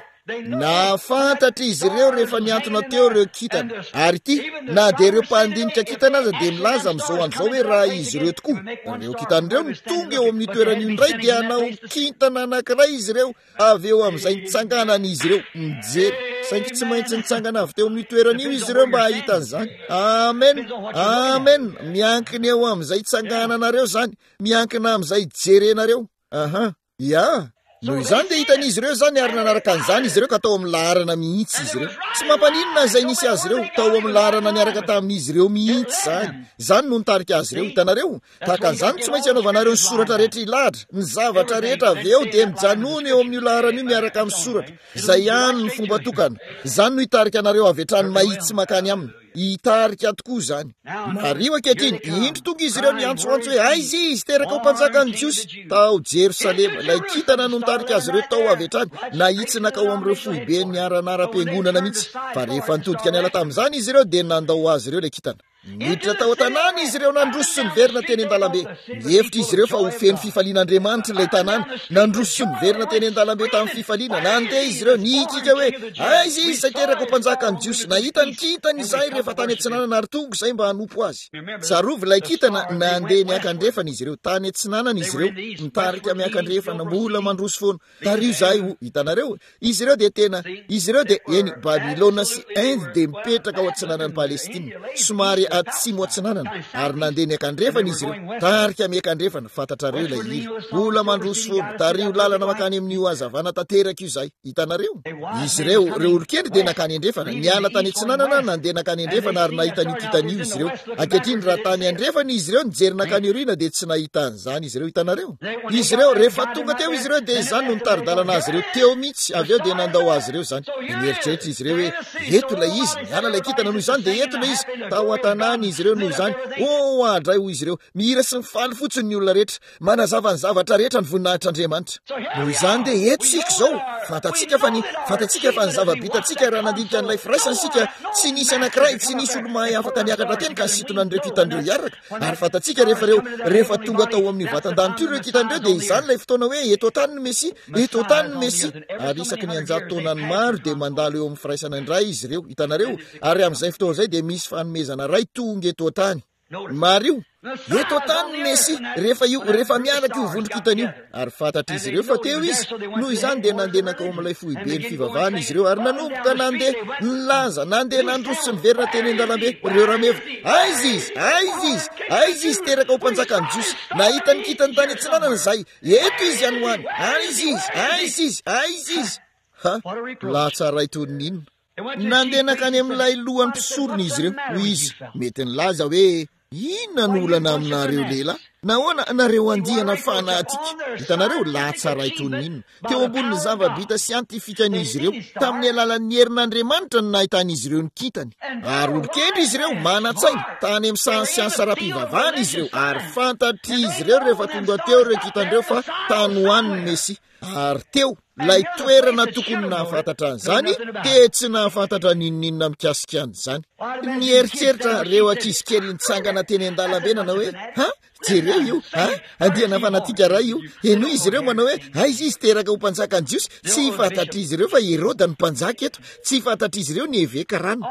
Nafantatra izy ireo rehefa niantona teo ireo kintana. Ary ity, na dia ireo mpandinika kintana aza dia milaza amin'izao an'izao hoe raha izy ireo tokoa. Ireo kintan'ireo ny tonga eo amin'ny toeran'io indray dia hanao kintana anankiray izy ireo, avy eo amin'izay nitsanganan'izy ireo mijery. Saingy tsy maintsy nitsangana avy teo amin'ny toeran'io izy ireo mba hahita an'izany. Amen, amen. Miankina eo amin'izay tsangananareo zany, miankina amin'izay jerenareo. Aha, ia. Noho izany dia hitan'izy ireo zany ary nanaraka an'izany izy ireo ka tao amin'ny laharana mihitsy izy ireo. Tsy mampaninona izay nisy azy ireo, tao amin'ny laharana niaraka tamin'izy ireo mihitsy zany. Zany no nitarika azy ireo, hitanareo. Tahaka an'izany tsy maintsy anaovanareo ny soratra rehetra ilahatra, ny zavatra rehetra avy eo dia mijanona eo amin'ny laharana io miaraka amin'ny soratra. Izay ihany ny fomba tokana. Zany no hitarika anareo avy hatrany mahitsy makany aminy. Hitarika tokoa zany. Mario ankehitriny, indro tonga izy ireo miantsoantso hoe aizy izy teraka ho mpanjakany Jiosy tao Jerosalema. Ilay kintana no nitarika azy ireo tao avy hatrany, na hitsy nakao amin'ireo fohibeny ara-anaram-piangonana mihitsy. Fa rehefa nitodika niala tamin'izany izy ireo dia nandao azy ireo ilay kintana. Miditra tao an-tanàna izy ireo nandroso sy niverina teny an-dalambe. Niefitra izy ireo fa ho feno fifalian'Andriamanitra ilay tanàna. Nandroso sy niverina teny an-dalambe tamin'ny fifaliana. Nandeha izy ireo nikika hoe aizy izy izay teraka ho mpanjakany Jiosy. Nahita ny kintana izay rehefa tany Antsinanana ary tonga izay mba hanompo azy. Tsarovy ilay kintana nandeha miankandrefana izy ireo tany Antsinanana izy ireo. Nitarika miankandrefana mbola mandroso foana. Tario zay ho hitanareo. Izy ireo dia tena izy ireo dia eny Babilona sy Inde dia mipetraka ao Antsinanan'ny Palestina. Somary atsimo Antsinanana ary nandeha miankandrefana izy ireo. Tarika miankandrefana fantatrareo ilay hira. Mbola mandroso foana. Tario lalana makany amin'io hazavana tanteraka io zay. Hitanareo. Izy ireo ireo olokely dia nakany andrefana. Niala tany Antsinanana nandeha nakany andrefana ary nahita ny kitanio izy ireo. Ankehitriny raha tany andrefana izy ireo nijery nakany aoriana dia tsy nahita an'izany izy ireo. Hitanareo. Izy ireo rehefa tonga teo izy ireo dia izany no nitaridalana azy ireo teo mihitsy. Avy eo dia nandao azy ireo zany. Nieritreritra izy ireo hoe eto ilay izy. Niala ilay kitana noho izany dia eto ilay izy. Tao an-tanàna izy ireo noho izany. Oh, adray ho izy ireo. Mihira sy mifaly fotsiny ny olona rehetra. Manazava ny zavatra rehetra ny voninahitr'Andriamanitra. Noho izany dia eto sika zao. Fantatsika fa ny fantatsika fa ny zava-bitatsika raha nandinika an'ilay firaisana sika tsy nisy anankiray, tsy nisy olo mahay afaka niakatra teny ka nisitona an'ireo kitandreo iaraka. Ary fantatsika rehefa reo rehefa tonga tao amin'ny vatan-danitry ireo kitandreo dia izany ilay fotoana hoe eto tany ny Mesia, eto tany ny Mesia. Ary isaky ny anjato taonany maro dia mandalo eo amin'ny firaisana indray izy ireo. Hitanareo. Ary amin'izay fotoana izay dia misy fanomezana ray tonga eto tany. Mario, eto tany ny Mesia rehefa io rehefa miaraka io vondron-kitanio. Ary fantatra izy ireo fa teo izy. Noho izany dia nandeha nakao amin'ilay fohibeny fivavahana izy ireo ary nanomboka nandeha nilaza, nandeha nandroso sy niverina teny an-dalambe ireo rameva. Aizy izy, aizy izy, aizy izy teraka ho mpanjakany Jiosy. Nahita ny kitany tany Antsinanana izay. Eto izy any ho any. Aizy izy, aizy izy, aizy izy. Ha, latsaray tonin'inona. Nandeha nakany amin'ilay lohan'ny mpisorony izy ireo. Hoy izy, mety nilaza hoe inona no olana aminareo lehilahy? Nahoana nareo andihana fanatika? Hitanareo latsaray tonin'inona. Teo ambonin'ny zava-bita siantifikan'izy ireo. Tamin'ny alalan'ny herin'Andriamanitra no nahitan'izy ireo ny kintany. Ary olokendry izy ireo mana-tsaina. Tany amin'ny sainsiansy ara-pivavahana izy ireo. Ary fantatr'izy ireo rehefa tonga teo ireo kitandreo fa tany ho an'ny Mesia. Ary teo lay toerana tokony nahafantatra an'izany dia tsy nahafantatra ninninona mikasika an'izany. Nieritreritra reo ankizy kely nitsangana teny an-dalambe nanao hoe ha jereo io ha andiana fanatika raha io. Eno izy ireo manao hoe aizy izy teraka ho mpanjakany Jiosy. Tsy fantatra izy ireo fa Heroda ny mpanjaka eto. Tsy fantatra izy ireo ny eveka rano.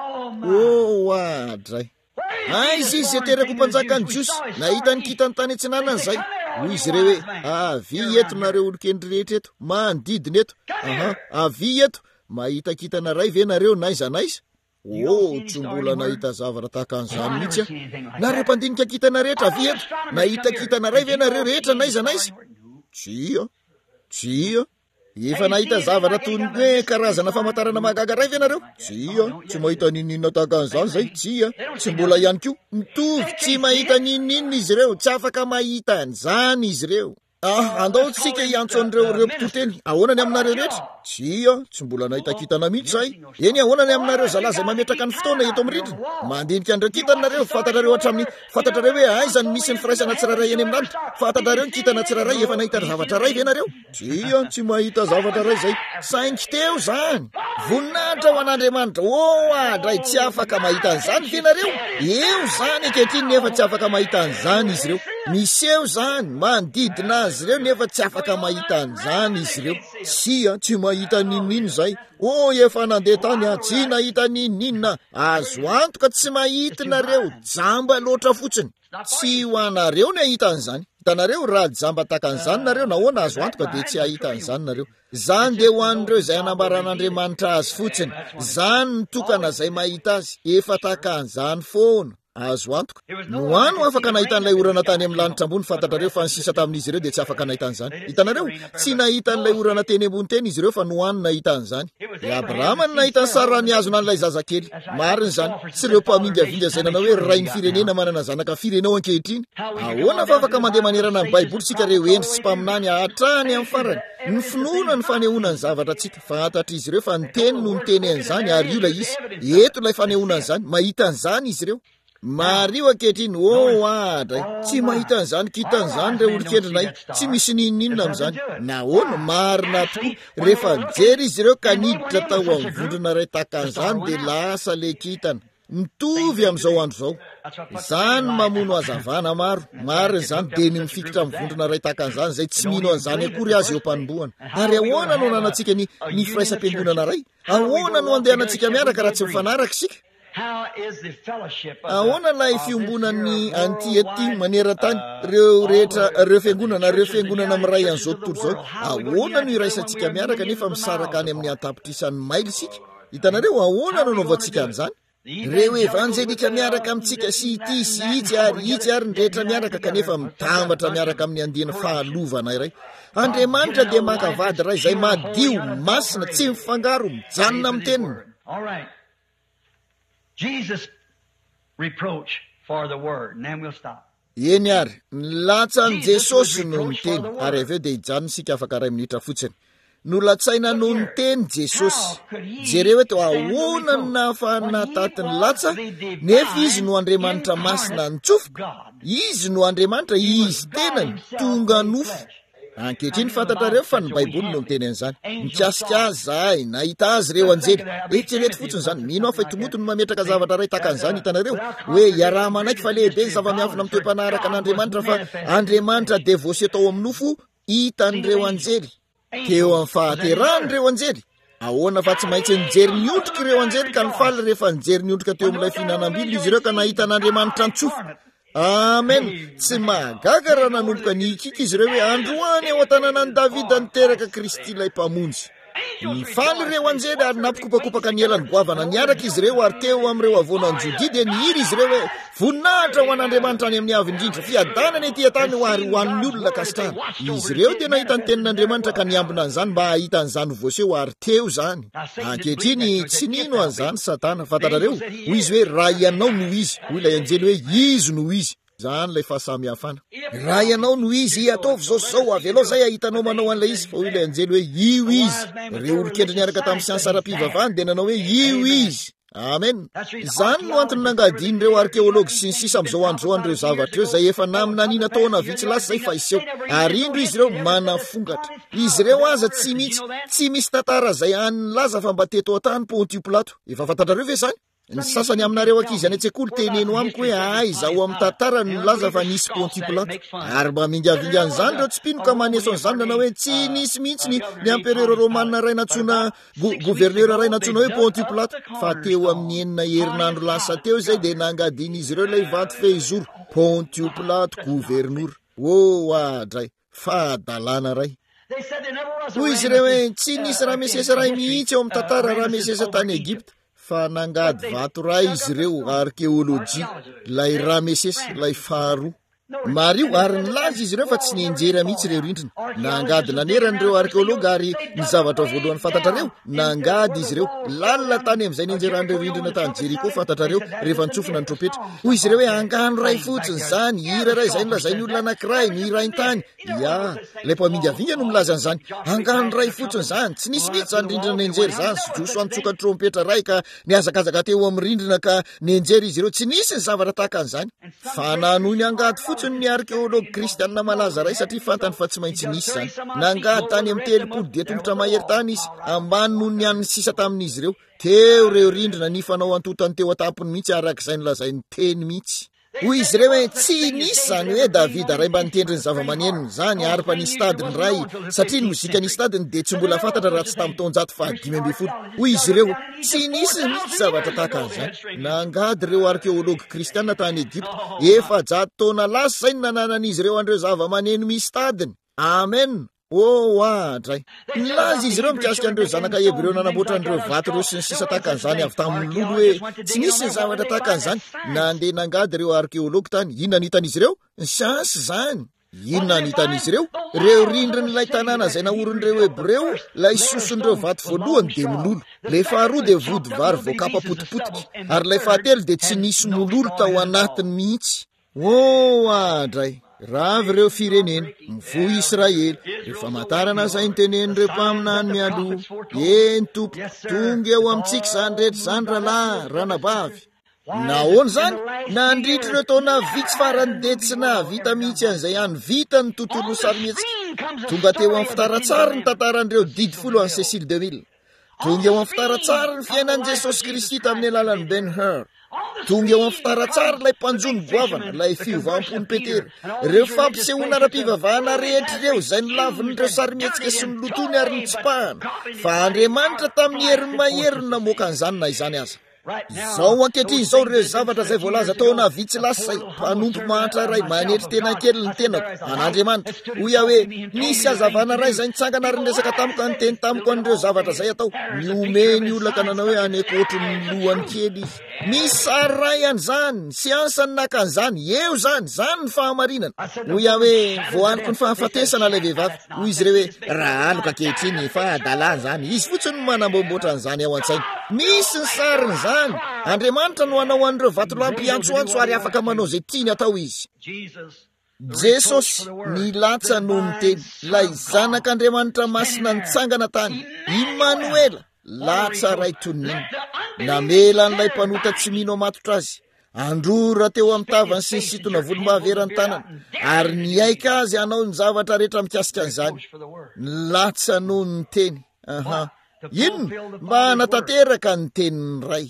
Oh adray. Aizy izy teraka ho mpanjakany Jiosy. Nahita ny kitany tany Antsinanana izay. Hoy izy ireo hoe avy eto nareo olokendry rehetra eto manodidina eto. Aha, avy eto mahita kitana ray ve nareo naiza naiza? Oh, tsy mbola nahita zavatra tahaka an'izany mihitsy aho. Nareo mpandinika kitana rehetra avy eto. Nahita kitana ray ve nareo rehetra naiza naiza? Tsia, tsia. Efa nahita zavatra toy ny hoe karazana famantarana mahagaga ray ve nareo? Tsia, tsy mahita ninninona tahaka an'izany zay. Tsia, tsy mbola ihany koa. Mitovy tsy mahita ninninona izy ireo. Tsy afaka mahita an'izany izy ireo. Ah, andaotsika iantso an'ireo reo mpitoteny. Ahoana ny aminareo rehetra? Tsia, tsy mbola nahitakitana mihitsy zay. Eny ahoana ny aminareo zalahy zay mametraka ny fotoana eto amin'ny rindrina? Mandinika an'ireo kitanareo, fantatrareo hatramin'ny fantatrareo hoe aiza ny misy ny firaisana tsiraray eny amin'ny lanitra. Fantatrareo ny kitana tsiraray efa nahita zavatra ray ve nareo? Tsia, tsy mahita zavatra ray zay. Saingy teo zany. Voninahitra ho an'Andriamanitra. Oh, adray tsy afaka mahita an'izany ve nareo? Eo zany ankehitriny nefa tsy afaka mahita an'izany izy ireo. Miseho zany manodidina azy ireo nefa tsy afaka mahita an'izany izy ireo. Sia, tsy mahita ninino zay. Oh, efa nandeha tany ah, tsy nahita ninina. Azo antoka tsy mahita nareo jamba loatra fotsiny. Tsy ho anareo ny ahita an'izany. Hitanareo raha jamba taka an'izany nareo, nahoana azo antoka dia tsy ahita an'izany nareo. Zany dia ho an'ireo izay anambaran'Andriamanitra azy fotsiny. Zany ny tokana izay mahita azy. Efa taka an'izany foana. Azo antoka. No ano afaka nahita an'ilay orana tany amin'ny lanitra ambony, fantatrareo fa ny sisa tamin'izy ireo dia tsy afaka nahita an'izany. Hitanareo, tsy nahita an'ilay orana teny ambony teny izy ireo fa no ano nahita an'izany. I Abrahama no nahita ny Sara ny azona an'ilay zazakely. Mariny zany, tsy ireo mpamingavinga izay nanao hoe ray ny firenena manana zanaka firenao ankehitriny. Ahoana fa afaka mandeha manerana ny Baiboly sika reo endry sy mpaminany hatrany amin'ny farany. Ny finoana ny fanehoana ny zavatra tsika. Fantatra izy ireo fa ny teny no ny teny an'izany ary io ilay izy. Eto ilay fanehoana an'izany, mahita an'izany izy ireo. Mario ankehitriny, oh adray, tsy mahita an'izany kitan'izany reo olon-kendrinay, tsy misy ninninona amin'izany. Nahoana marina tokoa, rehefa jery izy ireo ka niditra tao amin'ny vondrona ray taka an'izany dia lasa le kitana. Mitovy amin'izao andro zao. Zany mamono hazavana maro. Marina izany dia ny mifikitra amin'ny vondrona ray taka an'izany izay tsy mino an'izany akory azy eo mpanombohana. Ary ahoana no nanantsika ny ny firaisam-piangonana ray? Ahoana no andehanantsika miaraka raha tsy mifanaraka isika? Ahoana ilay fiombonan'ny anty aty maneran-tany reo rehetra reo fiangonana reo fiangonana miray an'izao tontolo zao? Ahoana no iraisantsika miaraka nefa misaraka any amin'ny antapitrisan'ny maily isika? Hitanareo, ahoana no nanaovantsika an'izany? Reo evanjelika miaraka amintsika sy ity sy itsy ary itsy ary ny rehetra miaraka kanefa mitambatra miaraka amin'ny andihana fahalovana iray. Andriamanitra dia makavady ray izay madio, masina, tsy mifangaro, mijanona amin'ny teniny. Jesus reproach for the word, and then we'll stop. Eny ary, latsan Jesosy no ny teny, ary aveo dia hijanona sika afaka ray minitra fotsiny. No latsaina no ny teny Jesosy. Jereo eto, ahoana no nahafahana tatiny latsa, nefa izy no Andriamanitra masina nitsofoka. Izy no Andriamanitra, izy tenany, tonga nofo. Ankehitriny fantatrareo fa ny Baiboly no miteny an'izany. Mikasika azy zahay, nahita azy reo anjely. Eritrereto fotsiny zany, mino aho fa itomoto no mametraka zavatra ray taka an'izany hitanareo. Hoe iaraha manaiky fa lehibe ny zava-miafina amin'ny toe-panaraka an'Andriamanitra fa Andriamanitra devosy tao amin'ny nofo hitan'ireo anjely. Teo amin'ny fahaterahany anjely. Ahoana fa tsy maintsy nijery niotrika ireo anjely ka nifaly rehefa nijery niotrika teo amin'ilay fihinanam-bily izy ireo ka nahita an'Andriamanitra nitsofoka. Amen. Tsy mahagaga raha nanomboka nikika izy ireo hoe androany eo an-tanànan'i Davida niteraka Kristy ilay mpamonjy. Nifaly ireo anjely ary nampikopakopaka ny elany goavana niaraka izy ireo ary teo amin'ireo avoanan'ny Jodia dia nihiry izy ireo hoe voninahitra ho an'Andriamanitra any amin'ny avy indrindra, fiadanana etỳ antany ho ary ho an'ny olona kasitrana. Izy ireo dia nahita ny tenin'Andriamanitra ka niambina an'izany mba hahita an'izany voaseho ary teo zany. Ankehitriny tsy nino an'izany Satana, fantatrareo, hoy izy hoe raha ianao no izy, hoy ilay anjely hoe izy no izy. Zany ilay fahasamihafana. Raha ianao no izy ataovy zao zao avy aloha zay ahitanao manao an'ilay izy, fa hoy ilay anjely hoe io izy. Reo olon-kendry niaraka tamin'ny siansy ara-pivavahany dia nanao hoe io izy. Amen. Zany no antony nangadin'ireo arkeolôgy sy ny sisa amin'izao andro zao an'ireo zavatra ireo izay efa namina nina taona vitsy lasa zay fa iseho. Ary indro izy ireo manafongatra. Izy ireo aza tsy mitsy, tsy misy tantara zay any laza fa mba teto atany Pontius Pilato. Efa fantatrareo ve zany? Ny sasany aminareo ankizy any an-tsekoly teneno amiko hoe aiza ho amin'ny tantara ny laza fa nisy Pontius Pilato. Ary mba mingavinga an'izany reo tsy mpino ka maneso an'izany nanao hoe tsy nisy mihitsy ny ny empereur romanina ray natsona gouverneur ray natsona hoe Pontius Pilato. Fa teo amin'ny enina herinandro lasa teo zay dia nangadin'izy ireo ilay vato fehizoro Pontius Pilato gouverneur. Oh adray, fahadalana ray. Hoy izy ireo hoe tsy nisy Ramesesa ray mihitsy eo amin'ny tantara Ramesesa tany Egypta. Fa nangady vato ray izy ireo arkeolojia, lay Ramesesa, lay faharoa. mario ary nilaza izy ireo fa tsy nienjera mihitsy ireo rindrina nangady naneran'ireo arkeologa ary ny zavatra voalohany fantatrareo nangady izy ireo lalina tany amin'izay nienjeran'ireo rindrina tany Jeriko fantatrareo rehefa nitsofina ny trompetra hoy izy ireo hoe angano ray fotsiny zany hira ray izay nolazay ny olona anankiray ny hirainy tany ia lay mpamily avinga no milaza an'izany angano ray fotsiny zany tsy nisy mihitsy zany rindrina nienjery zany sy joso antsoka trompetra ray ka niazakazaka teo amin'ny rindrina ka nienjery izy ireo tsy nisy ny zavatra tahaka an'izany fa nanohy ny angady fotsiny ny arkeologa kristianina malaza ray satria fantany fa tsy maintsy nisy zany nangady tany amin'ny telopolo dia tongotra mahery tany izy ambany noho ny an'ny sisa tamin'izy ireo teo reo rindrina ny fanao antotany teo atampony mihitsy arak'izay nolazay ny teny mihitsy hoy izy ireo hoe tsy nisy zany hoe Davida ray mba nitendry ny zava-maneno zany ary-pa nisy tadiny ray satria ny mozika nisy tadiny dia tsy mbola fantatra raha tsy tamin'ny taonjato fahadimy amby folo hoy izy ireo tsy nisy mihitsy zavatra tahaka an'izany nangady ireo arkeologa kristianina tany Egypta efa-jato taona lasa zay ny nananan'izy ireo andreo zava-maneno misy tadiny amen oh adray nilaza izy ireo mikasika andreo zanaka Hebreo nanamboatra andreo vato ireo sy ny sisa tahaka an'izany avy tamin'ny lolo hoe tsy nisy ny zavatra tahaka an'izany nandeha nangady ireo arkeologa tany inona nitan'izy ireo ny siansy zany inona nitan'izy ireo reo rindrin'ilay tanàna izay naorin'ireo Hebreo lay soson'ireo vato voalohany dia mololo lay faharoa dia vody vary voakapa potipotika ary lay fahatelo dia tsy nisy mololo tao anatiny mihitsy oh adray ravy ireo firenena mivo Israely rehefa matarana izay nitenen'ireo mpaminany mialoha eny tompo tonga eo amintsika zany rehetra zany rahalahy ranabavy nahoana zany nandritra ireo taona vitsy farany dia tsy nahavita mihitsy an'izay any vita ny tontolo sarimihetsika tonga teo amin'ny fitaratsara ny tantaran'ireo didy folo any Cécile deux mille tonga eo amin'ny fitaratsara ny fiainan'i Jesosy Kristy tamin'ny alalan'ny Ben-Hur tonga eo amin'ny fitaratsara ilay mpanjony goavana ilay fiovampony Petera ireo fampisehoana ara-pivavahana rehetra ireo izay nilavin'ireo sarimihetsika sy ny lotony ary ny tsipahana fa Andriamanitra tamin'ny heriny mahery namoaka an'izany na izany aza izao ankehitriny izao ireo zavatra izay voalaza taona vitsy lasa zay mpanompo mahatra ray manetry tena kely ny tenako an'Andriamanitra hoy aho hoe nisy hazavana ray izay nitsangana ary niresaka tamiko anyteny tamiko an'ireo zavatra izay atao niomeny olona ka nanao hoe anekotry ny lohany kely izy misy sary ray an'izany siansany naka an'izany eo zany zany ny fahamarinana hoy aho hoe voaniko ny fahafatesana ilay vehivavy hoy izy ireo hoe raha aloko ankehitriny fa adalàny zany izy fotsiny no manambomboatra an'izany ao an-tsainy misy ny sariny zany Andriamanitra no hanao an'ireo vatolampy antsoantso ary afaka manao zay tiany atao izy Jesosy nilatsa noho ny teny lay zanak'Andriamanitra masina nitsangana tany Immanuela latsa ray tonina namela n'ilay mpanota tsy mino amatotra azy androra teo amin'ny tavany sy ny sitona volomahaverany tanana ary niaika azy hanao ny zavatra rehetra mikasika an'izany latsa noho ny teny aha inona mba hanatanteraka ny tenin'ny ray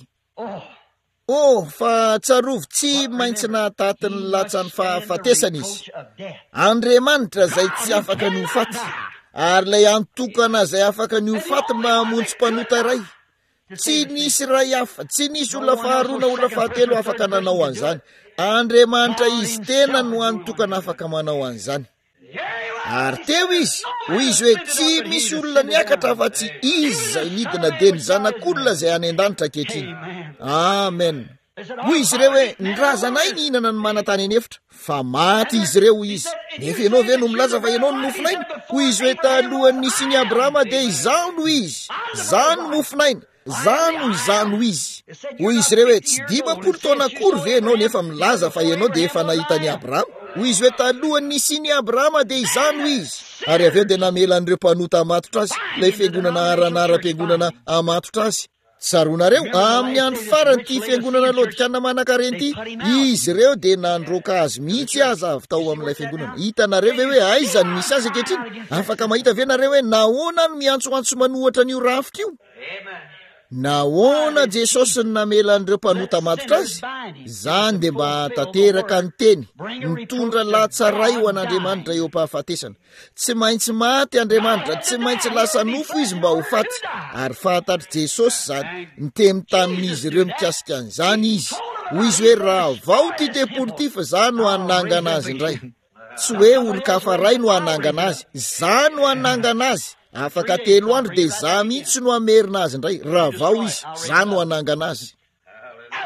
oh fa tsarovy tsy maintsy nahataty ny latsany fahafatesana izy Andriamanitra zay tsy afaka ny hofaty ary lay antokana zay afaka ny hofaty mba hamonjy mpanota ray tsy nisy ray hafa tsy nisy olona faharoa na olona fahatelo afaka nanao an'izany Andriamanitra izy tena no antokana afaka manao an'izany ary teo izy hoy izy hoe tsy misy olona niakatra fa tsy izy zay nidina dia ny zanak'olona zay any an-danitra ankehitriny amen hoy izy ireo hoe ny razanay ny hinana ny manantany any efitra fa maty izy ireo hoy izy nefa ianao ve no milaza fa ianao ny nofinaina hoy izy hoe talohan'ny nisiany Abrahama dia izao no izy zany mofinaina zano izano izy hoy izy ireo hoe tsy dimampolo taona akory ve ianao nefa milaza fa ianao dia efa nahitany Abrahama hoy izy hoe talohan'ny nisiany Abrahama dia izano izy ary avy eo dia namela an'ireo mpanota amatotra azy ilay fiangonana aranara-piangonana amatotra azy tsaronareo amin'ny andro farany ty fiangonana lodikanina manankareny ity izy ireo dia nandroaka azy mihitsy aza avy tao amin'ilay fiangonana hitanareo ve hoe aizany misy azy ankehitriny afaka mahita ve nareo hoe nahoana ny miantsoantso manohatra an'io rafitra io nahoana Jesosy ny namela an'ireo mpanota amatotra azy zany dia mba tanteraka ny teny mitondra latsa ray ho an'Andriamanitra eo am-pahafatesana tsy maintsy maty Andriamanitra tsy maintsy lasa nofo izy mba ho faty ary fahatatry Jesosy zany nitemy tamin'izy ireo mikasika an'izany izy hoy izy hoe raha vao ty tempolo ty fa za no hanangana azy indray tsy hoe olon-kafa ray no hanangana azy za no hanangana azy afaka telo andro dia za mihitsy no amerina azy indray raha vao izy za no hanangana azy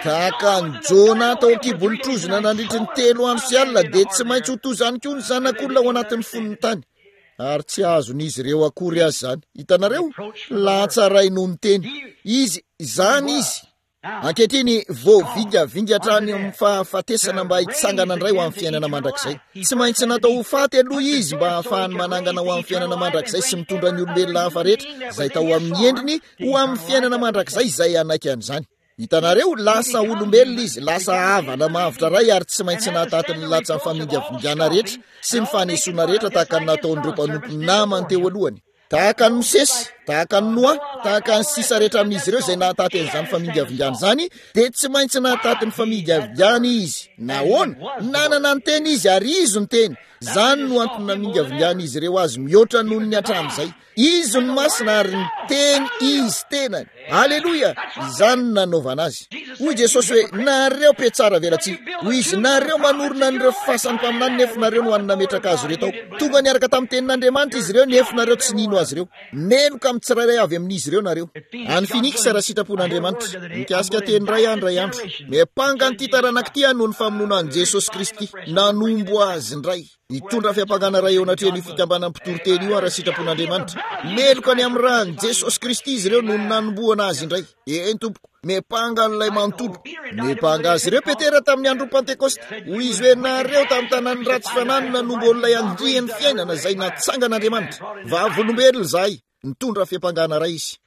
tahaka ny Jona tao kibolitrozona nandritry ny telo andro sy alina dia tsy maintsy ho toy izany koa ny zanak'olona ao anatin'ny fon'ny tany ary tsy azon'izy ireo akory azy zany. Hitanareo, latsaray noho ny teny izy zany izy ankehitriny voavingavingatra any amin'ny fahafatesana mba hitsangana indray ho amin'ny fiainana mandrakizay. Tsy maintsy natao ho faty aloha izy mba hahafahany manangana ho amin'ny fiainana mandrakizay sy mitondra ny olombelona hafa rehetra izay tao amin'ny endriny ho amin'ny fiainana mandrakizay izay anaiky an'izany. Hitanareo, lasa olombelona izy, lasa havana mavitra ray ary tsy maintsy nahatatiny latsa ny famingavingana rehetra sy ny fanesoana rehetra tahaka ny nataon'ireo mpanompo namany teo alohany. Tahaka ny Mosesy, tahaka ny Noa, tahaka ny sisa rehetra amin'izy ireo izay nahatate an'izany famingavingana zany, dia tsy maintsy nahatate ny famingavingana izy. Nahoana? Nanana ny teny izy ary izy ny teny. Zany no antony namingavingana izy ireo azy mihoatra noho ny hatramin'izay. Izy ny masina ary ny teny izy tenany. Haleloia! Izany no nanaovana azy. Hoy Jesosy hoe, nareo pe tsara velatsy. Hoy izy, nareo manorona an'ireo fasan'ny mpaminany nefa nareo no hanina metraka azy ireo tao. Tonga niaraka tamin'ny tenin'Andriamanitra izy ireo nefa nareo tsy nino azy ireo. Meloka amin'ny tsirairay avy amin'izy ireo nareo. Any finikisa raha sitrapon'Andriamanitra. Mikasika teny ray andro ray andro. Mepanga ny titaranak'ity noho ny famonoana an' Jesosy Kristy. Nanombo azy indray. Hitondra fiampagana ray eo anatrehany fikambanan'ny mpitoroteny io raha sitrapon'Andriamanitra. Meloka ny amin'ny rany Jesosy Kristy izy ireo no nanomboana azy indray. Eny tompoko, mepanga n'ilay manontolo. Mepanga azy ireo Petera tamin'ny andro Pentekoste. Hoy izy hoe, nareo tamin'ny tanàny ratsy fanany nanombo an'ilay andriany fiainana izay natsangan'Andriamanitra. Vavolombelona zahay, nitondra fiampangana ray izy.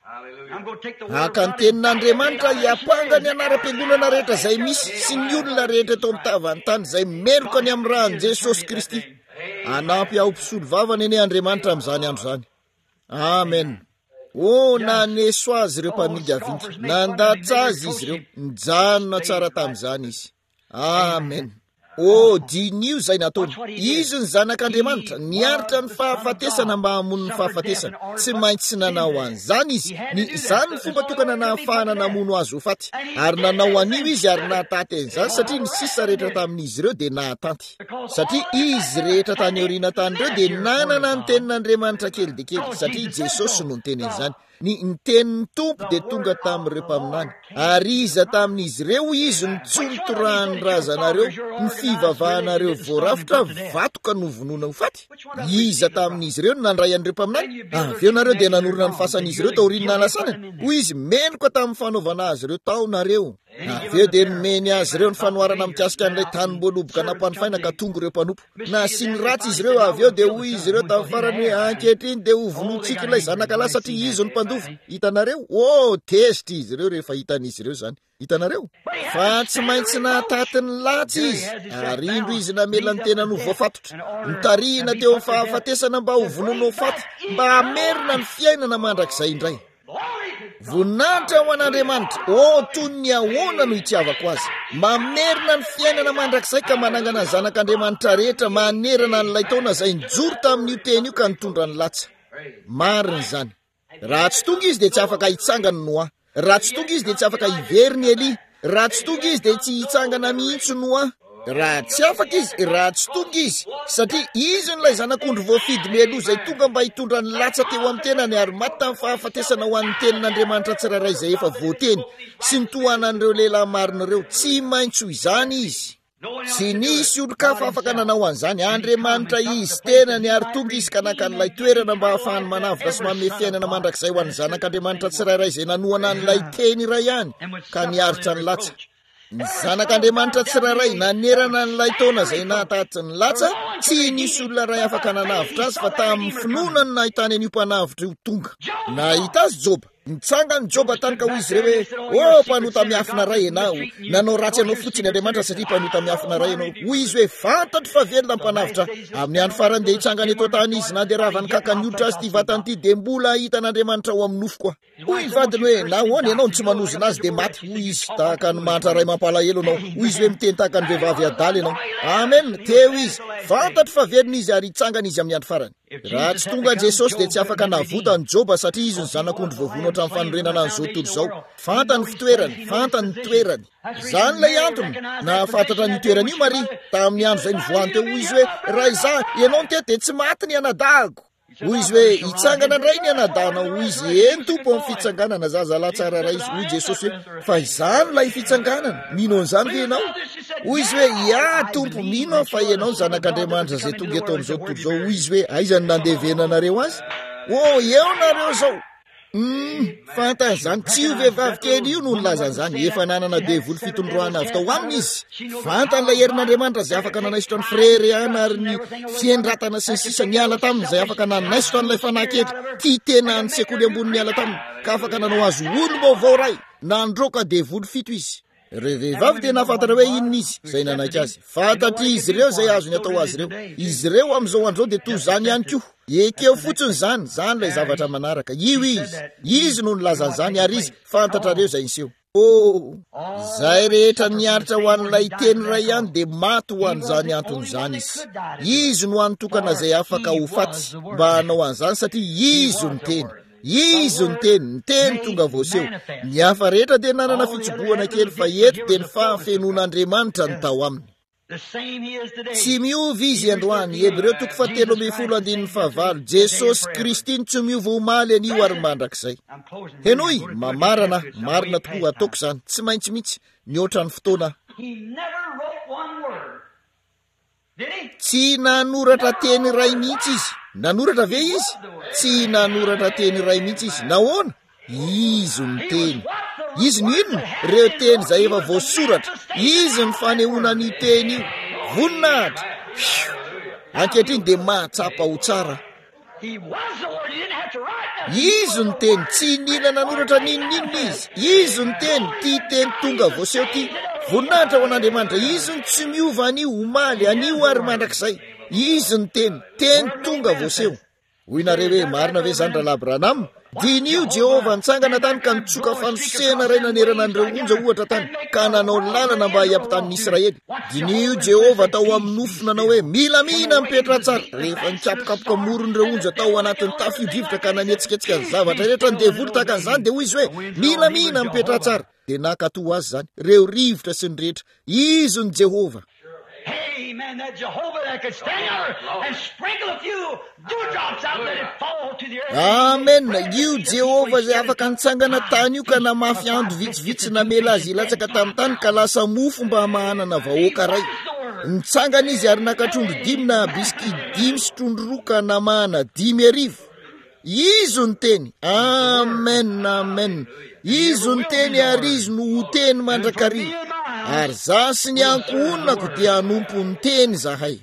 Haka ny tenin'Andriamanitra hiapanga ny anara-piangonana rehetra izay misy sy ny olona rehetra eto amin'ny tavan'ny tany izay meloka ny amin'ny rany Jesosy Kristy. Anampy ao mpisolo vavany eny Andriamanitra amin'izany andro zany. Amen. O naneso azy ireo mpamingavinga, nandatsa azy izy ireo, nijanona tsara tamin'izany izy. Amen. O dinio izay nataony. Izy ny zanak'Andriamanitra, niaritra ny fahafatesana mba hamono ny fahafatesana. Tsy maintsy nanao an'izany izy. Ny izany ny fomba tokana nahafahana namono azy ho faty. Ary nanao an'io izy ary nahatanty an'izany satria ny sisa rehetra tamin'izy ireo dia nahatanty. Satria izy rehetra tany aoriana tany ireo dia nanana ny tenin'Andriamanitra kely dia kely satria Jesosy no niteny an'izany. Ny nitenin'ny tompo dia tonga tamin'ireo mpaminany. Ary iza tamin'izy ireo izy nitsontorany razanareo, ny fivavahanareo voarafitra vatoka no vonoana ho faty. Iza tamin'izy ireo nandray an'ireo mpaminany. Avy eo nareo dia nanorona ny fasan'izy ireo taoriana nalasana. Hoy izy meloka tamin'ny fanaovana azy ireo tao nareo. Avy eo dia nomeny azy ireo ny fanoharana mikasika an'ilay tanimboaloboka nampanofaina ka tonga ireo mpanompo. Nasiany ratsy izy ireo avy eo dia hoy izy ireo tamin'ny farany hoe ankehitriny dia ho vonotsika ilay zanakalahy satria izy no mpandofa. Hitanareo? Oh, tezitra izy ireo rehefa hitan'izy ireo zany. Hitanareo? Fa tsy maintsy nahatate ny latsy izy. Ary indro izy namela ny tenany ho voafatotra. Nitarihina teo amin'ny fahafatesana mba ho vonoana ho faty, mba hamerina ny fiainana mandrakizay indray. Voninahitra ho an'Andriamanitra, o toy ny ahoana no hitiavako azy. Mamerina ny fiainana mandrakizay ka manangana ny zanak'Andriamanitra rehetra manerana n'ilay taona izay nijoro tamin'io teny io ka nitondra ny latsa. Marina izany. Raha tsy tonga izy dia tsy afaka hitsangana Noa. Raha tsy tonga izy dia tsy afaka hivery ny Eli. Raha tsy tonga izy dia tsy hitsangana mihitsy Noa. Raha tsy afaka izy, raha tsy tonga izy, satria izy n'ilay zanak'ondry voafidy mialoha izay tonga mba hitondra ny latsa teo amin'ny tenany ary maty tamin'ny fahafatesana ho an'ny tenin'Andriamanitra tsirairay izay efa voateny sy ny tohanan'ireo lehilahy marina ireo. Tsy maintsy ho izany izy. Tsy nisy olo-kafa afaka nanao an'izany. Andriamanitra izy tenany ary tonga izy ka naka n'ilay toerana mba hahafahany manavaka sy manome fiainana mandrakizay ho an'ny zanak'Andriamanitra tsirairay izay nanohana n'ilay teny iray ihany ka niaritra ny latsa. Ny zanak'Andriamanitra tsirairay nanerana n'ilay taona izay nahataty ny latsa, tsy nisy olona ray afaka nanavitra azy fa tamin'ny finoana ny nahitany an'io mpanavitra io tonga. Nahita azy Joba. Nitsanga ny Joba tany ka hoy izy ireo hoe, o mpanota miafina ray ianao, nanao ratsy anao fotsiny Andriamanitra satria mpanota miafina ray ianao. Hoy izy hoe, fantatro fa velona mpanavitra. Amin'ny andro farany dia hitsangany eto tany izy na dia ravany kakany hoditra azy ty vatany ty dia mbola hitan'Andriamanitra ao amin'ny nofo koa. Hoy ny vadiny hoe, nahoana ianao no tsy manozina azy dia maty. Hoy izy, tahaka ny manitra ray mampalahelo anao. Hoy izy hoe, miteny tahaka ny vehivavy adaly ianao. Amen. Teo izy, fantatro fa velona izy ary hitsangany izy amin'ny andro farany. Raha tsy tonga Jesosy dia tsy afaka navota ny Joba satria izy ny zanak'ondry voavono hatramin'ny fanorenana an'izao tontolo izao. Fantany fitoerany, fantany ny toerany. Izany ilay antony. Nahafantatra ny toerany io Maria tamin'ny andro izay nivoahany teo. Hoy izy hoe, raha izaho ianao ny teto dia tsy maty ny anadago. hoy izy hoe hitsangana indray ny anadana hoy izy eny tompo amin'ny fitsanganana zazalahy tsara ray izy hoy Jesosy hoe fa izany lay fitsanganana mino an'izany ve ianao hoy izy hoe ia tompo mino fa ianao zanak'Andriamanitra zay tonga eto amin'izao tontolo zao hoy izy hoe aizany nandevena anareo azy o eo nareo zao Mm, fantany zany tsy io vehivavy kely io no nilazany zany efa nanana devoly fitondroana avy tao aminy izy fantany la herin'Andriamanitra zay afaka nanaisotra ny frere ana ary ny fiendratana sy ny sisa niala taminy zay afaka nanaisotra n'ilay fanahy-kely tia tena ny sekoly ambony niala taminy ka afaka nanao azo olo vaovao ray nandroka devoly fito izy revehivavy tena fantatra hoe inona izy zay nanaiky azy fantatry izy ireo zay azony atao azy ireo izy ireo amin'izao andreo de toy zany ihany ko ekeo fotsiny zany zany lay zavatra manaraka io izy izy no nilazany zany ary izy fantatrareo zay niseho o zay rehetra niaritra ho an'ilay teny ray ihany de maty ho an'izany antony zany izy izy no anotokana zay afaka ho faty mba hanao an'izany satria izy ny teny izy ny teny ny teny tonga voaseho ny hafa rehetra de nanana fitsoboana kely fa eto de ny fahafenon'Andriamanitra ny tao aminy tsy miovy izy androany Hebreo toko fahatelo amby folo andininy fahavalo Jesosy Kristy tsy miova omaly anio ary mandrakizay henoy mamarana marina tokoa ataoko zany tsy maintsy mihitsy nioatra ny fotoana tsy nanoratra teny ray mihitsy izy nanoratra ve izy tsy nanoratra teny ray mihitsy izy nahoana izy ny teny izy ny inona reo teny zay efa voasoratra izy ny fanehoana ny teny io voninahitra ankehitriny de mahatsapa ho tsara izy ny teny tsy nila nanoratra ninon'inona izy izy ny teny ty teny tonga voaseho ty voninahitra ho an'Andriamanitra izy ny tsy miova anio omaly anio ary mandrakizay izy ny teny teny tonga voaseho hoy nareo hoe marina ve zany rahalahy Branham dinio Jehova nitsangana tany ka nitsoka fanosehana ray nanerana an'ireo onja ohatra tany ka nanao lalana mba hiampitanin'ny Israely dinio Jehova tao amin'ny nofo nanao hoe milamina mipetra tsara rehefa nikapokapoka moron'ireo onja tao anatin'ny tafio-drivotra ka nanetsiketsika ny zavatra rehetra ny devoly tahaka an'izany de hoy izy hoe milamina mipetra tsara de nakatoa azy zany reo rivotra sy ny rehetra izy ny Jehova Amen. That Jehovah that could stand there and sprinkle a few dewdrops out, let it fall to the earth. Amen. Io Jehova zay afaka nitsangana tany io ka namafy andro vitsivitsy namela azy ilatsaka tamin'ny tany ka lasa mofo mba mahanana vahoaka ray. Nitsangana izy ary nakatrondro dimy na biski dimy sy trondro roa ka namahana dimy arivo. Izo ny teny. Amen. Amen. Izo ny teny ary izy no ho teny mandrakariva. Ary za sy ny ankonako dia hanompo ny teny zahay.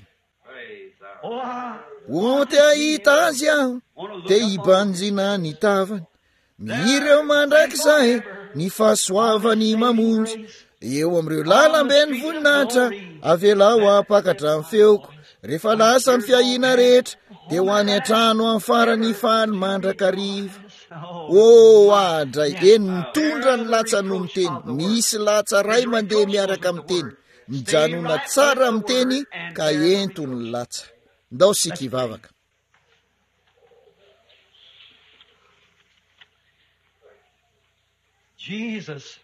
O te ahita azy aho, te hibanjina ny tavany, mireo mandrakizay ny fahasoavany mamonjy, eo am'ireo lalambe ny voninahitra, avela ho apakatra amin'ny feoko, rehefa lasa ny fiahina rehetra, de ho any an-trano amin'ny farany faly mandrakariva. O adray eny mitondra ny latsa no miteny, misy latsa ray mandeha miaraka miteny, mijanona tsara miteny ka ento ny latsa. Ndao sika hivavaka. Jesus,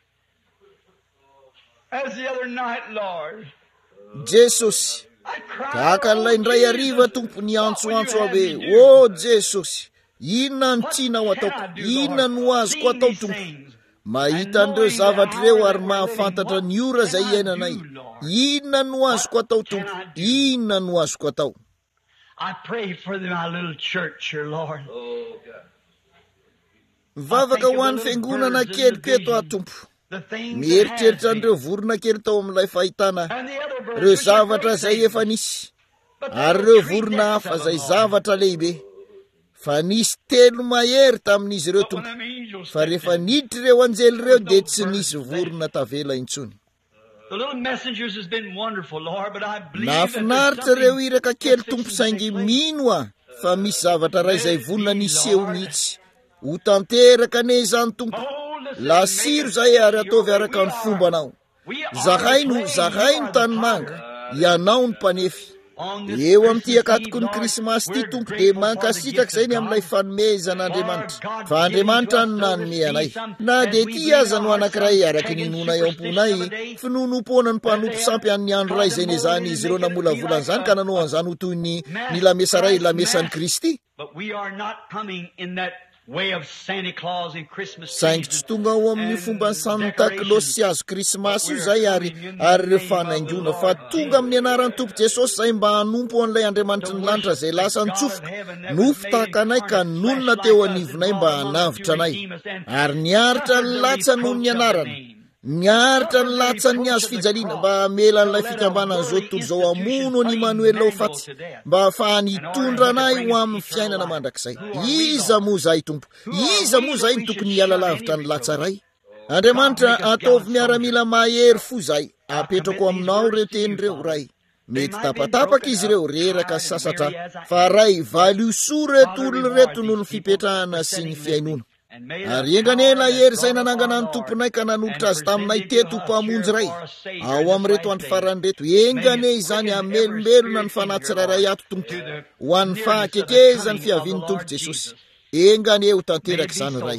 as the other night, Lord, Jesosy, tahaka n'ilay indray hariva tompo ny antsoantso abe, o Jesosy, inona ny tianao ataoko, inona no azoko atao tompo, mahita an'ireo zavatra ireo ary mahafantatra ny ora zay iainanay, inona no azoko atao tompo, inona no azoko atao. I pray for my little church here, Lord. Mivavaka ho an'ny fiangonana keliko eto aho tompo, mieritreritra an'ireo vorona kely tao amin'ilay fahitana, ireo zavatra zay efa nisy, ary ireo vorona hafa zay zavatra lehibe. Fa nisy telo mahery tamin'izy ireo tompo, fa rehefa niditra ireo anjely ireo de tsy nisy vorona tavela intsony. Nafinaritra ireo iraka kely tompo saingy mino ah, fa misy zavatra ray zay vonona niseho mihitsy. Ho tanteraka ne zany tompo, lasiro zay ary ataovy araka ny fombanao. Zahay no zahay no tanymanga, ianao ny mpanefy. eo amin'ity akatokony krismasy ity tompo de mankasitraka izay ny amin'ilay fanomezan'andriamanitra fa andriamanitra no nanome anay na de ty aza no anankiray araky ny nona eo am-ponay finonompoana ny mpanompo sampy amin'ny andro ray izay nezany izy ireo namolavolana zany ka nanao an'izany ho toy ny ny lamesa ray lamesan'ny Kristy saingy tsy tonga ao amin'ny fomba ny Santa Claus sy azo krismasy io zay ary ary ireo fanaingona fa tonga amin'ny anaran'ny Tompo Jesosy zay mba hanompo an'ilay andriamanitry ny lanitra zay lasa nitsofoka nofo tahaka anay ka nonona teo anivonay mba hanavitra anay ary niaritra ny latsa noho ny anarana niaritra ny latsa ny azo fijaliana mba mela n'ilay fikambanana zao tontolo zao amono ny Emmanuel ao faty mba ahafahany hitondra anay ho amin'ny fiainana mandrakizay. Iza moa zay Tompo, iza moa zay ny tokony hiala lavitra ny latsa ray? Andriamanitra ataovy miaramila mahery fo zay apetrako aminao ireo teny reo ray. Mety tapatapaka izy ireo reraka sasatra fa ray valioso reto olona reto noho ny fipetrahana sy ny fiainona. Ary enganena hery zay nanangana ny tomponay ka nanolotra azy taminay teto mpamonjy ray ao amin'reto andro farany reto engane izany amelombelona ny fanatsiraray ato Tompo ho an'ny fahakekezany fiavian'ny Tompo Jesosy. Engane ho tanteraka izany ray.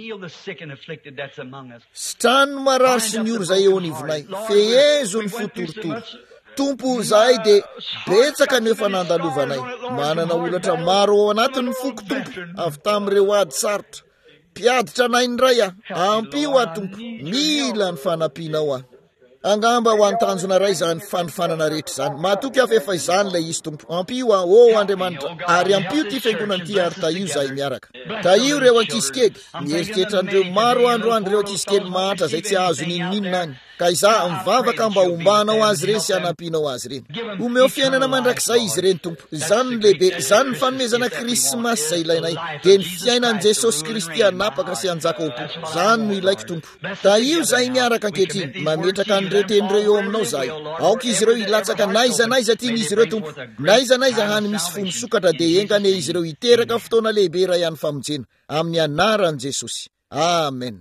Sitrano marary sy ny oro zay eo anivonay fehezo ny fotorotoro Tompo zahay de betsaka ny efa nandalovanay manana olatra maro ao anatin'ny foko Tompo avy tamin'ireo ady sarotra piaditra anay ny ray ah ampio ah Tompo mila ny fanampianao ah angamba ho antanjona ray zany fanofanana rehetra zany matoky afa efa izany lay izy Tompo ampio ah o Andriamanitra ary ampio ty fiangonana ty ary taio zahay miaraka taio reo ankisikely mieritreritra an'ireo maro andro andro reo ankisikely mahatra zay tsy azo ninninona any ka iza mivavaka mba hombanao azy reny sy hanampianao azy reny omeo fiainana mandrakizay izy reny Tompo izany ny lehibe izany ny fanomezana krismasy zay ilainay de ny fiainan' Jesosy Kristy anapaka sy anjaka ao Tompo izany no ilaiko Tompo taio zahay miaraka ankehitriny mametraka an'ireo tenyreo eo aminao zahay aoka izy ireo hilatsaka naiza naiza tian'izy ireo Tompo naiza naiza hany misy fony sokatra de engane izy ireo hiteraka fotoana lehibe ray any famonjena amin'ny anaran'i Jesosy amen.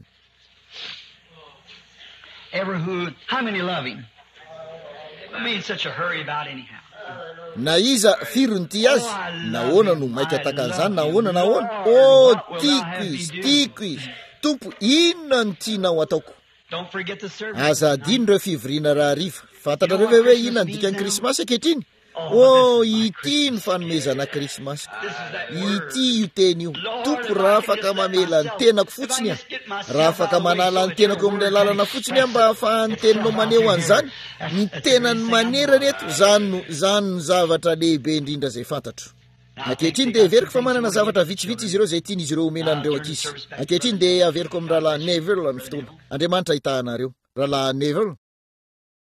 Ever who, how many love him? I mean, such a hurry about anyhow. Na iza firony ty azy nahoana no maika takan'izany nahoana nahoana o tiako izy tiako izy Tompo inona ny tianao ataoko aza adino ireo fivoriana raha riva fantatrareo ve hoe inona ny dikan'ny krismasy ankehitriny o ity ny fanomezana krismasy ity io teny io Tompo raha afaka mamela ny tenako fotsiny a raha afaka manala ny tenako eo amin'ny lalana fotsiny a mba ahafahany teninao maneho an'izany ny tenany manera reto zany no zany ny zavatra lehibe indrindra zay fantatro. Ankehitriny de averiko fa manana zavatra vitsivitsy izy ireo zay tiany izy ireo omena an'ireo ankizy ankehitriny de averiko amin'ny rahalahy Neville ny fotoana Andriamanitra hitahanareo rahalahy Neville.